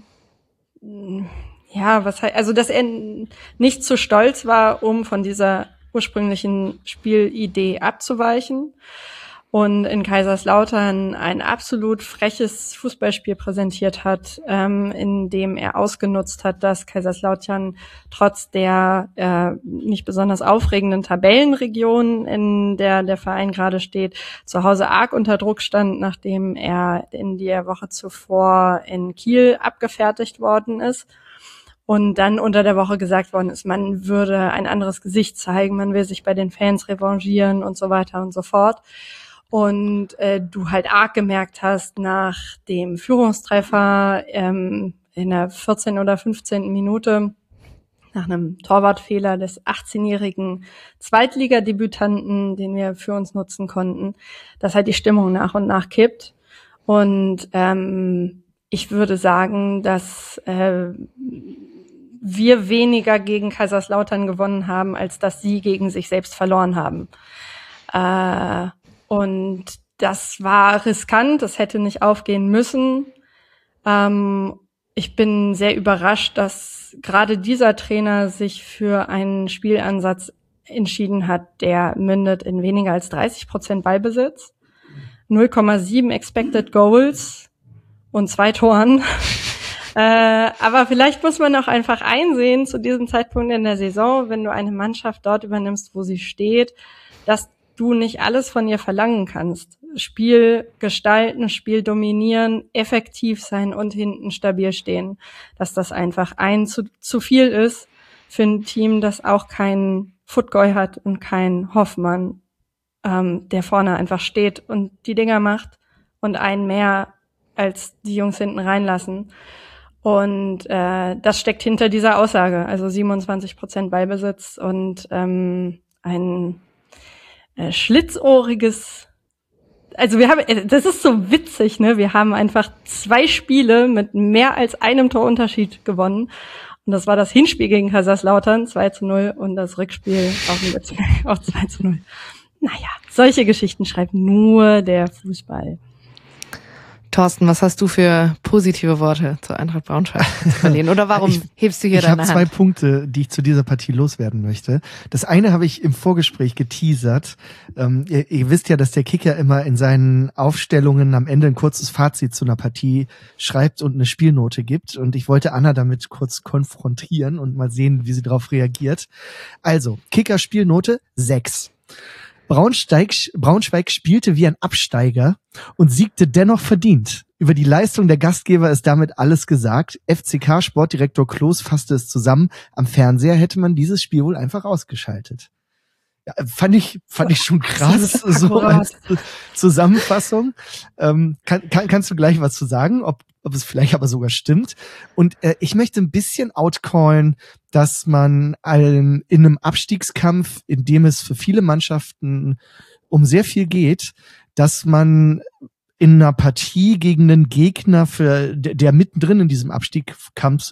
er nicht zu stolz war, um von dieser ursprünglichen Spielidee abzuweichen und in Kaiserslautern ein absolut freches Fußballspiel präsentiert hat, in dem er ausgenutzt hat, dass Kaiserslautern trotz der nicht besonders aufregenden Tabellenregion, in der Verein gerade steht, zu Hause arg unter Druck stand, nachdem er in der Woche zuvor in Kiel abgefertigt worden ist. Und dann unter der Woche gesagt worden ist, man würde ein anderes Gesicht zeigen, man will sich bei den Fans revanchieren und so weiter und so fort. Und du halt arg gemerkt hast, nach dem Führungstreffer in der 14. oder 15. Minute, nach einem Torwartfehler des 18-jährigen Zweitligadebütanten, den wir für uns nutzen konnten, dass halt die Stimmung nach und nach kippt. Und ich würde sagen, dass wir weniger gegen Kaiserslautern gewonnen haben, als dass sie gegen sich selbst verloren haben. Und das war riskant, das hätte nicht aufgehen müssen. Ich bin sehr überrascht, dass gerade dieser Trainer sich für einen Spielansatz entschieden hat, der mündet in weniger als 30% Ballbesitz, 0,7 Expected Goals und 2 Toren. Aber vielleicht muss man auch einfach einsehen, zu diesem Zeitpunkt in der Saison, wenn du eine Mannschaft dort übernimmst, wo sie steht, dass du nicht alles von ihr verlangen kannst. Spiel gestalten, Spiel dominieren, effektiv sein und hinten stabil stehen. Dass das einfach zu viel ist für ein Team, das auch keinen Footgoy hat und keinen Hoffmann, der vorne einfach steht und die Dinger macht und einen mehr als die Jungs hinten reinlassen. Und das steckt hinter dieser Aussage. Also 27% Ballbesitz und ein schlitzohriges, also das ist so witzig, ne? Wir haben einfach 2 Spiele mit mehr als einem Torunterschied gewonnen. Und das war das Hinspiel gegen Kaiserslautern, 2-0, und das Rückspiel auch 2-0. Naja, solche Geschichten schreibt nur der Fußball. Thorsten, was hast du für positive Worte zu Eintracht Braunschweig zu verlieren? Oder warum hebst du hier deine Hand? Ich habe 2 Punkte, die ich zu dieser Partie loswerden möchte. Das eine habe ich im Vorgespräch geteasert. Ihr wisst ja, dass der Kicker immer in seinen Aufstellungen am Ende ein kurzes Fazit zu einer Partie schreibt und eine Spielnote gibt. Und ich wollte Anna damit kurz konfrontieren und mal sehen, wie sie darauf reagiert. Also, Kicker-Spielnote 6. Braunschweig spielte wie ein Absteiger und siegte dennoch verdient. Über die Leistung der Gastgeber ist damit alles gesagt. FCK-Sportdirektor Kloß fasste es zusammen. Am Fernseher hätte man dieses Spiel wohl einfach ausgeschaltet. Ja, fand ich schon krass, so als Zusammenfassung. Kannst du gleich was zu sagen, ob es vielleicht aber sogar stimmt. Und ich möchte ein bisschen outcallen, dass man in einem Abstiegskampf, in dem es für viele Mannschaften um sehr viel geht, dass man in einer Partie gegen einen Gegner, der mittendrin in diesem Abstiegskampf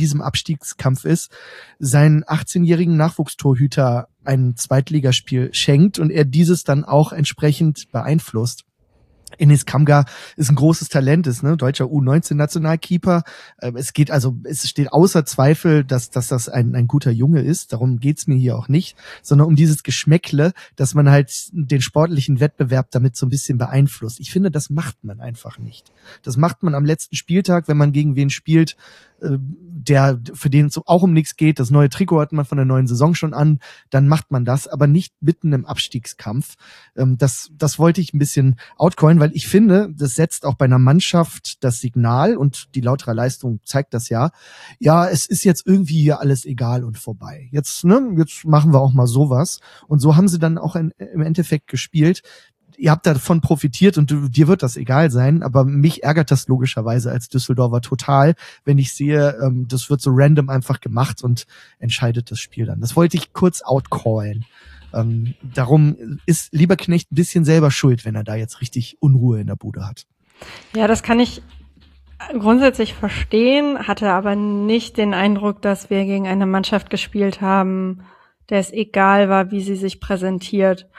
ist, seinen 18-jährigen Nachwuchstorhüter ein Zweitligaspiel schenkt und er dieses dann auch entsprechend beeinflusst. Enes Kamga ist ein großes Talent, ist deutscher U19-Nationalkeeper. Es steht außer Zweifel, dass das ein guter Junge ist. Darum geht's mir hier auch nicht, sondern um dieses Geschmäckle, dass man halt den sportlichen Wettbewerb damit so ein bisschen beeinflusst. Ich finde, das macht man einfach nicht. Das macht man am letzten Spieltag, wenn man gegen wen spielt, für den es auch um nichts geht. Das neue Trikot hat man von der neuen Saison schon an. Dann macht man das, aber nicht mitten im Abstiegskampf. Das wollte ich ein bisschen outcallen, weil ich finde, das setzt auch bei einer Mannschaft das Signal und die Lauterer Leistung zeigt das ja. Ja, es ist jetzt irgendwie hier alles egal und vorbei. Jetzt machen wir auch mal sowas. Und so haben sie dann auch im Endeffekt gespielt. Ihr habt davon profitiert und dir wird das egal sein, aber mich ärgert das logischerweise als Düsseldorfer total, wenn ich sehe, das wird so random einfach gemacht und entscheidet das Spiel dann. Das wollte ich kurz outcallen. Darum ist Lieberknecht ein bisschen selber schuld, wenn er da jetzt richtig Unruhe in der Bude hat. Ja, das kann ich grundsätzlich verstehen, hatte aber nicht den Eindruck, dass wir gegen eine Mannschaft gespielt haben, der es egal war, wie sie sich präsentiert.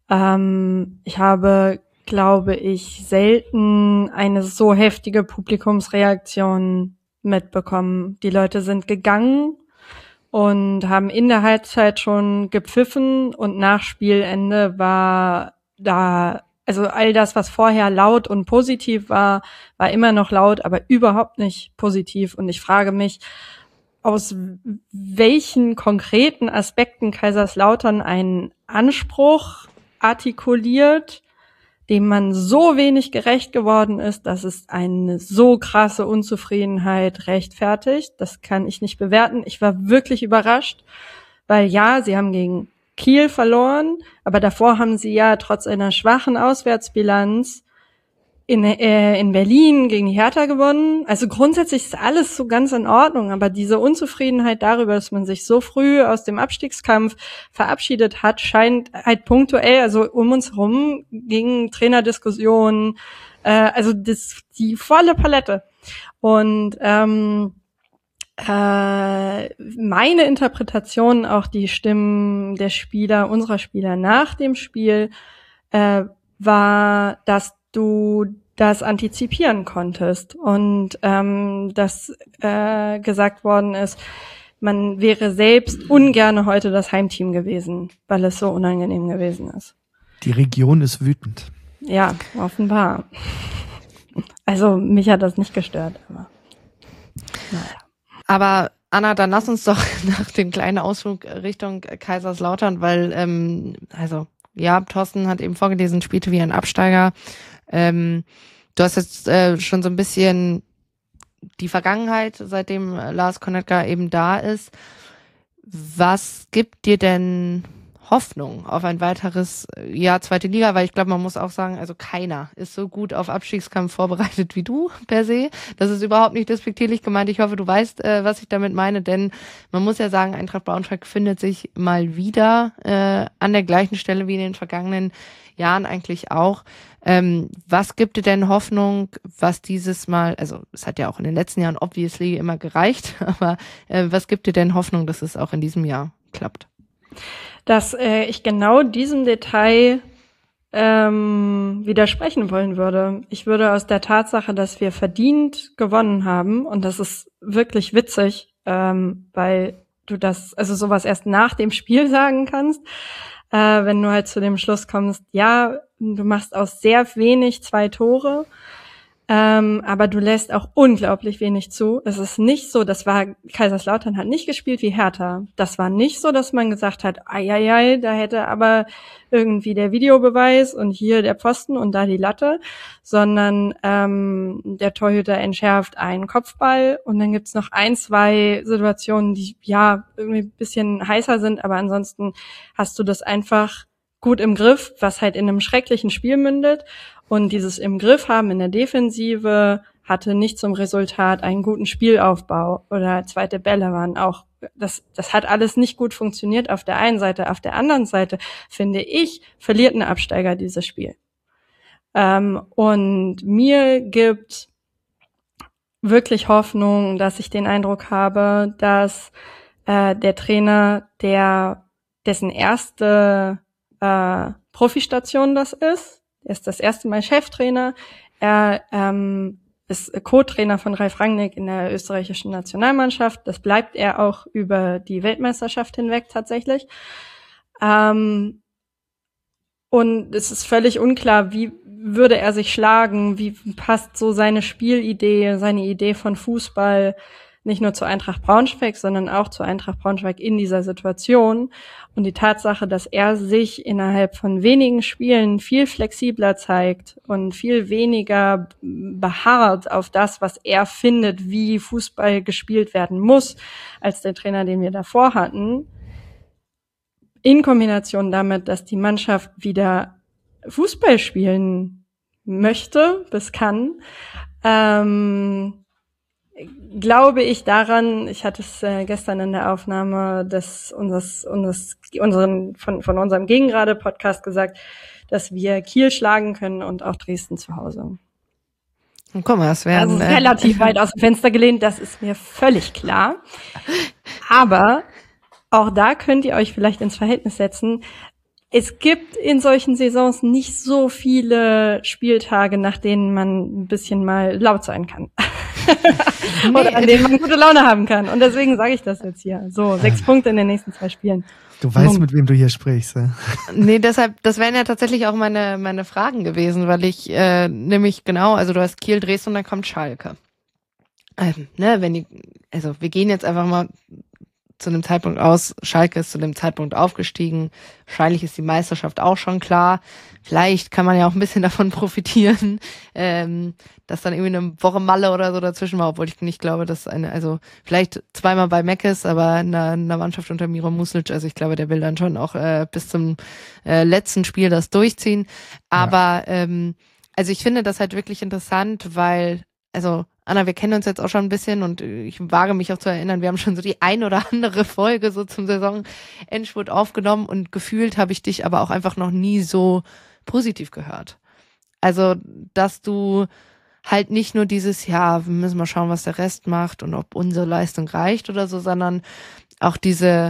Ich habe, glaube ich, selten eine so heftige Publikumsreaktion mitbekommen. Die Leute sind gegangen und haben in der Halbzeit schon gepfiffen und nach Spielende war da, also all das, was vorher laut und positiv war immer noch laut, aber überhaupt nicht positiv. Und ich frage mich, aus welchen konkreten Aspekten Kaiserslautern einen Anspruch artikuliert, dem man so wenig gerecht geworden ist, dass es eine so krasse Unzufriedenheit rechtfertigt. Das kann ich nicht bewerten. Ich war wirklich überrascht, weil ja, sie haben gegen Kiel verloren, aber davor haben sie ja trotz einer schwachen Auswärtsbilanz in Berlin gegen die Hertha gewonnen. Also grundsätzlich ist alles so ganz in Ordnung, aber diese Unzufriedenheit darüber, dass man sich so früh aus dem Abstiegskampf verabschiedet hat, scheint halt punktuell, also um uns herum, gegen Trainerdiskussionen, also die volle Palette. Und meine Interpretation, auch die Stimmen der Spieler, unserer Spieler nach dem Spiel, war, dass du das antizipieren konntest und dass gesagt worden ist, man wäre selbst ungerne heute das Heimteam gewesen, weil es so unangenehm gewesen ist. Die Region ist wütend. Ja, offenbar. Also mich hat das nicht gestört, aber naja. Aber Anna, dann lass uns doch nach dem kleinen Ausflug Richtung Kaiserslautern, weil, ja, Thorsten hat eben vorgelesen, spielte wie ein Absteiger. Du hast jetzt schon so ein bisschen die Vergangenheit, seitdem Lars Konetka eben da ist. Was gibt dir denn Hoffnung auf ein weiteres Jahr zweite Liga? Weil ich glaube, man muss auch sagen, also keiner ist so gut auf Abstiegskampf vorbereitet wie du per se. Das ist überhaupt nicht despektierlich gemeint. Ich hoffe, du weißt, was ich damit meine, denn man muss ja sagen, Eintracht Braunschweig findet sich mal wieder an der gleichen Stelle wie in den vergangenen Jahren eigentlich auch. Was gibt dir denn Hoffnung, was dieses Mal, also es hat ja auch in den letzten Jahren obviously immer gereicht, aber was gibt dir denn Hoffnung, dass es auch in diesem Jahr klappt? dass ich genau diesem Detail widersprechen wollen würde. Ich würde aus der Tatsache, dass wir verdient gewonnen haben, und das ist wirklich witzig, weil du sowas erst nach dem Spiel sagen kannst, wenn du halt zu dem Schluss kommst, ja, du machst aus sehr wenig 2 Tore, aber du lässt auch unglaublich wenig zu. Es ist nicht so, Kaiserslautern hat nicht gespielt wie Hertha. Das war nicht so, dass man gesagt hat, ai, da hätte aber irgendwie der Videobeweis und hier der Pfosten und da die Latte, sondern der Torhüter entschärft einen Kopfball und dann gibt's noch 1, 2 Situationen, die ja irgendwie ein bisschen heißer sind, aber ansonsten hast du das einfach gut im Griff, was halt in einem schrecklichen Spiel mündet. Und dieses im Griff haben in der Defensive hatte nicht zum Resultat einen guten Spielaufbau oder zweite Bälle waren auch, das hat alles nicht gut funktioniert auf der einen Seite. Auf der anderen Seite, finde ich, verliert ein Absteiger dieses Spiel. Und mir gibt wirklich Hoffnung, dass ich den Eindruck habe, dass der Trainer, dessen erste Profistation das ist, er ist das erste Mal Cheftrainer, er ist Co-Trainer von Ralf Rangnick in der österreichischen Nationalmannschaft, das bleibt er auch über die Weltmeisterschaft hinweg tatsächlich. Und es ist völlig unklar, wie würde er sich schlagen, wie passt so seine Spielidee, seine Idee von Fußball nicht nur zu Eintracht Braunschweig, sondern auch zu Eintracht Braunschweig in dieser Situation. Und die Tatsache, dass er sich innerhalb von wenigen Spielen viel flexibler zeigt und viel weniger beharrt auf das, was er findet, wie Fußball gespielt werden muss, als der Trainer, den wir davor hatten, in Kombination damit, dass die Mannschaft wieder Fußball spielen möchte, bis kann, glaube ich daran, ich hatte es gestern in der Aufnahme von unserem Gegengrade-Podcast gesagt, dass wir Kiel schlagen können und auch Dresden zu Hause. Und guck mal, das wäre also relativ weit aus dem Fenster gelehnt, das ist mir völlig klar. Aber auch da könnt ihr euch vielleicht ins Verhältnis setzen. Es gibt in solchen Saisons nicht so viele Spieltage, nach denen man ein bisschen mal laut sein kann. Oder an denen man gute Laune haben kann. Und deswegen sage ich das jetzt hier. So, 6 Punkte in den nächsten 2 Spielen. Du weißt, mit wem du hier sprichst. Ja? Nee, deshalb, das wären ja tatsächlich auch meine Fragen gewesen, weil ich nämlich genau, also du hast Kiel, Dresden und dann kommt Schalke. Wir gehen jetzt einfach mal zu einem Zeitpunkt aus, Schalke ist zu dem Zeitpunkt aufgestiegen, wahrscheinlich ist die Meisterschaft auch schon klar, vielleicht kann man ja auch ein bisschen davon profitieren, dass dann irgendwie eine Woche Malle oder so dazwischen war, obwohl ich nicht glaube, dass vielleicht zweimal bei Meckes, aber in einer Mannschaft unter Miro Muslic, also ich glaube, der will dann schon auch bis zum letzten Spiel das durchziehen, aber ich finde das halt wirklich interessant, weil, Anna, wir kennen uns jetzt auch schon ein bisschen und ich wage mich auch zu erinnern, wir haben schon so die ein oder andere Folge so zum Saisonendspurt aufgenommen und gefühlt habe ich dich aber auch einfach noch nie so positiv gehört. Also, dass du halt nicht nur dieses, ja, wir müssen mal schauen, was der Rest macht und ob unsere Leistung reicht oder so, sondern auch diese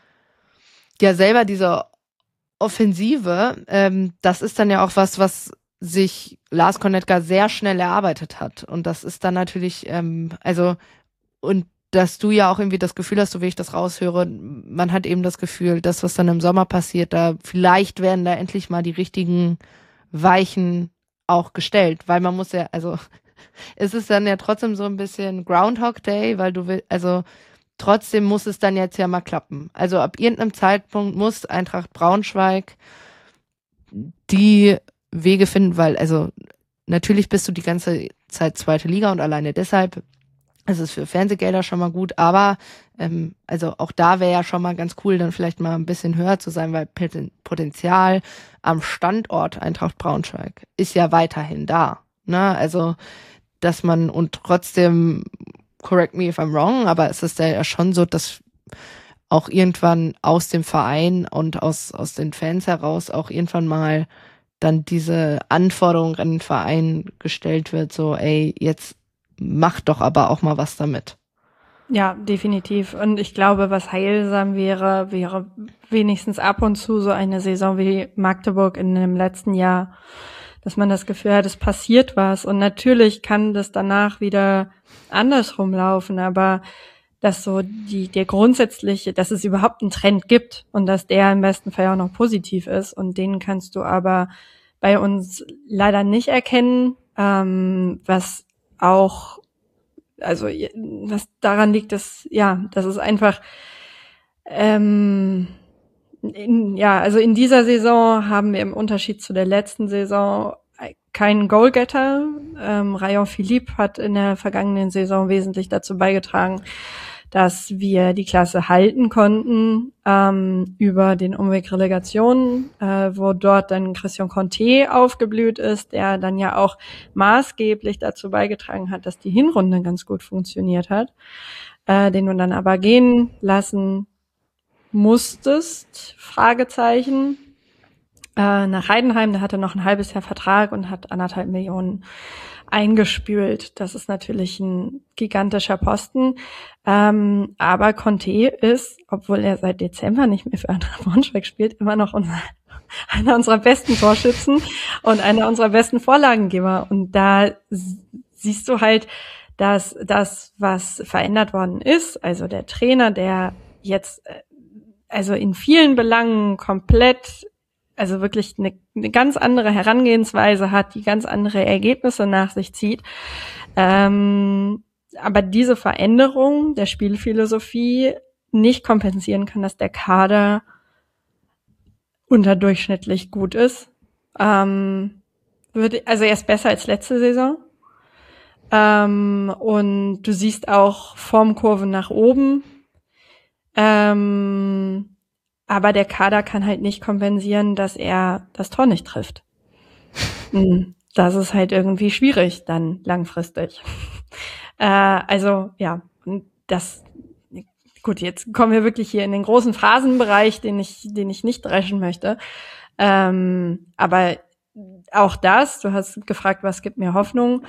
Offensive, das ist dann ja auch was sich Lars Konetka sehr schnell erarbeitet hat. Und das ist dann natürlich, und dass du ja auch irgendwie das Gefühl hast, so wie ich das raushöre, man hat eben das Gefühl, das, was dann im Sommer passiert, vielleicht werden da endlich mal die richtigen Weichen auch gestellt, weil man muss ja, es ist dann ja trotzdem so ein bisschen Groundhog Day, weil trotzdem muss es dann jetzt ja mal klappen. Also ab irgendeinem Zeitpunkt muss Eintracht Braunschweig die Wege finden, weil, natürlich bist du die ganze Zeit zweite Liga und alleine deshalb ist es für Fernsehgelder schon mal gut, aber auch da wäre ja schon mal ganz cool, dann vielleicht mal ein bisschen höher zu sein, weil Potenzial am Standort Eintracht Braunschweig ist ja weiterhin da, ne? Also, dass man und trotzdem, correct me if I'm wrong, aber es ist ja schon so, dass auch irgendwann aus dem Verein und aus den Fans heraus auch irgendwann mal dann diese Anforderung an den Verein gestellt wird, so, ey, jetzt mach doch aber auch mal was damit. Ja, definitiv. Und ich glaube, was heilsam wäre wenigstens ab und zu so eine Saison wie Magdeburg in dem letzten Jahr, dass man das Gefühl hat, es passiert was. Und natürlich kann das danach wieder andersrum laufen, aber dass so der grundsätzliche, dass es überhaupt einen Trend gibt und dass der im besten Fall auch noch positiv ist. Und den kannst du aber bei uns leider nicht erkennen, was auch, also was daran liegt, dass es einfach also in dieser Saison haben wir im Unterschied zu der letzten Saison keinen Goalgetter. Rayon Philippe hat in der vergangenen Saison wesentlich dazu beigetragen, dass wir die Klasse halten konnten über den Umweg Relegation, wo dort dann Christian Conte aufgeblüht ist, der dann ja auch maßgeblich dazu beigetragen hat, dass die Hinrunde ganz gut funktioniert hat, den du dann aber gehen lassen musstest, Fragezeichen, nach Heidenheim, der hatte noch ein halbes Jahr Vertrag und hat 1,5 Millionen eingespült. Das ist natürlich ein gigantischer Posten. Aber Conte ist, obwohl er seit Dezember nicht mehr für Eintracht Braunschweig spielt, immer noch einer unserer besten Torschützen und einer unserer besten Vorlagengeber. Und da siehst du halt, dass das, was verändert worden ist, also der Trainer, der jetzt also in vielen Belangen komplett, also wirklich eine ganz andere Herangehensweise hat, die ganz andere Ergebnisse nach sich zieht. Aber diese Veränderung der Spielphilosophie nicht kompensieren kann, dass der Kader unterdurchschnittlich gut ist. Also er ist besser als letzte Saison. Und du siehst auch Formkurven nach oben. Aber der Kader kann halt nicht kompensieren, dass er das Tor nicht trifft. Das ist halt irgendwie schwierig dann langfristig. Also ja, das gut, jetzt kommen wir wirklich hier in den großen Phrasenbereich, den ich nicht dreschen möchte. Aber auch das, du hast gefragt, was gibt mir Hoffnung?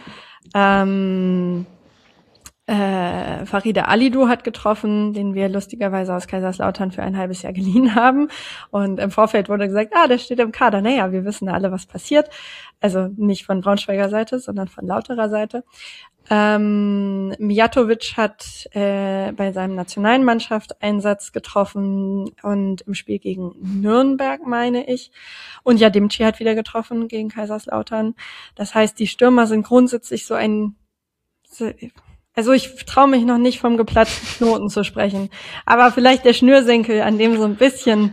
Farida Alidou hat getroffen, den wir lustigerweise aus Kaiserslautern für ein halbes Jahr geliehen haben. Und im Vorfeld wurde gesagt, der steht im Kader. Naja, wir wissen alle, was passiert. Also nicht von Braunschweiger Seite, sondern von Lauterer Seite. Mijatovic hat bei seinem nationalen Mannschaftseinsatz getroffen und im Spiel gegen Nürnberg, meine ich. Und Jadimci hat wieder getroffen gegen Kaiserslautern. Das heißt, die Stürmer sind grundsätzlich so also ich traue mich noch nicht vom geplatzten Knoten zu sprechen, aber vielleicht der Schnürsenkel, an dem so ein bisschen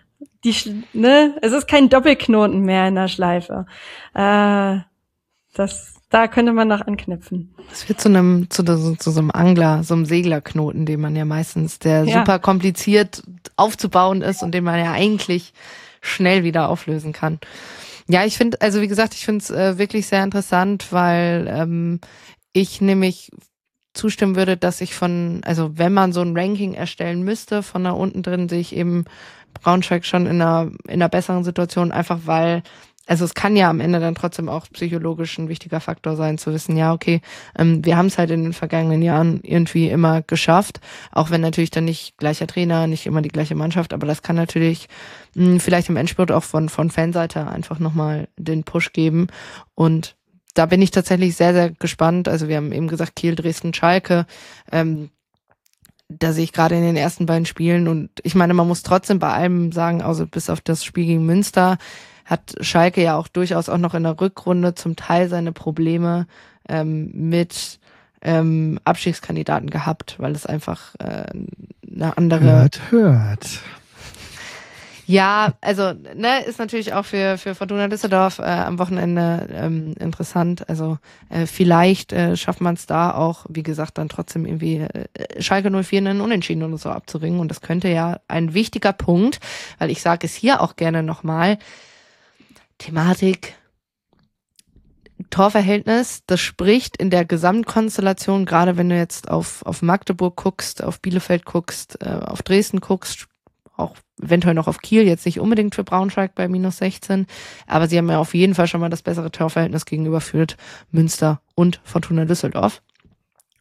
es ist kein Doppelknoten mehr in der Schleife. Da könnte man noch anknüpfen. Es wird zu so einem Angler, so einem Seglerknoten, den man ja meistens, der super kompliziert aufzubauen ist und den man ja eigentlich schnell wieder auflösen kann. Ja, ich finde, also wie gesagt, ich finde es wirklich sehr interessant, weil ich nämlich zustimmen würde, dass ich also wenn man so ein Ranking erstellen müsste, von da unten drin sehe ich eben Braunschweig schon in einer besseren Situation, einfach weil, also es kann ja am Ende dann trotzdem auch psychologisch ein wichtiger Faktor sein, zu wissen, ja, okay, wir haben es halt in den vergangenen Jahren irgendwie immer geschafft, auch wenn natürlich dann nicht gleicher Trainer, nicht immer die gleiche Mannschaft, aber das kann natürlich vielleicht im Endspurt auch von Fanseite einfach nochmal den Push geben. Und da bin ich tatsächlich sehr, sehr gespannt. Also wir haben eben gesagt, Kiel, Dresden, Schalke. Da sehe ich gerade in den ersten beiden Spielen. Und ich meine, man muss trotzdem bei allem sagen, also bis auf das Spiel gegen Münster, hat Schalke ja auch durchaus auch noch in der Rückrunde zum Teil seine Probleme mit Abstiegskandidaten gehabt, weil es einfach eine andere... Hört. Ja, also ist natürlich auch für Fortuna Düsseldorf am Wochenende interessant. Also vielleicht schafft man es da auch, wie gesagt, dann trotzdem irgendwie Schalke 04 einen Unentschieden oder so abzuringen. Und das könnte ja ein wichtiger Punkt, weil ich sage es hier auch gerne nochmal, Thematik Torverhältnis, das spricht in der Gesamtkonstellation, gerade wenn du jetzt auf Magdeburg guckst, auf Bielefeld guckst, auf Dresden guckst, auch eventuell noch auf Kiel, jetzt nicht unbedingt für Braunschweig bei -16, aber sie haben ja auf jeden Fall schon mal das bessere Torverhältnis gegenüber Fürth, Münster und Fortuna Düsseldorf.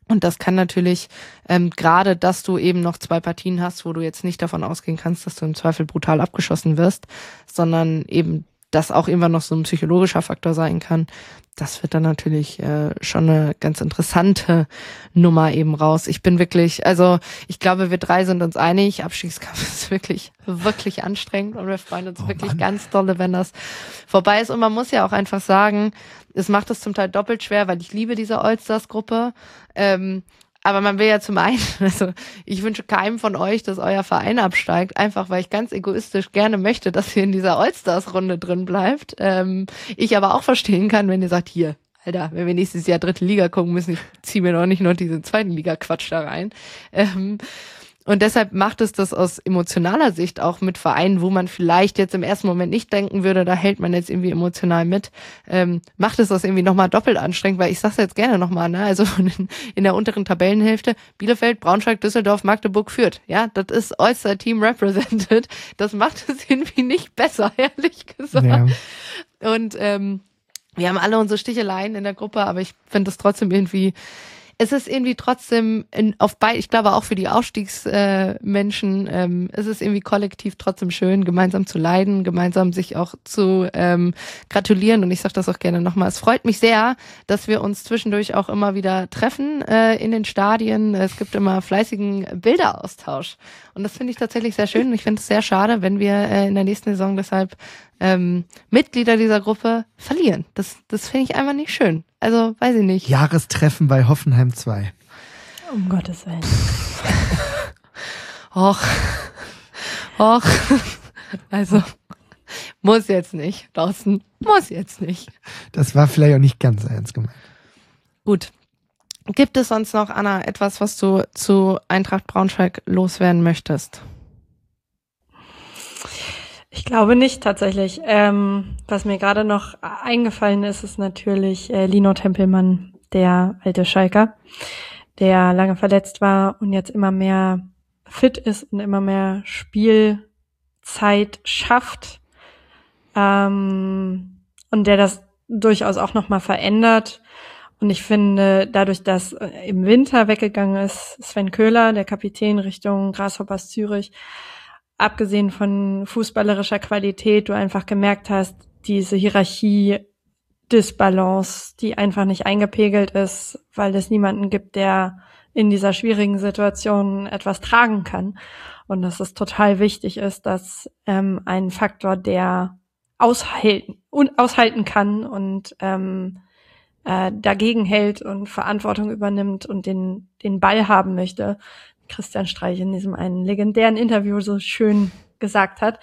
Und das kann natürlich, gerade, dass du eben noch 2 Partien hast, wo du jetzt nicht davon ausgehen kannst, dass du im Zweifel brutal abgeschossen wirst, sondern eben das auch irgendwann noch so ein psychologischer Faktor sein kann. Das wird dann natürlich schon eine ganz interessante Nummer eben raus. Ich bin wirklich, also ich glaube, wir 3 sind uns einig, Abstiegskampf ist wirklich, wirklich anstrengend und wir freuen uns wirklich ganz dolle, wenn das vorbei ist. Und man muss ja auch einfach sagen, es macht es zum Teil doppelt schwer, weil ich liebe diese All-Stars-Gruppe. Aber man will ja zum einen, also ich wünsche keinem von euch, dass euer Verein absteigt, einfach weil ich ganz egoistisch gerne möchte, dass ihr in dieser All-Stars-Runde drin bleibt. Ich aber auch verstehen kann, wenn ihr sagt, hier, Alter, wenn wir nächstes Jahr 3. Liga gucken müssen, ich ziehe mir doch nicht nur diesen 2. Liga-Quatsch da rein. Und deshalb macht es das aus emotionaler Sicht auch mit Vereinen, wo man vielleicht jetzt im ersten Moment nicht denken würde, da hält man jetzt irgendwie emotional mit, macht es das irgendwie nochmal doppelt anstrengend, weil ich sag's jetzt gerne nochmal, ne, also in der unteren Tabellenhälfte, Bielefeld, Braunschweig, Düsseldorf, Magdeburg, Fürth, ja, das ist All-Star Team represented, das macht es irgendwie nicht besser, ehrlich gesagt. Ja. Und wir haben alle unsere Sticheleien in der Gruppe, aber ich finde es trotzdem irgendwie, es ist irgendwie trotzdem ich glaube auch für die Aufstiegsmenschen, es ist irgendwie kollektiv trotzdem schön, gemeinsam zu leiden, gemeinsam sich auch zu gratulieren. Und ich sage das auch gerne nochmal. Es freut mich sehr, dass wir uns zwischendurch auch immer wieder treffen in den Stadien. Es gibt immer fleißigen Bilderaustausch. Und das finde ich tatsächlich sehr schön. Und ich finde es sehr schade, wenn wir in der nächsten Saison deshalb Mitglieder dieser Gruppe verlieren. Das finde ich einfach nicht schön. Also, weiß ich nicht. Jahrestreffen bei Hoffenheim 2. Um Gottes Willen. Och. Also, muss jetzt nicht, Thorsten. Muss jetzt nicht. Das war vielleicht auch nicht ganz ernst gemeint. Gut. Gibt es sonst noch, Anna, etwas, was du zu Eintracht Braunschweig loswerden möchtest? Ich glaube nicht, tatsächlich. Was mir gerade noch eingefallen ist, ist natürlich Lino Tempelmann, der alte Schalker, der lange verletzt war und jetzt immer mehr fit ist und immer mehr Spielzeit schafft. Und der das durchaus auch nochmal verändert. Und ich finde, dadurch, dass im Winter weggegangen ist, Sven Köhler, der Kapitän Richtung Grasshoppers Zürich, abgesehen von fußballerischer Qualität, du einfach gemerkt hast, diese Hierarchie-Disbalance, die einfach nicht eingepegelt ist, weil es niemanden gibt, der in dieser schwierigen Situation etwas tragen kann. Und dass es total wichtig ist, dass ein Faktor, der aushalten kann und dagegen hält und Verantwortung übernimmt und den Ball haben möchte, Christian Streich in diesem einen legendären Interview so schön gesagt hat.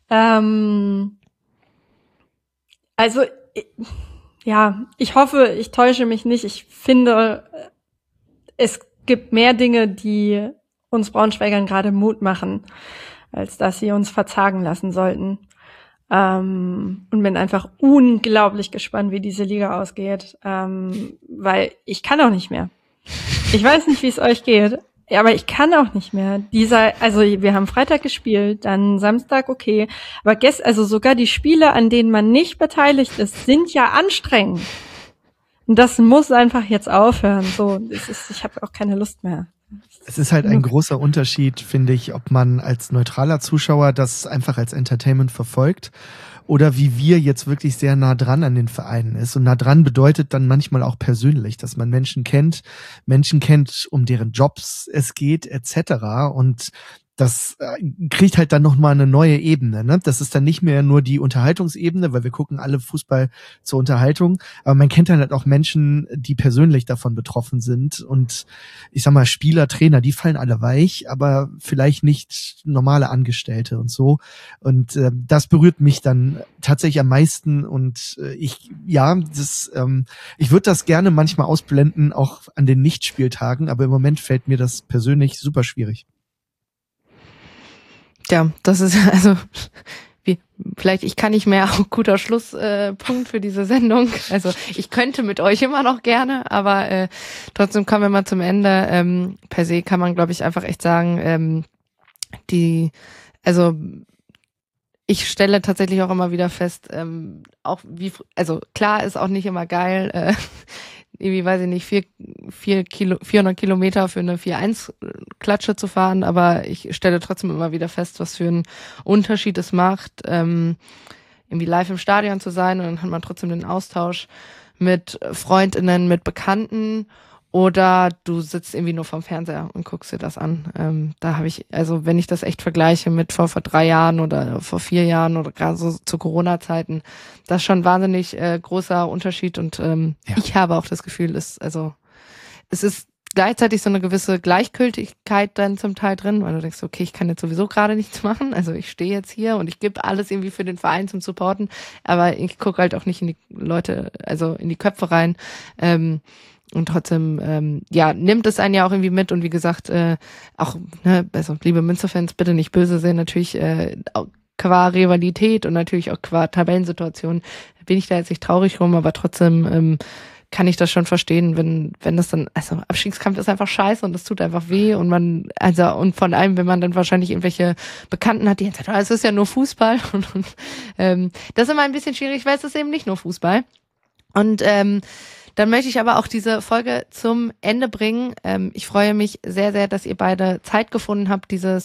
Also, ja, ich hoffe, ich täusche mich nicht. Ich finde, es gibt mehr Dinge, die uns Braunschweigern gerade Mut machen, als dass sie uns verzagen lassen sollten. Und bin einfach unglaublich gespannt, wie diese Liga ausgeht, weil ich kann auch nicht mehr. Ich weiß nicht, wie es euch geht. Ja, aber ich kann auch nicht mehr. Also wir haben Freitag gespielt, dann Samstag, okay. Aber also sogar die Spiele, an denen man nicht beteiligt ist, sind ja anstrengend. Und das muss einfach jetzt aufhören. So, ich habe auch keine Lust mehr. Es ist halt ein großer Unterschied, finde ich, ob man als neutraler Zuschauer das einfach als Entertainment verfolgt oder wie wir jetzt wirklich sehr nah dran an den Vereinen ist. Und nah dran bedeutet dann manchmal auch persönlich, dass man Menschen kennt, um deren Jobs es geht, etc. Und das kriegt halt dann nochmal eine neue Ebene. Ne? Das ist dann nicht mehr nur die Unterhaltungsebene, weil wir gucken alle Fußball zur Unterhaltung, aber man kennt dann halt auch Menschen, die persönlich davon betroffen sind. Und ich sag mal, Spieler, Trainer, die fallen alle weich, aber vielleicht nicht normale Angestellte und so. Und das berührt mich dann tatsächlich am meisten. Und ich würde das gerne manchmal ausblenden, auch an den Nichtspieltagen, aber im Moment fällt mir das persönlich super schwierig. Ja, das ist also vielleicht, ich kann nicht mehr, auch guter Schlusspunkt für diese Sendung. Also ich könnte mit euch immer noch gerne, aber trotzdem kommen wir mal zum Ende. Per se kann man, glaube ich, einfach echt sagen, ich stelle tatsächlich auch immer wieder fest, klar ist auch nicht immer geil, irgendwie, weiß ich nicht, 400 Kilometer für eine 4-1-Klatsche zu fahren, aber ich stelle trotzdem immer wieder fest, was für einen Unterschied es macht, irgendwie live im Stadion zu sein, und dann hat man trotzdem den Austausch mit FreundInnen, mit Bekannten, oder du sitzt irgendwie nur vorm Fernseher und guckst dir das an. Da habe ich, also wenn ich das echt vergleiche mit vor 3 Jahren oder vor 4 Jahren oder gerade so zu Corona-Zeiten, das ist schon ein wahnsinnig großer Unterschied, und ich habe auch das Gefühl, es ist gleichzeitig so eine gewisse Gleichgültigkeit dann zum Teil drin, weil du denkst, okay, ich kann jetzt sowieso gerade nichts machen, also ich stehe jetzt hier und ich gebe alles irgendwie für den Verein zum Supporten, aber ich gucke halt auch nicht in die Leute, also in die Köpfe rein, und trotzdem, nimmt es einen ja auch irgendwie mit, und wie gesagt, auch, also liebe Münsterfans, bitte nicht böse sehen, natürlich qua Rivalität und natürlich auch qua Tabellensituation bin ich da jetzt nicht traurig rum, aber trotzdem kann ich das schon verstehen, wenn das dann, also Abstiegskampf ist einfach scheiße und das tut einfach weh, und und von allem, wenn man dann wahrscheinlich irgendwelche Bekannten hat, die jetzt sagen, es ist ja nur Fußball, und das ist immer ein bisschen schwierig, weil es ist eben nicht nur Fußball. Und dann möchte ich aber auch diese Folge zum Ende bringen. Ich freue mich sehr, sehr, dass ihr beide Zeit gefunden habt, diese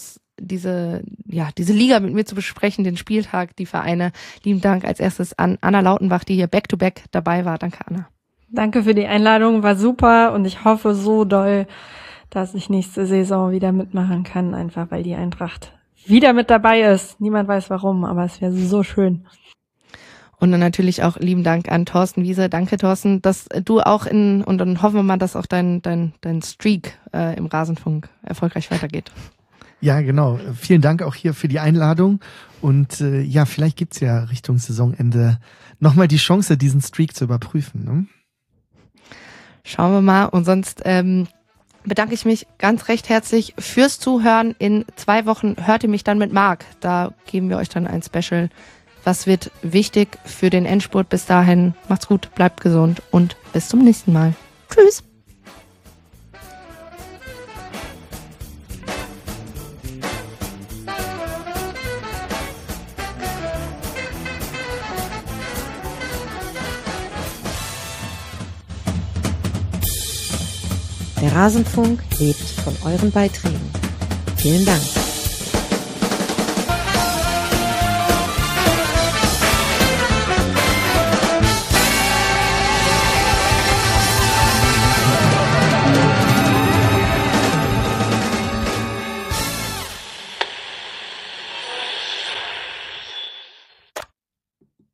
Liga mit mir zu besprechen, den Spieltag, die Vereine. Lieben Dank als erstes an Anna Lautenbach, die hier back-to-back dabei war. Danke, Anna. Danke für die Einladung, war super, und ich hoffe so doll, dass ich nächste Saison wieder mitmachen kann, einfach weil die Eintracht wieder mit dabei ist. Niemand weiß warum, aber es wäre so schön. Und dann natürlich auch lieben Dank an Thorsten Wiese. Danke, Thorsten, dass du auch und dann hoffen wir mal, dass auch dein Streak im Rasenfunk erfolgreich weitergeht. Ja, genau. Vielen Dank auch hier für die Einladung. Und vielleicht gibt's ja Richtung Saisonende nochmal die Chance, diesen Streak zu überprüfen. Ne? Schauen wir mal. Und sonst bedanke ich mich ganz recht herzlich fürs Zuhören. In 2 Wochen hört ihr mich dann mit Marc. Da geben wir euch dann ein Special. Was wird wichtig für den Endspurt bis dahin? Macht's gut, bleibt gesund und bis zum nächsten Mal. Tschüss! Der Rasenfunk lebt von euren Beiträgen. Vielen Dank.